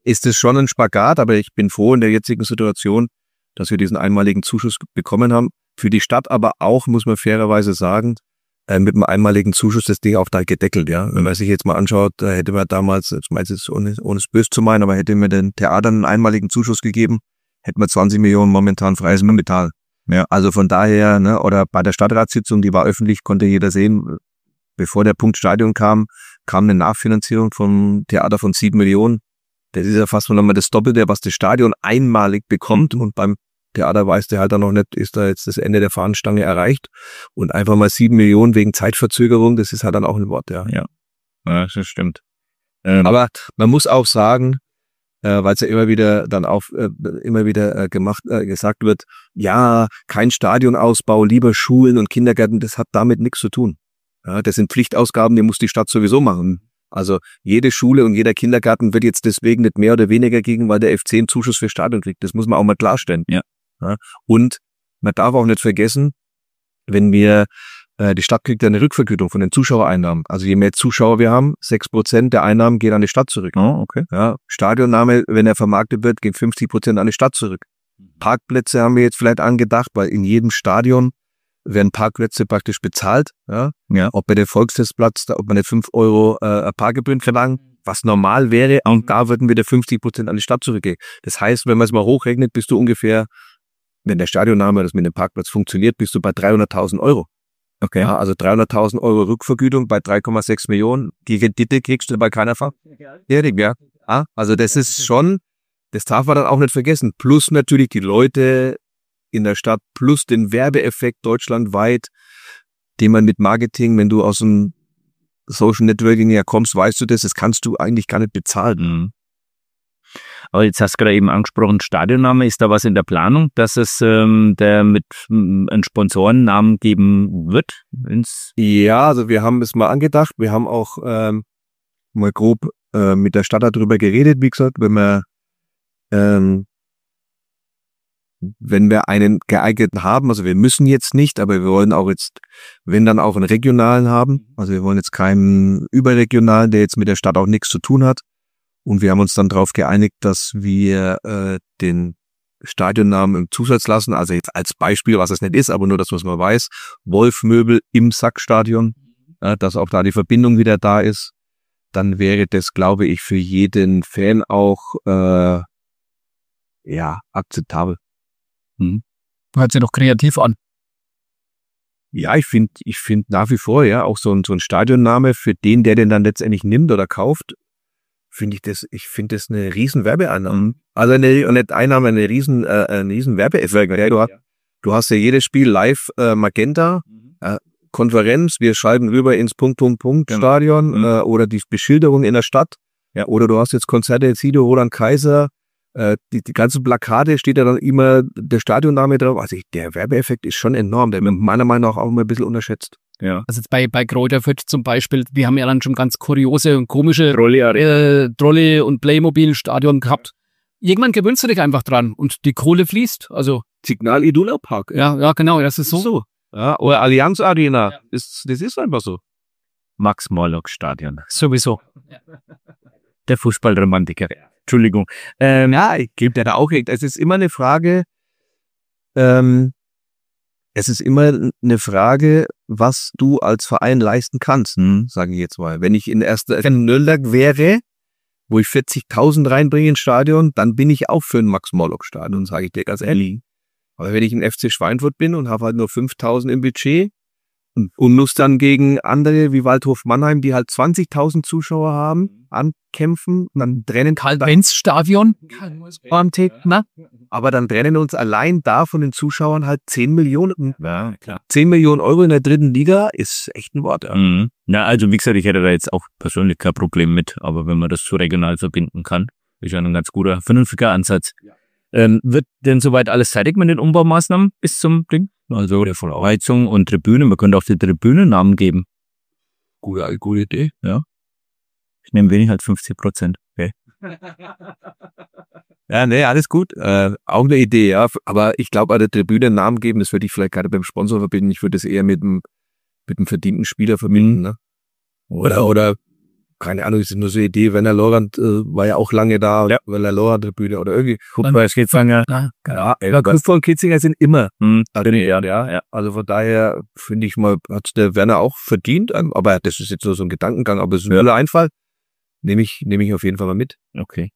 ist es schon ein Spagat, aber ich bin froh in der jetzigen Situation, dass wir diesen einmaligen Zuschuss bekommen haben. Für die Stadt aber auch, muss man fairerweise sagen, äh, mit einem einmaligen Zuschuss das Ding auch da gedeckelt, ja. Wenn man sich jetzt mal anschaut, da hätte man damals, ich meine es ohne, ohne es böse zu meinen, aber hätte mir den Theatern einen einmaligen Zuschuss gegeben, hätten wir zwanzig Millionen momentan freies Kapital. Ja. Also von daher, ne, oder bei der Stadtratssitzung, die war öffentlich, konnte jeder sehen, bevor der Punkt Stadion kam, kam eine Nachfinanzierung vom Theater von sieben Millionen. Das ist ja fast noch mal das Doppelte, was das Stadion einmalig bekommt. Und beim Theater weiß der halt dann noch nicht, ist da jetzt das Ende der Fahnenstange erreicht. Und einfach mal sieben Millionen wegen Zeitverzögerung, das ist halt dann auch ein Wort, ja. Ja, ja, das stimmt. Ähm, Aber man muss auch sagen, äh, weil es ja immer wieder dann auch äh, immer wieder äh, gemacht äh, gesagt wird, ja, kein Stadionausbau, lieber Schulen und Kindergärten, das hat damit nichts zu tun. Ja, das sind Pflichtausgaben, die muss die Stadt sowieso machen. Also jede Schule und jeder Kindergarten wird jetzt deswegen nicht mehr oder weniger kriegen, weil der F C einen Zuschuss für Stadion kriegt. Das muss man auch mal klarstellen. Ja. Ja, und man darf auch nicht vergessen, wenn wir, äh, die Stadt kriegt ja eine Rückvergütung von den Zuschauereinnahmen. Also je mehr Zuschauer wir haben, sechs Prozent der Einnahmen gehen an die Stadt zurück. Oh, okay. Ja, Stadionname, wenn er vermarktet wird, gehen fünfzig Prozent an die Stadt zurück. Parkplätze haben wir jetzt vielleicht angedacht, weil in jedem Stadion werden Parkplätze praktisch bezahlt. Ja, Ja. ob bei der Volksfestplatz, da, ob man nicht fünf Euro äh, Parkgebühren verlangt, was normal wäre, und da würden wieder fünfzig Prozent an die Stadt zurückgehen. Das heißt, wenn man es mal hochrechnet, bist du ungefähr, wenn der Stadionname, das mit dem Parkplatz funktioniert, bist du bei dreihunderttausend Euro. Okay. Ja, also dreihunderttausend Euro Rückvergütung bei drei Komma sechs Millionen. Die Rendite kriegst du bei keiner Fahrt. Ja, ja. Ah, also das ist schon, das darf man dann auch nicht vergessen. Plus natürlich die Leute in der Stadt, plus den Werbeeffekt deutschlandweit, den man mit Marketing, wenn du aus dem Social Networking her kommst, weißt du das, das kannst du eigentlich gar nicht bezahlen. Mhm. Aber jetzt hast du gerade eben angesprochen, Stadionname, ist da was in der Planung, dass es ähm, der mit ähm, einen Sponsorennamen geben wird? Ins Ja, also wir haben es mal angedacht, wir haben auch ähm, mal grob äh, mit der Stadt darüber geredet, wie gesagt, wenn wir ähm, wenn wir einen geeigneten haben, also wir müssen jetzt nicht, aber wir wollen auch jetzt, wenn dann auch einen regionalen haben, also wir wollen jetzt keinen überregionalen, der jetzt mit der Stadt auch nichts zu tun hat. Und wir haben uns dann darauf geeinigt, dass wir äh, den Stadionnamen im Zusatz lassen, also jetzt als Beispiel, was es nicht ist, aber nur, dass man es mal weiß, Wolf-Möbel im Sackstadion, ja, dass auch da die Verbindung wieder da ist. Dann wäre das, glaube ich, für jeden Fan auch äh, ja akzeptabel. Mhm. Hört sich doch kreativ an. Ja, ich finde ich finde nach wie vor, ja, auch so ein, so ein Stadionname für den, der den dann letztendlich nimmt oder kauft, finde ich das, ich finde das eine riesen Werbeeinnahme. Also eine, nicht Einnahme, eine riesen, äh, eine riesen Werbeeffekt. Ja, du, hast, du hast ja jedes Spiel live äh, Magenta, äh, Konferenz, wir schalten rüber ins Punkt, Punkt, Punkt Genau. Stadion Mhm. äh, oder die Beschilderung in der Stadt. Ja, oder du hast jetzt Konzerte, jetzt Sido, Roland Kaiser, äh, die, die ganzen Plakate steht ja dann immer der Stadionname drauf. Also ich, der Werbeeffekt ist schon enorm, der wird meiner Meinung nach auch immer ein bisschen unterschätzt. ja. Also jetzt bei, bei Kräuter Fürth zum Beispiel, wir haben ja dann schon ganz kuriose und komische Trolley äh, Trolley- und Playmobil-Stadion gehabt. Irgendwann gewöhnst du dich einfach dran und die Kohle fließt. Also, Signal Iduna Park. ja, ja, genau, das ist so. so. Ja, oder Allianz Arena. Ja. Das, das ist einfach so. Max-Morlock-Stadion. Sowieso. Der Fußballromantiker. Entschuldigung. Ähm, Ja, ich gebe dir da auch recht. Es ist immer eine Frage, ähm, es ist immer eine Frage, was du als Verein leisten kannst, Mhm. sage ich jetzt mal. Wenn ich in erster in Nürnberg wäre, wo ich vierzigtausend reinbringe ins Stadion, dann bin ich auch für ein Max-Morlock-Stadion, sage ich dir ganz ehrlich. Aber wenn ich in F C Schweinfurt bin und habe halt nur fünftausend im Budget und, und muss dann gegen andere wie Waldhof Mannheim, die halt zwanzigtausend Zuschauer haben, ankämpfen, dann trennen Karl-Benz-Stadion. aber dann trennen uns allein da von den Zuschauern halt zehn Millionen. ja, klar. zehn Millionen Euro in der dritten Liga ist echt ein Wort. Ja. Mhm. Na, also wie gesagt, ich hätte da jetzt auch persönlich kein Problem mit, aber wenn man das so regional verbinden kann, ist ja ein ganz guter, vernünftiger Ansatz. Ähm, wird denn soweit alles fertig mit den Umbaumaßnahmen bis zum Ding? Also der Heizung und Tribüne, man könnte auch die Tribünennamen geben. Gute, gute Idee. Ja. Ich nehme wenig als fünfzig Prozent. Okay. Ja, nee, alles gut. Äh, auch eine Idee, ja. Aber ich glaube, an der Tribüne einen Namen geben, das würde ich vielleicht gerade beim Sponsor verbinden. Ich würde das eher mit dem, mit dem verdienten Spieler verbinden, ne? Oder, oder keine Ahnung, ist nur so eine Idee, Werner Lorand äh, war ja auch lange da, ja. Werner Lorand-Tribüne oder irgendwie. Fußball, Kitzinger. Ja, ja Fußball und Kitzinger sind immer. Hm, also, ja, ja, ja. Also von daher finde ich mal, hat der Werner auch verdient, aber das ist jetzt so, so ein Gedankengang, aber es ist ein toller Einfall. Nehme ich, nehme ich auf jeden Fall mal mit. Okay.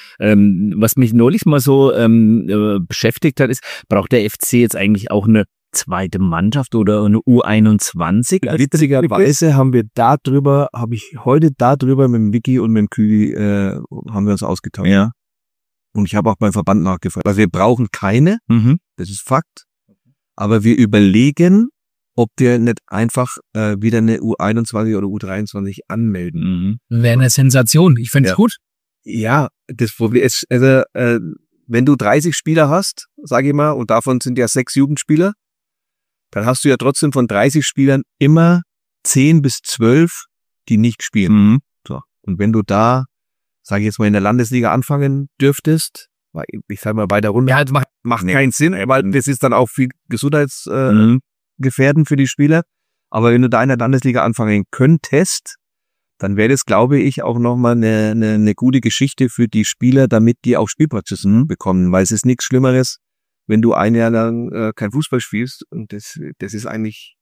Ähm, was mich neulich mal so ähm, äh, beschäftigt hat, ist, braucht der F C jetzt eigentlich auch eine zweite Mannschaft oder eine U einundzwanzig? Witzigerweise haben wir darüber, habe ich heute darüber mit dem Vicky und mit dem Küli, äh, haben wir uns ausgetauscht. Ja. Und ich habe auch beim Verband nachgefragt. Also wir brauchen keine, mhm. das ist Fakt. Aber wir überlegen, ob wir nicht einfach äh, wieder eine U einundzwanzig oder U dreiundzwanzig anmelden. Mhm. Wäre eine Sensation. Ich finde es ja. gut. Ja, das Problem ist, also äh, wenn du dreißig Spieler hast, sage ich mal, und davon sind ja sechs Jugendspieler, dann hast du ja trotzdem von dreißig Spielern immer zehn bis zwölf, die nicht spielen. Mhm. So. Und wenn du da, sage ich jetzt mal, in der Landesliga anfangen dürftest, ich sage mal bei der Runde, ja, das macht, macht nee. keinen Sinn, weil das ist dann auch viel gesundheitsgefährdend äh, mhm. für die Spieler. Aber wenn du da in der Landesliga anfangen könntest, dann wäre das, glaube ich, auch nochmal eine, eine, eine gute Geschichte für die Spieler, damit die auch Spielpraxis mhm. bekommen. Weil es ist nichts Schlimmeres, wenn du ein Jahr lang äh, kein Fußball spielst. Und das, das ist eigentlich,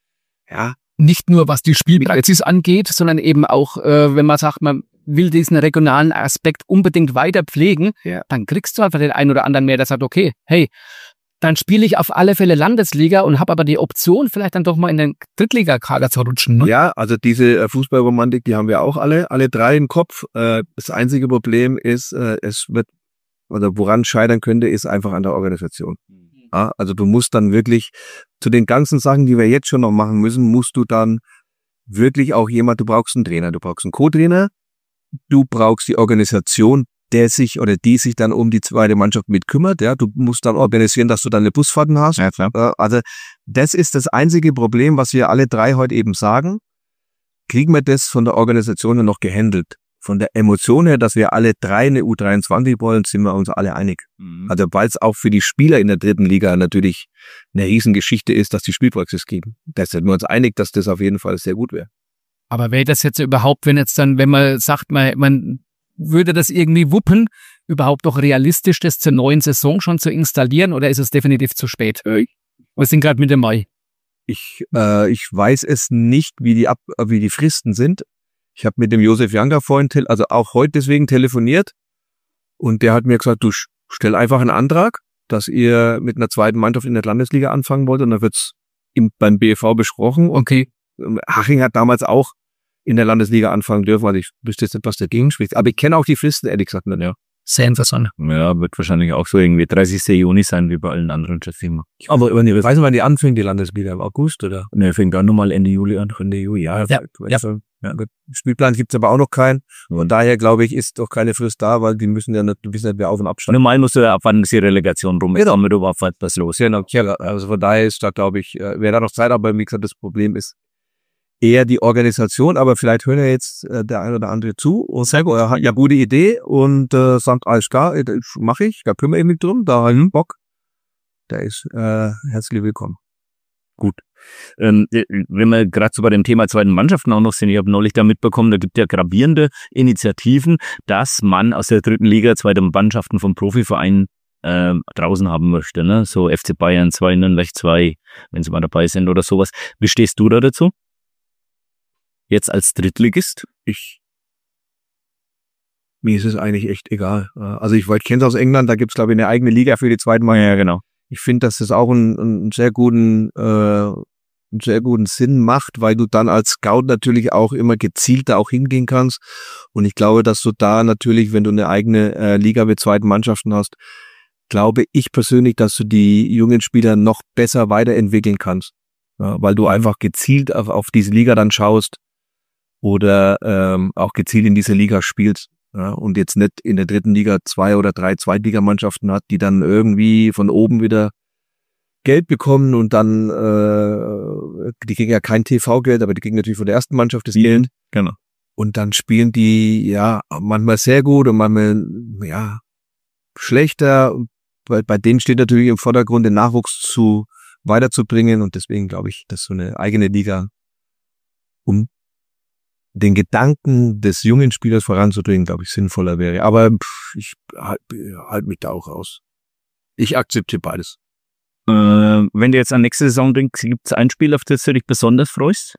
ja. Nicht nur, was die Spielpraxis angeht, sondern eben auch, äh, wenn man sagt, man will diesen regionalen Aspekt unbedingt weiter pflegen, ja. dann kriegst du einfach den einen oder anderen mehr, der sagt, okay, hey, dann spiele ich auf alle Fälle Landesliga und habe aber die Option, vielleicht dann doch mal in den Drittligakader zu rutschen. Ne? Ja, also diese äh, Fußballromantik, die haben wir auch alle, alle drei im Kopf. Äh, das einzige Problem ist, äh, es wird, oder woran scheitern könnte, ist einfach an der Organisation. Ja, also du musst dann wirklich, zu den ganzen Sachen, die wir jetzt schon noch machen müssen, musst du dann wirklich auch jemand, du brauchst einen Trainer, du brauchst einen Co-Trainer, du brauchst die Organisation, der sich oder die sich dann um die zweite Mannschaft mit kümmert. Ja, du musst dann organisieren, dass du dann eine Busfahrten hast. Ja, klar. Also das ist das einzige Problem, was wir alle drei heute eben sagen. Kriegen wir das von der Organisation noch gehandelt? Von der Emotion her, dass wir alle drei eine U dreiundzwanzig wollen, sind wir uns alle einig. Mhm. Also weil es auch für die Spieler in der dritten Liga natürlich eine Riesengeschichte ist, dass die Spielpraxis kriegen. Da sind wir uns einig, dass das auf jeden Fall sehr gut wäre. Aber wäre das jetzt überhaupt, wenn jetzt dann, wenn man sagt, man, man würde das irgendwie wuppen, überhaupt doch realistisch, das zur neuen Saison schon zu installieren, oder ist es definitiv zu spät? Äh, Wir sind gerade Mitte Mai. Ich, äh, ich weiß es nicht, wie die, Ab wie die Fristen sind. Ich habe mit dem Josef Janka vorhin, also auch heute deswegen telefoniert, und der hat mir gesagt, du stell einfach einen Antrag, dass ihr mit einer zweiten Mannschaft in der Landesliga anfangen wollt, und dann wird's im, beim B E V besprochen. Okay. Haching hat damals auch in der Landesliga anfangen dürfen, also ich wüsste jetzt nicht, was dagegen spricht. Aber ich kenne auch die Fristen, ehrlich gesagt, nicht, ja. Sehr interessant. Ja, wird wahrscheinlich auch so irgendwie dreißigsten Juni sein, wie bei allen anderen Stadtteams. Aber ich weiß nicht, wann die anfängt, die Landesliga, im August, oder? Ne, fängt dann nochmal Ende Juli an. Ende Juli, ja. Ja, ja. So, ja. Spielplan gibt's aber auch noch keinen. Von daher, glaube ich, ist doch keine Frist da, weil die müssen ja nicht, du wissen nicht, wer auf und abstand. Normal musst du ja abwarten, bis die Relegation rum ist, damit du überhaupt was los. Genau, also von daher ist da, glaube ich, wer da noch Zeit hat, aber wie gesagt, das Problem ist eher die Organisation, aber vielleicht hören ja jetzt äh, der eine oder andere zu und sagt, er hat ja gute Idee und äh, sagt, alles klar, äh, mache ich, da kümmere ich mich drum, da habe ich Bock. Der ist äh, herzlich willkommen. Gut. Ähm, wenn wir gerade so bei dem Thema zweiten Mannschaften auch noch sind, ich habe neulich da mitbekommen, da gibt ja gravierende Initiativen, dass man aus der dritten Liga zweite Mannschaften von Profivereinen äh, draußen haben möchte, ne? So F C Bayern zwei, Nürnberg zwei, wenn sie mal dabei sind oder sowas. Wie stehst du da dazu? Jetzt als Drittligist? Ich, mir ist es eigentlich echt egal. Also ich, ich kenne es aus England, da gibt es, glaube ich, eine eigene Liga für die zweiten Mal. Ja, genau. Ich finde, dass das auch einen, einen sehr guten, äh, einen sehr guten Sinn macht, weil du dann als Scout natürlich auch immer gezielter auch hingehen kannst. Und ich glaube, dass du da natürlich, wenn du eine eigene äh, Liga mit zweiten Mannschaften hast, glaube ich persönlich, dass du die jungen Spieler noch besser weiterentwickeln kannst. Ja, weil du einfach gezielt auf, auf diese Liga dann schaust, oder ähm, auch gezielt in dieser Liga spielst, ja, und jetzt nicht in der dritten Liga zwei oder drei Zweitligamannschaften hat, die dann irgendwie von oben wieder Geld bekommen und dann, äh, die kriegen ja kein T V-Geld, aber die kriegen natürlich von der ersten Mannschaft das Geld. Genau. Und dann spielen die, ja, manchmal sehr gut und manchmal, ja, schlechter. Bei, bei denen steht natürlich im Vordergrund, den Nachwuchs zu weiterzubringen, und deswegen glaube ich, dass so eine eigene Liga um den Gedanken des jungen Spielers voranzubringen, glaube ich, sinnvoller wäre. Aber pff, ich halte halt mich da auch raus. Ich akzeptiere beides. Äh, wenn du jetzt an nächste Saison denkst, gibt es ein Spiel, auf das du dich besonders freust?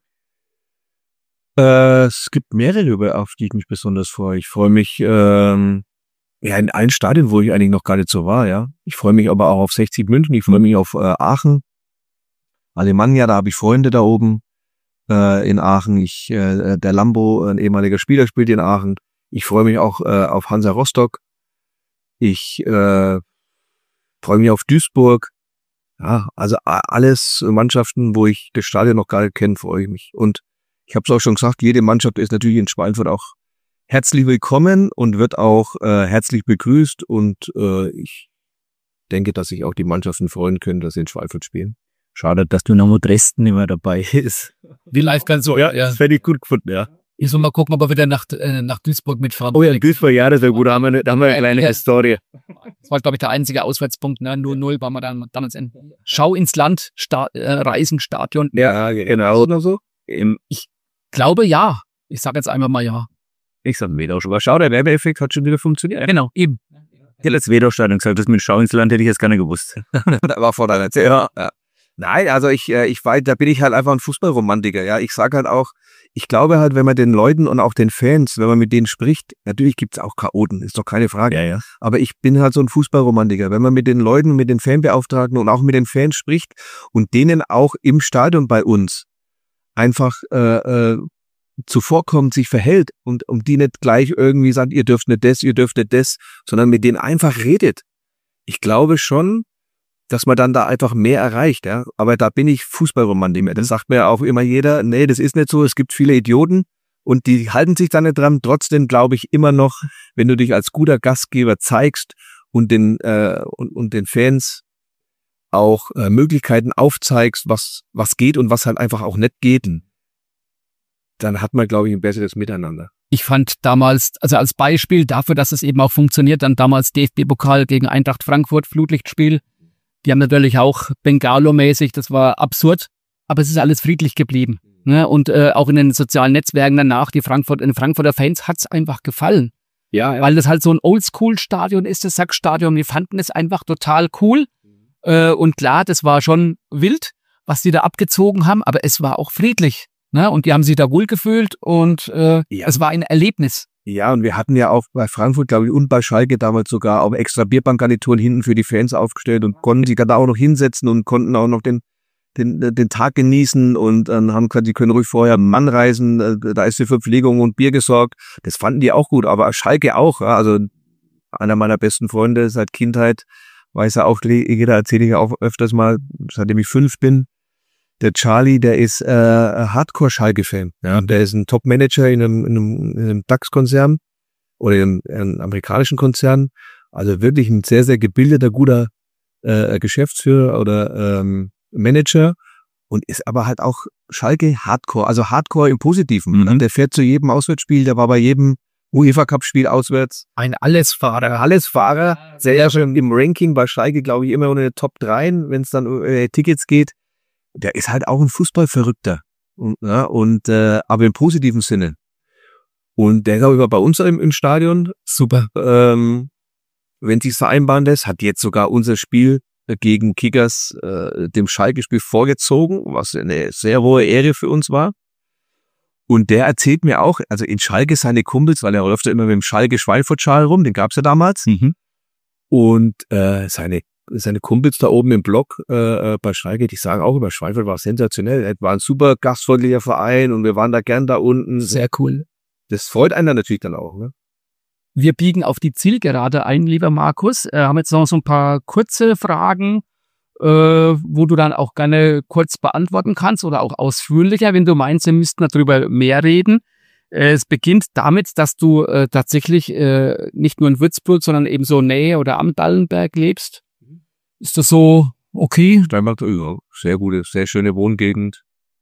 Äh, es gibt mehrere, auf die ich mich besonders freue. Ich freue mich ähm, ja in allen Stadien, wo ich eigentlich noch gar nicht so war. Ja, ich freue mich aber auch auf sechzig München. Ich freue mich auf äh, Aachen, Alemannia. Da habe ich Freunde da oben äh, in Aachen. Ich äh, der Lambo, ein ehemaliger Spieler, spielt in Aachen. Ich freue mich auch äh, auf Hansa Rostock. Ich äh, freue mich auf Duisburg. Ja, also alles Mannschaften, wo ich das Stadion noch gar nicht kenne, freue ich mich. Und ich habe es auch schon gesagt, jede Mannschaft ist natürlich in Schweinfurt auch herzlich willkommen und wird auch äh, herzlich begrüßt. Und äh, ich denke, dass sich auch die Mannschaften freuen können, dass sie in Schweinfurt spielen. Schade, dass Dynamo Dresden nicht mehr dabei ist. Die live ganz so, ja. ja. Das hätte ich gut gefunden, ja. Ich soll mal gucken, ob wir wieder nach, äh, nach Duisburg mitfahren. Oh ja, Duisburg, ja, das ist ja gut. Da haben wir eine, da haben wir eine kleine Ja. Historie. Das war, glaube ich, der einzige Auswärtspunkt. Ne? null null waren wir dann, dann ins Ende. Schau ins Land, Sta äh, Reisen, Stadion. Ja, genau. Oder so. Im, Ich glaube, ja. Ich sage jetzt einfach mal ja. ich sag Wedau schon. Aber schau, der Werbeeffekt hat schon wieder funktioniert. Genau, eben. Ich hätte jetzt Wedau-Stadion gesagt, das mit Schau ins Land hätte ich jetzt gar nicht gewusst. Da war vor deiner Zeit. Ja. Ja. Nein, also ich, äh, ich weiß, da bin ich halt einfach ein Fußballromantiker. Ja, ich sage halt auch, ich glaube halt, wenn man den Leuten und auch den Fans, wenn man mit denen spricht, natürlich gibt's auch Chaoten, ist doch keine Frage. Ja, ja. Aber ich bin halt so ein Fußballromantiker. Wenn man mit den Leuten, mit den Fanbeauftragten und auch mit den Fans spricht und denen auch im Stadion bei uns einfach äh, äh, zuvorkommt, sich verhält und um die nicht gleich irgendwie sagt, ihr dürft nicht das, ihr dürft nicht das, sondern mit denen einfach redet. Ich glaube schon, dass man dann da einfach mehr erreicht, ja. Aber da bin ich Fußballromantiker. Das sagt mir ja auch immer jeder, nee, das ist nicht so, es gibt viele Idioten und die halten sich da nicht dran. Trotzdem glaube ich immer noch, wenn du dich als guter Gastgeber zeigst und den, äh, und, und den Fans auch äh, Möglichkeiten aufzeigst, was, was geht und was halt einfach auch nicht geht, dann hat man, glaube ich, ein besseres Miteinander. Ich fand damals, also als Beispiel dafür, dass es eben auch funktioniert, dann damals D F B-Pokal gegen Eintracht Frankfurt, Flutlichtspiel. Die haben natürlich auch Bengalo-mäßig, das war absurd, aber es ist alles friedlich geblieben. Ne? Und äh, auch in den sozialen Netzwerken danach, die Frankfurt, den Frankfurter Fans hat's einfach gefallen. Ja, ja. Weil das halt so ein Oldschool-Stadion ist, das Sackstadion. Wir fanden es einfach total cool. Äh, und klar, das war schon wild, was die da abgezogen haben, aber es war auch friedlich. Ne? Und die haben sich da wohlgefühlt und äh, Ja. es war ein Erlebnis. Ja, und wir hatten ja auch bei Frankfurt, glaube ich, und bei Schalke damals sogar auch extra Bierbankgarnituren hinten für die Fans aufgestellt und konnten sich da auch noch hinsetzen und konnten auch noch den den den Tag genießen und dann haben gesagt, die können ruhig vorher Mann reisen, da ist für Verpflegung und Bier gesorgt. Das fanden die auch gut, aber Schalke auch. Ja, also einer meiner besten Freunde seit Kindheit, weiß er auch, jeder erzähle ich ja auch öfters mal, seitdem ich fünf bin. Der Charlie, der ist äh, Hardcore-Schalke-Fan. Ja, der ist ein Top-Manager in einem, in einem, in einem DAX-Konzern oder in einem, in einem amerikanischen Konzern. Also wirklich ein sehr, sehr gebildeter, guter äh, Geschäftsführer oder ähm, Manager und ist aber halt auch Schalke Hardcore, also Hardcore im Positiven. Mhm. Der fährt zu jedem Auswärtsspiel, der war bei jedem UEFA-Cup-Spiel auswärts. Ein Allesfahrer. Allesfahrer, sehr schön im Ranking bei Schalke, glaube ich, immer unter den Top drei, wenn es dann äh, Tickets geht. Der ist halt auch ein Fußballverrückter. Und, ja, und äh, aber im positiven Sinne. Und der, glaube ich, war bei uns im, im Stadion. Super. Ähm, wenn sich's vereinbaren lässt, hat jetzt sogar unser Spiel gegen Kickers äh, dem Schalke-Spiel vorgezogen, was eine sehr hohe Ehre für uns war. Und der erzählt mir auch, also in Schalke seine Kumpels, weil er läuft ja immer mit dem Schalke-Schweinfurt-Schal rum, den gab's ja damals. Mhm. Und äh, seine seine Kumpels da oben im Block äh, bei Schalke, die sagen auch über Schweinfurt war sensationell. Es war ein super gastfreundlicher Verein und wir waren da gern da unten. Sehr cool. Das freut einen dann natürlich dann auch. Ne? Wir biegen auf die Zielgerade ein, lieber Markus. Wir haben jetzt noch so ein paar kurze Fragen, äh, wo du dann auch gerne kurz beantworten kannst oder auch ausführlicher, wenn du meinst, wir müssten darüber mehr reden. Äh, es beginnt damit, dass du äh, tatsächlich äh, nicht nur in Würzburg, sondern eben so Nähe oder am Dallenberg lebst. Ist das so okay? Steinbach, ja, sehr gute, sehr schöne Wohngegend.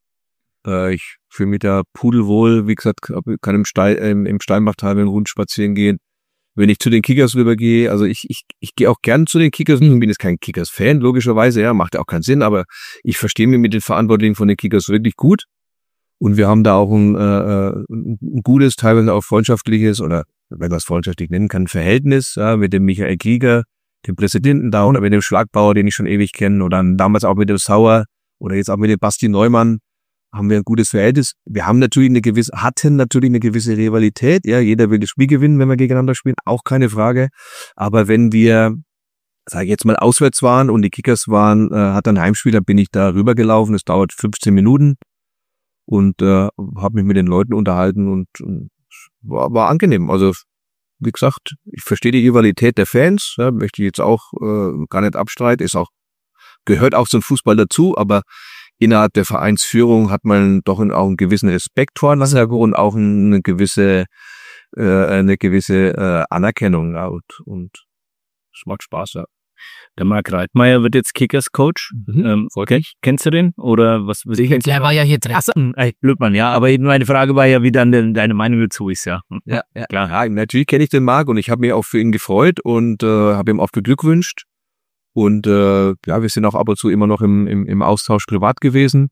Äh, ich fühle mich da pudelwohl. Wie gesagt, kann im, Stein, ähm, im Steinbachtal mit dem Hund spazieren gehen. Wenn ich zu den Kickers rübergehe, also ich, ich, ich gehe auch gern zu den Kickers. Ich bin jetzt kein Kickers-Fan, logischerweise, ja, macht ja auch keinen Sinn, aber ich verstehe mich mit den Verantwortlichen von den Kickers wirklich gut. Und wir haben da auch ein, äh, ein gutes, teilweise auch freundschaftliches oder, wenn man es freundschaftlich nennen kann, Verhältnis ja, mit dem Michael Krieger, dem Präsidenten da oder mit dem Schlagbauer, den ich schon ewig kenne, oder damals auch mit dem Sauer oder jetzt auch mit dem Basti Neumann haben wir ein gutes Verhältnis. Wir haben natürlich eine gewisse, hatten natürlich eine gewisse Rivalität. Ja, jeder will das Spiel gewinnen, wenn wir gegeneinander spielen, auch keine Frage. Aber wenn wir, sage ich jetzt mal, auswärts waren und die Kickers waren, äh, hat ein Heimspieler, bin ich da rübergelaufen. Es dauert fünfzehn Minuten und äh, habe mich mit den Leuten unterhalten und, und war, war angenehm. Also wie gesagt, ich verstehe die Rivalität der Fans, ja, möchte ich jetzt auch äh, gar nicht abstreiten. Ist auch gehört auch zum Fußball dazu, aber innerhalb der Vereinsführung hat man doch auch einen gewissen Respekt voreinander und auch eine gewisse äh, eine gewisse äh, Anerkennung ja, und, und es macht Spaß, ja. Der Marc Reitmeier wird jetzt Kickers-Coach. Mhm. Ähm, okay. Kennst du den? Oder was? was Der, der war ja hier drin. Ey, Blödmann, ja. Aber meine Frage war ja, wie dann de, deine Meinung dazu ist, ja. Ja, ja. Klar. Ja, natürlich kenne ich den Marc und ich habe mich auch für ihn gefreut und äh, habe ihm auch beglückwünscht. Und äh, ja, wir sind auch ab und zu immer noch im, im, im Austausch privat gewesen.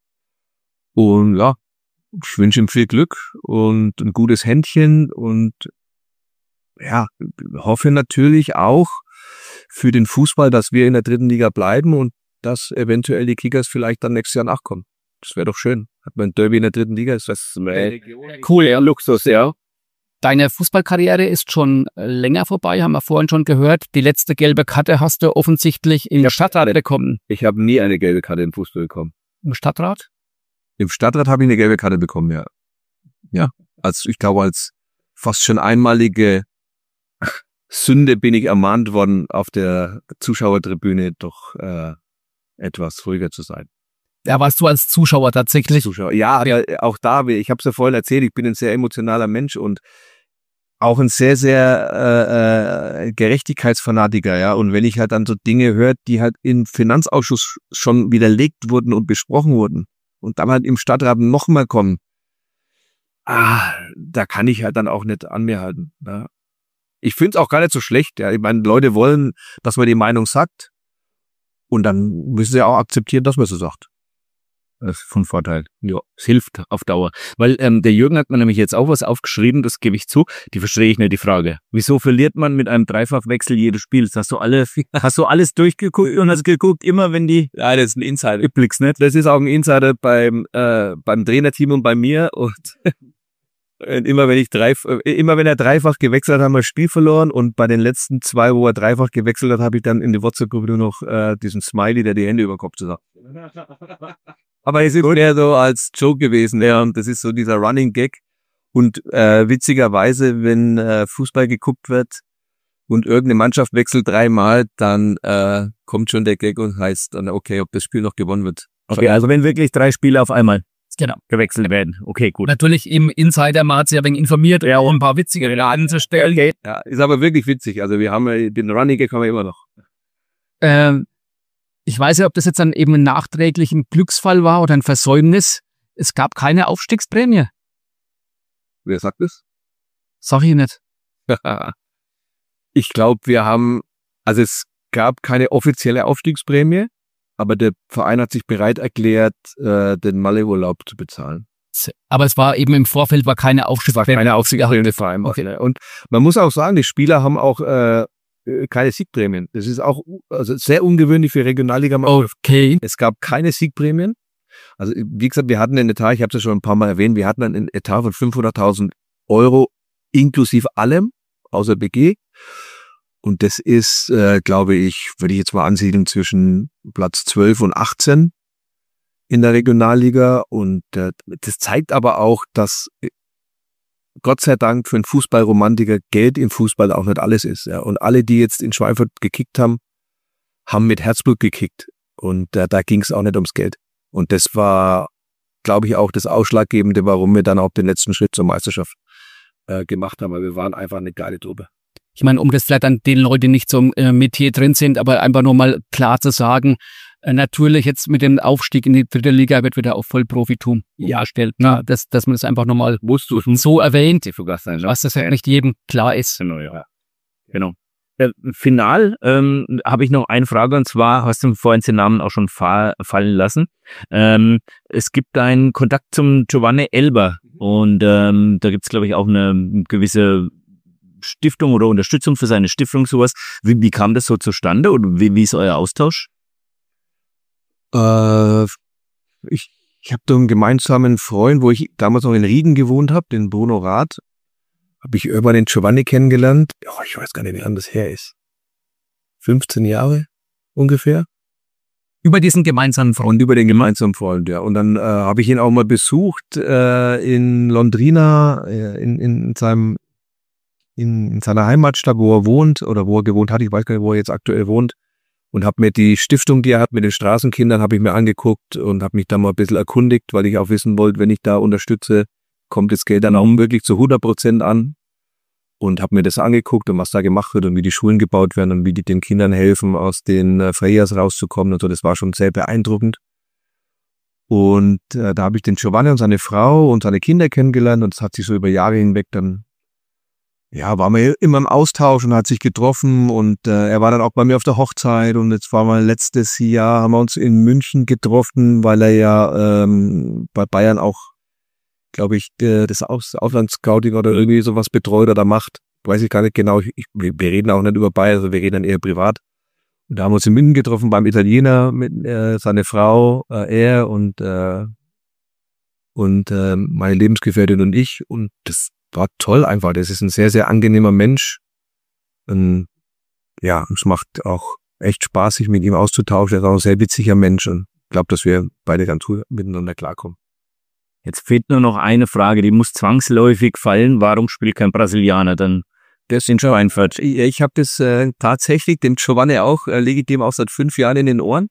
Und ja, ich wünsche ihm viel Glück und ein gutes Händchen und ja, hoffe natürlich auch für den Fußball, dass wir in der dritten Liga bleiben und dass eventuell die Kickers vielleicht dann nächstes Jahr nachkommen. Das wäre doch schön. Hat man ein Derby in der dritten Liga, ist das cool, ja, Luxus, ja. Deine Fußballkarriere ist schon länger vorbei, haben wir vorhin schon gehört. Die letzte gelbe Karte hast du offensichtlich im Stadtrat bekommen. Ich habe nie eine gelbe Karte im Fußball bekommen. Im Stadtrat? Im Stadtrat habe ich eine gelbe Karte bekommen, ja. Ja, als ich glaube, als fast schon einmalige Sünde bin ich ermahnt worden, auf der Zuschauertribüne doch äh, etwas ruhiger zu sein. Ja, warst du als Zuschauer tatsächlich? Zuschauer. Ja, aber auch da, ich habe es ja vorhin erzählt, ich bin ein sehr emotionaler Mensch und auch ein sehr, sehr äh, Gerechtigkeitsfanatiker, ja. Und wenn ich halt dann so Dinge höre, die halt im Finanzausschuss schon widerlegt wurden und besprochen wurden und dann halt im Stadtrat nochmal kommen, ah, da kann ich halt dann auch nicht an mir halten. Ja. Ich finde es auch gar nicht so schlecht. Ja. Ich meine, Leute wollen, dass man die Meinung sagt und dann müssen sie auch akzeptieren, dass man so sagt. Das ist von Vorteil. Ja, es hilft auf Dauer. Weil ähm, der Jürgen hat mir nämlich jetzt auch was aufgeschrieben, das gebe ich zu. Die verstehe ich nicht, die Frage. Wieso verliert man mit einem Dreifachwechsel jedes Spiel? Hast du alle, hast du alles durchgeguckt und hast geguckt, immer wenn die... Ja, das ist ein Insider. Ich blick's nicht. Das ist auch ein Insider beim, äh, beim Trainerteam und bei mir und... Immer wenn ich drei, immer wenn er dreifach gewechselt hat, haben wir das Spiel verloren und bei den letzten zwei, wo er dreifach gewechselt hat, habe ich dann in die WhatsApp-Gruppe nur noch äh, diesen Smiley, der die Hände über den Kopf zusammen. Aber es ist mehr so als Joke gewesen, ja, und das ist so dieser Running Gag. Und äh, witzigerweise, wenn äh, Fußball geguckt wird und irgendeine Mannschaft wechselt dreimal, dann äh, kommt schon der Gag und heißt dann, okay, ob das Spiel noch gewonnen wird. Okay, also wenn wirklich drei Spiele auf einmal genau gewechselt werden. Okay, gut. Natürlich im Insider, man hat sich ja wegen informiert, ja, um ein paar witzige anzustellen. Okay. Ja, ist aber wirklich witzig. Also wir haben ja den Running Gag haben wir immer noch. Ähm, ich weiß ja, ob das jetzt dann eben ein nachträglichen Glücksfall war oder ein Versäumnis. Es gab keine Aufstiegsprämie. Wer sagt das? Sag ich nicht. Ich glaube, wir haben, also es gab keine offizielle Aufstiegsprämie, aber der Verein hat sich bereit erklärt, äh, den Malleurlaub zu bezahlen. Aber es war eben im Vorfeld war keine Aufstiegsprämie. Keine Aufstiegsprämie Verein. Okay. Und man muss auch sagen, die Spieler haben auch äh, keine Siegprämien. Das ist auch also sehr ungewöhnlich für Regionalliga-Mannschaft. Okay. Es gab keine Siegprämien. Also wie gesagt, wir hatten einen Etat, ich habe es ja schon ein paar Mal erwähnt, wir hatten einen Etat von fünfhunderttausend Euro inklusive allem, außer B G. Und das ist, äh, glaube ich, würde ich jetzt mal ansiedeln, zwischen Platz zwölf und achtzehn in der Regionalliga. Und äh, das zeigt aber auch, dass Gott sei Dank für einen Fußballromantiker Geld im Fußball auch nicht alles ist. Ja. Und alle, die jetzt in Schweinfurt gekickt haben, haben mit Herzblut gekickt. Und äh, da ging es auch nicht ums Geld. Und das war, glaube ich, auch das Ausschlaggebende, warum wir dann auch den letzten Schritt zur Meisterschaft äh, gemacht haben. Weil wir waren einfach eine geile Truppe. Ich meine, um das vielleicht an den Leuten, die nicht so im äh, Metier drin sind, aber einfach nur mal klar zu sagen, äh, natürlich jetzt mit dem Aufstieg in die dritte Liga wird wieder auf Vollprofitum dargestellt. Ja, dass, dass man das einfach nochmal so erwähnt, was das ja nicht jedem klar ist. Genau, ja. Genau. Äh, final ähm, habe ich noch eine Frage, und zwar hast du vorhin den Namen auch schon fa- fallen lassen. Ähm, es gibt einen Kontakt zum Giovanni Elber und ähm, da gibt es, glaube ich, auch eine gewisse Stiftung oder Unterstützung für seine Stiftung, sowas. Wie, wie kam das so zustande oder wie, wie ist euer Austausch? Äh, ich ich habe da einen gemeinsamen Freund, wo ich damals noch in Rieden gewohnt habe, den Bruno Rath. Habe ich irgendwann den Giovanni kennengelernt. Oh, ich weiß gar nicht, wie lange das her ist. fünfzehn Jahre ungefähr. Über diesen gemeinsamen Freund. Und über den gemeinsamen Freund, ja. Und dann äh, habe ich ihn auch mal besucht äh, in Londrina, äh, in, in, seinem, in, in seiner Heimatstadt, wo er wohnt oder wo er gewohnt hat. Ich weiß gar nicht, wo er jetzt aktuell wohnt. Und habe mir die Stiftung, die er hat mit den Straßenkindern, habe ich mir angeguckt und habe mich da mal ein bisschen erkundigt, weil ich auch wissen wollte, wenn ich da unterstütze, kommt das Geld dann auch wirklich zu hundert Prozent an. Und habe mir das angeguckt und was da gemacht wird und wie die Schulen gebaut werden und wie die den Kindern helfen, aus den äh, Freiers rauszukommen und so. Das war schon sehr beeindruckend. Und äh, da habe ich den Giovanni und seine Frau und seine Kinder kennengelernt und es hat sich so über Jahre hinweg dann, ja, waren wir immer im Austausch und hat sich getroffen und äh, er war dann auch bei mir auf der Hochzeit und jetzt waren wir letztes Jahr, haben wir uns in München getroffen, weil er ja ähm, bei Bayern auch, glaube ich, das Auslandsscouting oder irgendwie sowas betreut oder macht. Weiß ich gar nicht genau. Ich, wir reden auch nicht über Bayern, also wir reden dann eher privat. Und da haben wir uns in München getroffen beim Italiener mit äh, seine Frau, äh, er und äh, und äh, meine Lebensgefährtin und ich. Und das war toll einfach. Das ist ein sehr, sehr angenehmer Mensch. Und ja, es macht auch echt Spaß, sich mit ihm auszutauschen. Er ist auch ein sehr witziger Mensch und ich glaube, dass wir beide ganz gut miteinander klarkommen. Jetzt fehlt nur noch eine Frage, die muss zwangsläufig fallen. Warum spielt kein Brasilianer dann das in Schweinfurt? Ich, ich habe das äh, tatsächlich dem Giovanni auch äh, legitim auch seit fünf Jahren in den Ohren.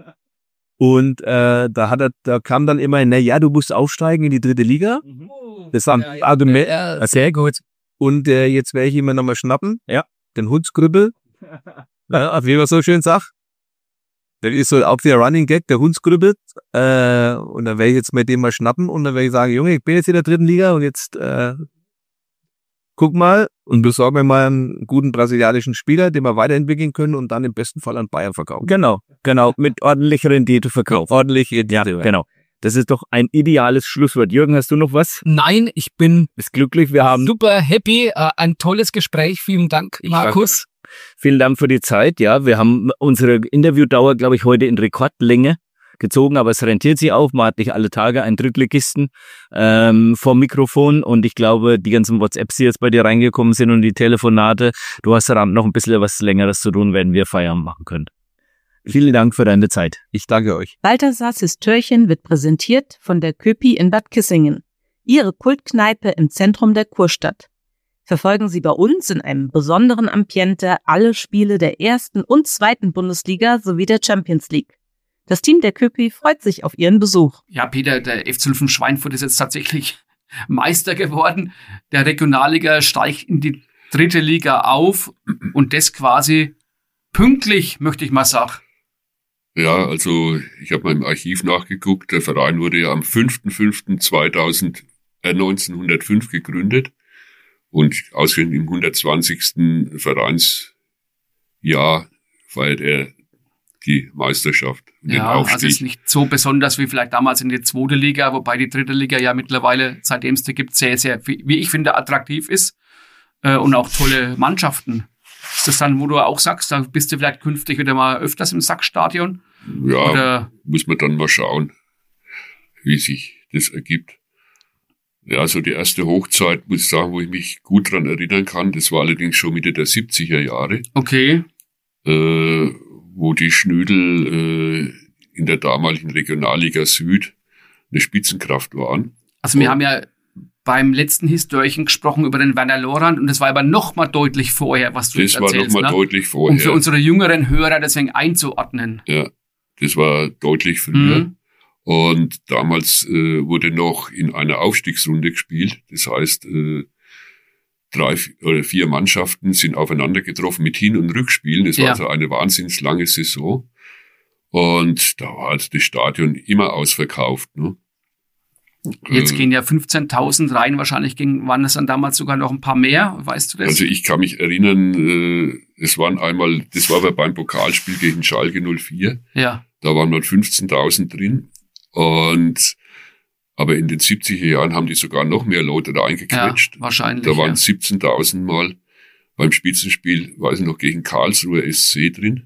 Und äh, da hat er, da kam dann immer, na ja, du musst aufsteigen in die dritte Liga. Das war ein Argument. Ja, ja, sehr gut. Und äh, jetzt werde ich immer nochmal schnappen. Ja. Den Hundskrüppel. Ja, wie man so schön sagt. Das ist so auch der Running Gag, der Hundskrüppel. Äh, und dann werde ich jetzt mit dem mal schnappen und dann werde ich sagen, Junge, ich bin jetzt in der dritten Liga und jetzt äh, guck mal und besorge mir mal einen guten brasilianischen Spieler, den wir weiterentwickeln können und dann im besten Fall an Bayern verkaufen. Genau, genau, mit ordentlicher Rendite verkaufen. Ordentlich, ja, genau. Das ist doch ein ideales Schlusswort. Jürgen, hast du noch was? Nein, ich bin Bist glücklich, wir haben super happy. Äh, ein tolles Gespräch. Vielen Dank, Markus. Vielen Dank für die Zeit. Ja, wir haben unsere Interviewdauer, glaube ich, heute in Rekordlänge gezogen, aber es rentiert sich auch. Man hat nicht alle Tage einen Drittligisten ähm, vor Mikrofon und ich glaube, die ganzen WhatsApps, die jetzt bei dir reingekommen sind und die Telefonate, du hast daran noch ein bisschen was Längeres zu tun, wenn wir Feierabend machen können. Vielen Dank für deine Zeit. Ich danke euch. Balthasars Türchen wird präsentiert von der Köpi in Bad Kissingen, ihre Kultkneipe im Zentrum der Kurstadt. Verfolgen Sie bei uns in einem besonderen Ambiente alle Spiele der ersten und zweiten Bundesliga sowie der Champions League. Das Team der Köpi freut sich auf Ihren Besuch. Ja, Peter, der F zwölf Schweinfurt ist jetzt tatsächlich Meister geworden. Der Regionalliga steigt in die dritte Liga auf und das quasi pünktlich, möchte ich mal sagen. Ja, also ich habe mal im Archiv nachgeguckt. Der Verein wurde ja am fünfter fünfter neunzehnhundertfünf gegründet. Und ausgerechnet im hundertzwanzigsten Vereinsjahr feiert er die Meisterschaft und den Ja, Aufstieg. also es ist nicht so besonders wie vielleicht damals in die zweite Liga, wobei die dritte Liga ja mittlerweile, seitdem es die gibt, sehr, sehr, wie ich finde, attraktiv ist äh, und auch tolle Mannschaften. Ist das dann, wo du auch sagst, da bist du vielleicht künftig wieder mal öfters im Sackstadion? Ja, Oder? Muss man dann mal schauen, wie sich das ergibt. Ja, so die erste Hochzeit, muss ich sagen, wo ich mich gut dran erinnern kann, das war allerdings schon Mitte der siebziger Jahre. Okay. Äh, wo die Schnödel äh, in der damaligen Regionalliga Süd eine Spitzenkraft waren. Also wir haben ja beim letzten Histörchen gesprochen über den Werner Lorand und das war aber noch mal deutlich vorher, was du Das jetzt war erzählst. noch mal ne? deutlich vorher. Um für unsere jüngeren Hörer deswegen einzuordnen. Ja, das war deutlich früher. Mhm. Und damals äh, wurde noch in einer Aufstiegsrunde gespielt. Das heißt, äh, drei oder vier Mannschaften sind aufeinander getroffen mit Hin- und Rückspielen. Das war Ja. also eine wahnsinnig lange Saison. Und da war halt das Stadion immer ausverkauft. Ne? Jetzt gehen ja fünfzehntausend rein, wahrscheinlich ging, waren es dann damals sogar noch ein paar mehr, weißt du das? Also ich kann mich erinnern, äh, es waren einmal, das war aber beim Pokalspiel gegen Schalke null vier, ja. Da waren mal fünfzehntausend drin und aber in den siebziger Jahren haben die sogar noch mehr Leute reingequetscht. Ja, wahrscheinlich. Da waren ja. siebzehntausend Mal beim Spitzenspiel, weiß ich noch, gegen Karlsruhe S C drin.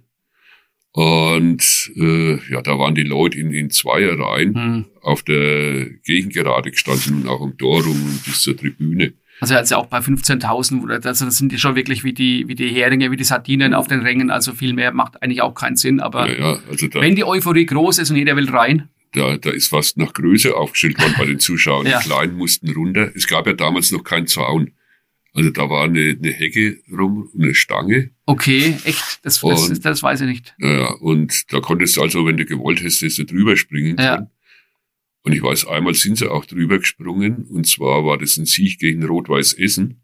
Und äh, ja, da waren die Leute in, in Zweierreihen hm. auf der Gegengerade gestanden und auch um Tor rum und bis zur Tribüne. Also jetzt auch bei fünfzehntausend, also das sind die schon wirklich wie die wie die Heringe, wie die Sardinen auf den Rängen. Also viel mehr macht eigentlich auch keinen Sinn. Aber ja, ja, also da, wenn die Euphorie groß ist und jeder will rein. Da, da ist fast nach Größe aufgestellt worden bei den Zuschauern. ja. Die Kleinen mussten runter. Es gab ja damals noch keinen Zaun. Also da war eine, eine Hecke rum, eine Stange. Okay, echt? Das, das, das, das weiß ich nicht. Ja, und da konntest du also, wenn du gewollt hast, dass du drüber springen können. Ja. Und ich weiß, einmal sind sie auch drüber gesprungen. Und zwar war das ein Sieg gegen Rot-Weiß Essen,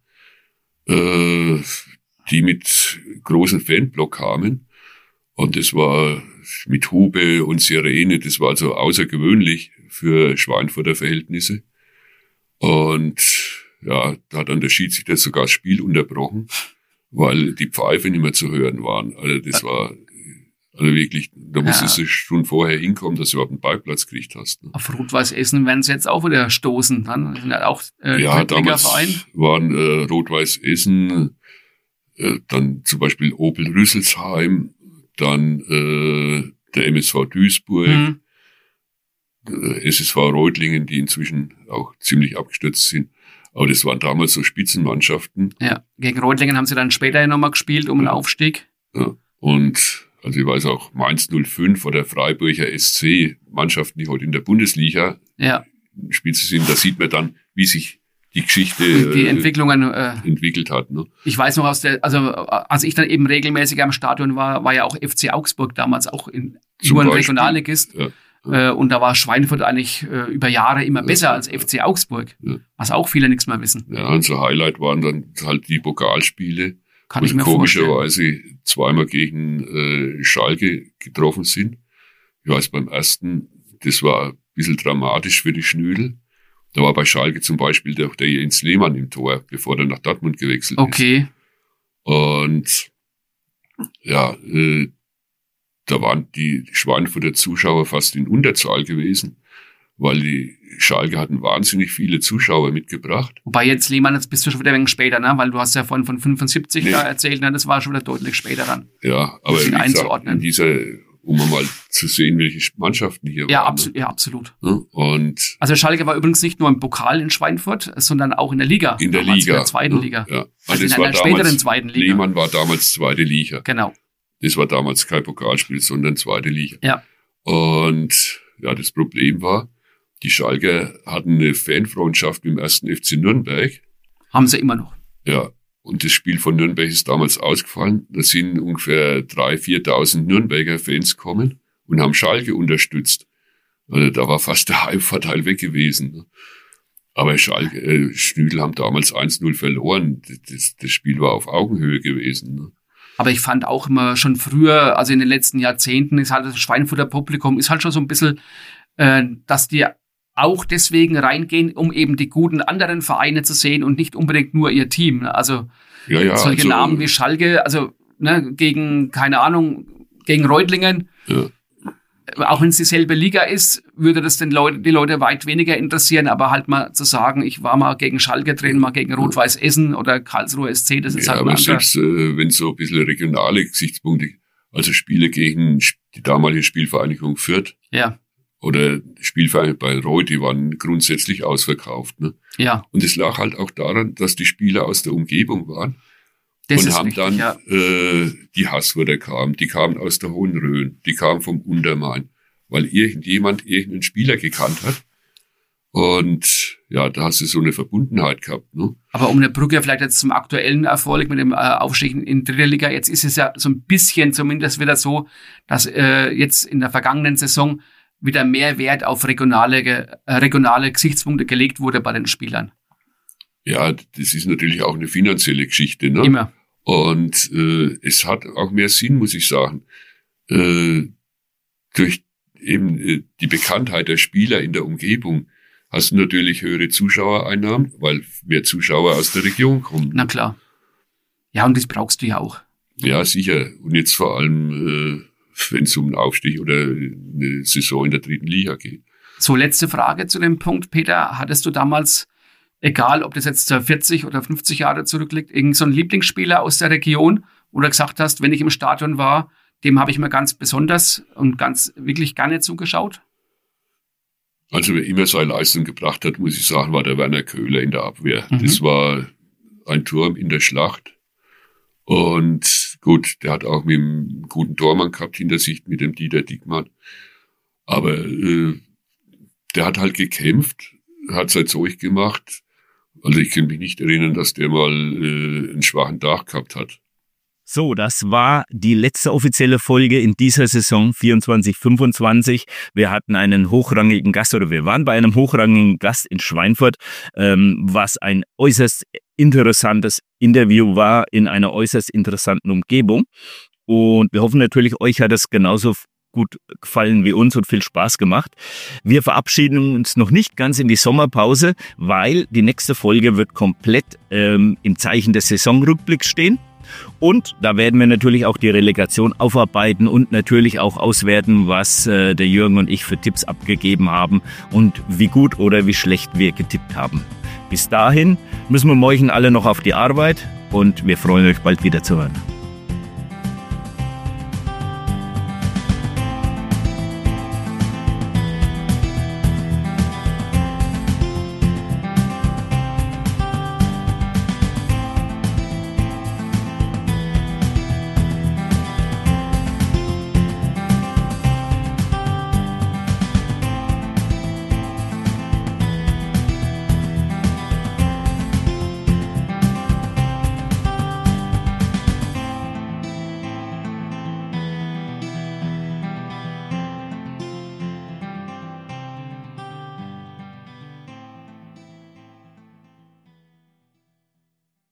äh, die mit großen Fanblock kamen. Und das war mit Hube und Sirene, das war also außergewöhnlich für Schweinfurter Verhältnisse. Und ja, da hat dann der Schiedsrichter sogar das Spiel unterbrochen, weil die Pfeife nicht mehr zu hören waren. Also das war also wirklich, da musstest ja. du schon vorher hinkommen, dass du überhaupt einen Parkplatz gekriegt hast. Ne? Auf Rot-Weiß Essen werden sie jetzt auch wieder stoßen. Dann sind ja auch äh, ja, damals waren äh, Rot-Weiß Essen, äh, dann zum Beispiel Opel Rüsselsheim, dann äh, der M S V Duisburg, mhm. äh, S S V Reutlingen, die inzwischen auch ziemlich abgestürzt sind. Aber das waren damals so Spitzenmannschaften. Ja, gegen Reutlingen haben sie dann später nochmal gespielt um ja. einen Aufstieg. Ja. Und also ich weiß auch, Mainz null fünf oder Freiburger S C, Mannschaften, die heute in der Bundesliga ja. Spitze sind, da sieht man dann, wie sich die Geschichte die Entwicklungen äh, entwickelt hat. Ne? Ich weiß noch aus der, also als ich dann eben regelmäßig am Stadion war, war ja auch F C Augsburg damals auch in nur ein Regionalligist. Ja. Ja. Äh, und da war Schweinfurt eigentlich äh, über Jahre immer besser ja. als F C Augsburg, ja. was auch viele nichts mehr wissen. Ja, und so Highlight waren dann halt die Pokalspiele, Kann wo ich mir komischerweise zweimal gegen äh, Schalke getroffen sind. Ich weiß, beim ersten, das war ein bisschen dramatisch für die Schnüdel. Da war bei Schalke zum Beispiel der, der Jens Lehmann im Tor, bevor er nach Dortmund gewechselt okay. ist. Und ja, äh, da waren die Schweinfurter Zuschauer fast in Unterzahl gewesen, weil die Schalke hatten wahnsinnig viele Zuschauer mitgebracht. Wobei jetzt Lehmann, jetzt bist du schon wieder ein wenig später, ne? Weil du hast ja von, von fünfundsiebzig nee. da erzählt, ne? Das war schon wieder deutlich später dann. Ja, aber wie gesagt, in dieser, um mal zu sehen, welche Mannschaften hier ja, waren. Abso- ne? Ja, absolut. Ja, und also Schalke war übrigens nicht nur im Pokal in Schweinfurt, sondern auch in der Liga. In der Liga. In der zweiten ja, Liga. Ja. Also, also in einer damals, späteren zweiten Liga. Lehmann war damals zweite Liga. Genau. Das war damals kein Pokalspiel, sondern zweite Liga. Ja. Und ja, das Problem war, die Schalker hatten eine Fanfreundschaft mit dem ersten F C Nürnberg. Haben sie immer noch. Ja, und das Spiel von Nürnberg ist damals ausgefallen. Da sind ungefähr dreitausend, viertausend Nürnberger Fans gekommen und haben Schalke unterstützt. Also da war fast der Heimvorteil weg gewesen. Aber Schalke, äh, Schnüdel haben damals eins null verloren. Das, das Spiel war auf Augenhöhe gewesen. Ne? Aber ich fand auch immer schon früher, also in den letzten Jahrzehnten, ist halt das Schweinfurter Publikum, ist halt schon so ein bisschen, äh, dass die auch deswegen reingehen, um eben die guten anderen Vereine zu sehen und nicht unbedingt nur ihr Team. Also ja, ja, solche also, Namen wie Schalke, also ne, gegen, keine Ahnung, gegen Reutlingen, ja. auch wenn es dieselbe Liga ist, würde das den Leute, die Leute weit weniger interessieren, aber halt mal zu sagen, ich war mal gegen Schalke drin, mal gegen Rot-Weiß Essen oder Karlsruhe S C, das ist ja, halt aber selbst äh, wenn so ein bisschen regionale Gesichtspunkte, also Spiele gegen die damalige Spielvereinigung Fürth ja. oder Spielvereinigung bei Reuth, die waren grundsätzlich ausverkauft. Ne? Ja. Und es lag halt auch daran, dass die Spieler aus der Umgebung waren. Das und ist haben richtig, dann ja. äh, die Haßwörter kamen, die kamen aus der Hohen Rhön, die kamen vom Untermain, weil irgendjemand irgendeinen Spieler gekannt hat. Und ja, da hast du so eine Verbundenheit gehabt. Ne? Aber um eine Brücke vielleicht jetzt zum aktuellen Erfolg mit dem äh, Aufstieg in dritte Liga, jetzt ist es ja so ein bisschen zumindest wieder so, dass äh, jetzt in der vergangenen Saison wieder mehr Wert auf regionale, äh, regionale Gesichtspunkte gelegt wurde bei den Spielern. Ja, das ist natürlich auch eine finanzielle Geschichte. Ne? Immer. Und äh, es hat auch mehr Sinn, muss ich sagen. Äh, durch eben äh, die Bekanntheit der Spieler in der Umgebung hast du natürlich höhere Zuschauereinnahmen, weil mehr Zuschauer aus der Region kommen. Na klar. Ja, und das brauchst du ja auch. Ja, sicher. Und jetzt vor allem, äh, wenn es um einen Aufstieg oder eine Saison in der dritten Liga geht. So, letzte Frage zu dem Punkt, Peter. Hattest du damals, egal ob das jetzt vierzig oder fünfzig Jahre zurückliegt, irgendeinen so einen Lieblingsspieler aus der Region, wo du gesagt hast, wenn ich im Stadion war, dem habe ich mir ganz besonders und ganz wirklich gerne zugeschaut? Also wer immer seine Leistung gebracht hat, muss ich sagen, war der Werner Köhler in der Abwehr. Mhm. Das war ein Turm in der Schlacht. Und gut, der hat auch mit einem guten Tormann gehabt hinter sich, mit dem Dieter Dickmann. Aber äh, der hat halt gekämpft, hat sein Zeug gemacht. Also ich kann mich nicht erinnern, dass der mal äh, einen schwachen Tag gehabt hat. So, das war die letzte offizielle Folge in dieser Saison vierundzwanzig fünfundzwanzig. Wir hatten einen hochrangigen Gast oder wir waren bei einem hochrangigen Gast in Schweinfurt, ähm, was ein äußerst interessantes Interview war in einer äußerst interessanten Umgebung. Und wir hoffen natürlich, euch hat es genauso gut gefallen wie uns und viel Spaß gemacht. Wir verabschieden uns noch nicht ganz in die Sommerpause, weil die nächste Folge wird komplett ähm, im Zeichen des Saisonrückblicks stehen. Und da werden wir natürlich auch die Relegation aufarbeiten und natürlich auch auswerten, was äh, der Jürgen und ich für Tipps abgegeben haben und wie gut oder wie schlecht wir getippt haben. Bis dahin müssen wir morgen alle noch auf die Arbeit und wir freuen uns bald wieder zu hören.